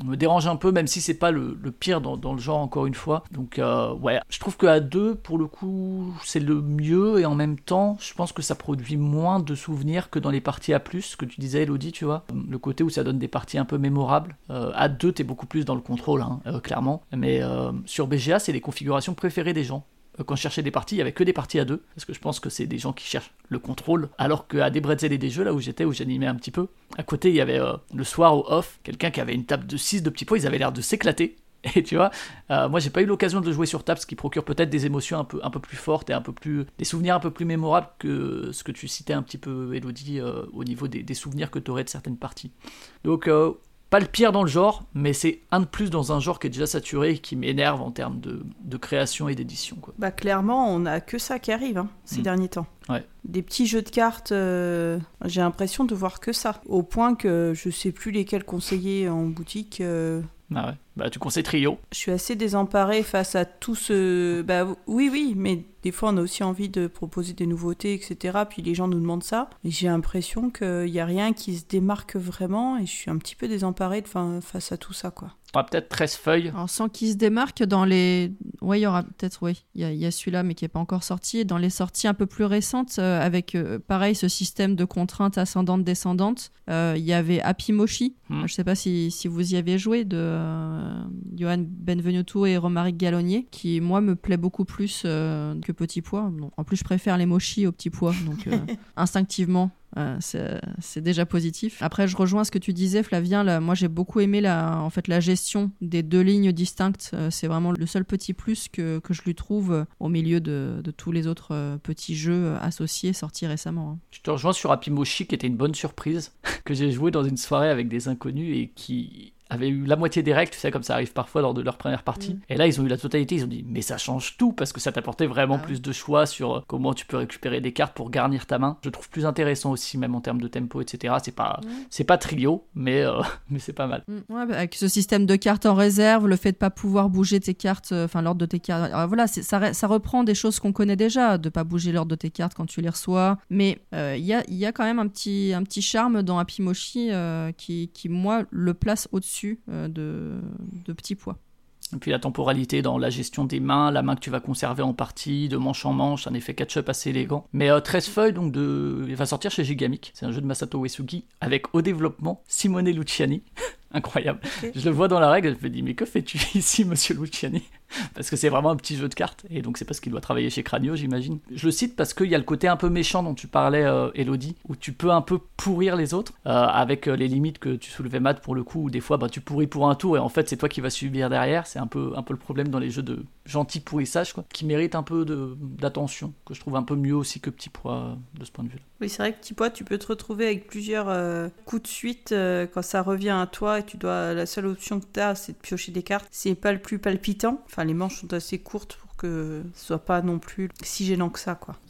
me dérange un peu, même si c'est pas le, le pire dans, dans le genre, encore une fois. Donc euh, ouais, je trouve qu'à deux, pour le coup, c'est le mieux, et en même temps, je pense que ça produit moins de souvenirs que dans les parties A plus, ce que tu disais, Elodie, tu vois. Le côté où ça donne des parties un peu mémorables. Euh, à deux, t'es beaucoup plus dans le contrôle, hein, euh, clairement. Mais euh, sur B G A, c'est les configurations préférées des gens. Quand je cherchais des parties, il n'y avait que des parties à deux, parce que je pense que c'est des gens qui cherchent le contrôle, alors qu'à des Bretzel et des jeux, là où j'étais, où j'animais un petit peu, à côté, il y avait euh, le soir au off, quelqu'un qui avait une table de six de petits pois, ils avaient l'air de s'éclater, et tu vois, euh, moi j'ai pas eu l'occasion de le jouer sur table, ce qui procure peut-être des émotions un peu, un peu plus fortes et un peu plus, des souvenirs un peu plus mémorables que ce que tu citais un petit peu, Elodie, euh, au niveau des, des souvenirs que tu aurais de certaines parties. Donc, euh, pas le pire dans le genre, mais c'est un de plus dans un genre qui est déjà saturé et qui m'énerve en termes de, de création et d'édition, quoi. Bah clairement, on a que ça qui arrive hein, ces mmh. derniers temps. Ouais. Des petits jeux de cartes, euh, j'ai l'impression de voir que ça. Au point que je sais plus lesquels conseiller en boutique. Euh... Ah ouais. Bah tu conseilles Trio. Je suis assez désemparée face à tout ce... Bah oui, oui, mais des fois on a aussi envie de proposer des nouveautés, et cetera. Puis les gens nous demandent ça. Et j'ai l'impression qu'il n'y a rien qui se démarque vraiment. Et je suis un petit peu désemparée de, fin, face à tout ça, quoi. On aura peut-être treize feuilles. Alors, sans qu'il se démarque dans les... Oui, il y aura peut-être, oui. Il y a, il y a celui-là, mais qui n'est pas encore sorti. Dans les sorties un peu plus récentes, euh, avec, euh, pareil, ce système de contraintes ascendantes-descendantes, euh, il y avait Happy Moshi. Hmm. Je ne sais pas si, si vous y avez joué, de euh, Johan Benvenuto et Romaric Gallonier, qui, moi, me plaît beaucoup plus euh, que Petit Pois. Bon, en plus, je préfère les Moshi aux Petits Pois, donc euh, instinctivement... Euh, c'est, c'est déjà positif. Après, je rejoins ce que tu disais, Flavien. Là, moi, j'ai beaucoup aimé la, en fait, la gestion des deux lignes distinctes. Euh, c'est vraiment le seul petit plus que, que je lui trouve euh, au milieu de, de tous les autres euh, petits jeux associés sortis récemment. Hein. Je te rejoins sur Happy Moshi, qui était une bonne surprise, que j'ai joué dans une soirée avec des inconnus et qui avaient eu la moitié des règles, tu sais, comme ça arrive parfois lors de leur première partie. Mmh. Et là, ils ont eu la totalité, ils ont dit, mais ça change tout, parce que ça t'apportait vraiment ah, plus ouais. de choix sur comment tu peux récupérer des cartes pour garnir ta main. Je trouve plus intéressant aussi, même en termes de tempo, et cetera. C'est pas, mmh. c'est pas Trio, mais, euh, mais c'est pas mal. Mmh. Ouais, bah, avec ce système de cartes en réserve, le fait de pas pouvoir bouger tes cartes, enfin euh, l'ordre de tes cartes, alors, voilà, c'est, ça, ça reprend des choses qu'on connaît déjà, de pas bouger l'ordre de tes cartes quand tu les reçois, mais il euh, y, a, y a quand même un petit, un petit charme dans Happy Moshi euh, qui, qui, moi, le place au-dessus euh, de, de Petits Pois. Et puis la temporalité dans la gestion des mains, la main que tu vas conserver en partie, de manche en manche, un effet catch-up assez élégant. Mais euh, treize feuilles, donc de... il va sortir chez Gigamic. C'est un jeu de Masato Uesugi avec au développement Simone Luciani. Incroyable. Okay. Je le vois dans la règle, je me dis mais que fais-tu ici, monsieur Luciani? Parce que c'est vraiment un petit jeu de cartes, et donc c'est parce qu'il doit travailler chez Cranio, j'imagine. Je le cite parce qu'il y a le côté un peu méchant dont tu parlais, euh, Elodie, où tu peux un peu pourrir les autres, euh, avec euh, les limites que tu soulevais, Matt, pour le coup, où des fois bah, tu pourris pour un tour, et en fait c'est toi qui vas subir derrière. C'est un peu, un peu le problème dans les jeux de gentil pourrissage, quoi, qui mérite un peu de, d'attention, que je trouve un peu mieux aussi que Petit Pois euh, de ce point de vue-là. Oui, c'est vrai que Petit Pois, tu peux te retrouver avec plusieurs euh, coups de suite euh, quand ça revient à toi, et tu dois, la seule option que tu as, c'est de piocher des cartes. C'est pas le plus palpitant. Enfin, les manches sont assez courtes pour que ce soit pas non plus si gênant que ça, quoi.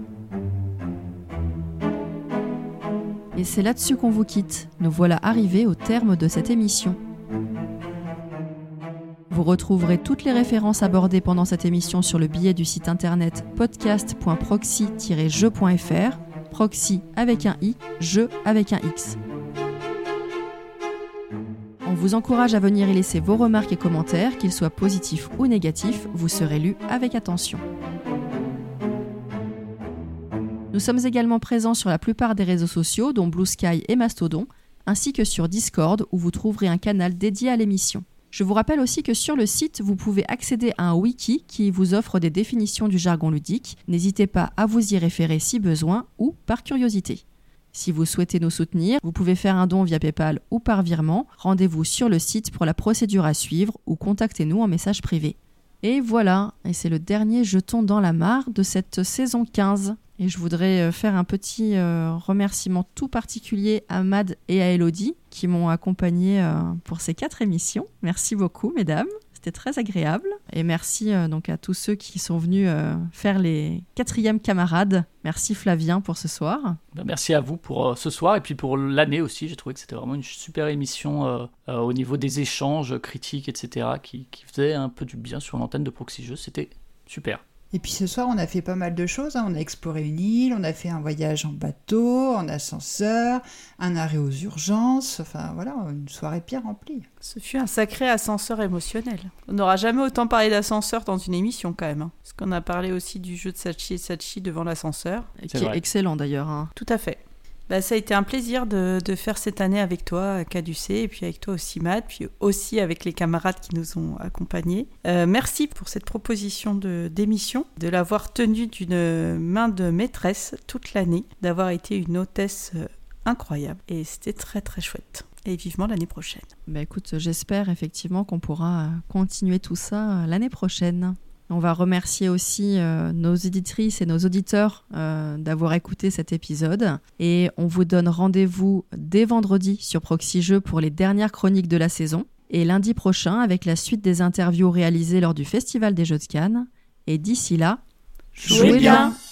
Et c'est là-dessus qu'on vous quitte. Nous voilà arrivés au terme de cette émission. Vous retrouverez toutes les références abordées pendant cette émission sur le billet du site internet podcast point proxy tiret jeux point f r, proxy avec un i, jeu avec un x. On vous encourage à venir y laisser vos remarques et commentaires, qu'ils soient positifs ou négatifs, vous serez lus avec attention. Nous sommes également présents sur la plupart des réseaux sociaux, dont Blue Sky et Mastodon, ainsi que sur Discord, où vous trouverez un canal dédié à l'émission. Je vous rappelle aussi que sur le site, vous pouvez accéder à un wiki qui vous offre des définitions du jargon ludique. N'hésitez pas à vous y référer si besoin ou par curiosité. Si vous souhaitez nous soutenir, vous pouvez faire un don via PayPal ou par virement. Rendez-vous sur le site pour la procédure à suivre ou contactez-nous en message privé. Et voilà, et c'est le dernier jeton dans la mare de cette saison quinze. Et je voudrais faire un petit euh, remerciement tout particulier à Mad et à Elodie qui m'ont accompagné euh, pour ces quatre émissions. Merci beaucoup, mesdames. C'était très agréable. Et merci euh, donc à tous ceux qui sont venus euh, faire les quatrièmes camarades. Merci Flavien pour ce soir. Ben, merci à vous pour euh, ce soir et puis pour l'année aussi. J'ai trouvé que c'était vraiment une super émission euh, euh, au niveau des échanges critiques, et cetera qui, qui faisait un peu du bien sur l'antenne de Proxy Jeux. C'était super. Et puis ce soir, on a fait pas mal de choses. Hein. On a exploré une île, on a fait un voyage en bateau, en ascenseur, un arrêt aux urgences. Enfin voilà, une soirée bien remplie. Ce fut un sacré ascenseur émotionnel. On n'aura jamais autant parlé d'ascenseur dans une émission quand même. Hein. Parce qu'on a parlé aussi du jeu de Sachi et Sachi devant l'ascenseur. Qui est, est excellent d'ailleurs. Hein. Tout à fait. Bah, ça a été un plaisir de, de faire cette année avec toi, Caducée, et puis avec toi aussi, Matt, puis aussi avec les camarades qui nous ont accompagnés. Euh, merci pour cette proposition de, d'émission, de l'avoir tenue d'une main de maîtresse toute l'année, d'avoir été une hôtesse incroyable. Et c'était très très chouette. Et vivement l'année prochaine. Bah écoute, j'espère effectivement qu'on pourra continuer tout ça l'année prochaine. On va remercier aussi euh, nos éditrices et nos auditeurs euh, d'avoir écouté cet épisode. Et on vous donne rendez-vous dès vendredi sur Proxy Jeux pour les dernières chroniques de la saison. Et lundi prochain avec la suite des interviews réalisées lors du Festival des Jeux de Cannes. Et d'ici là, jouez bien, bien.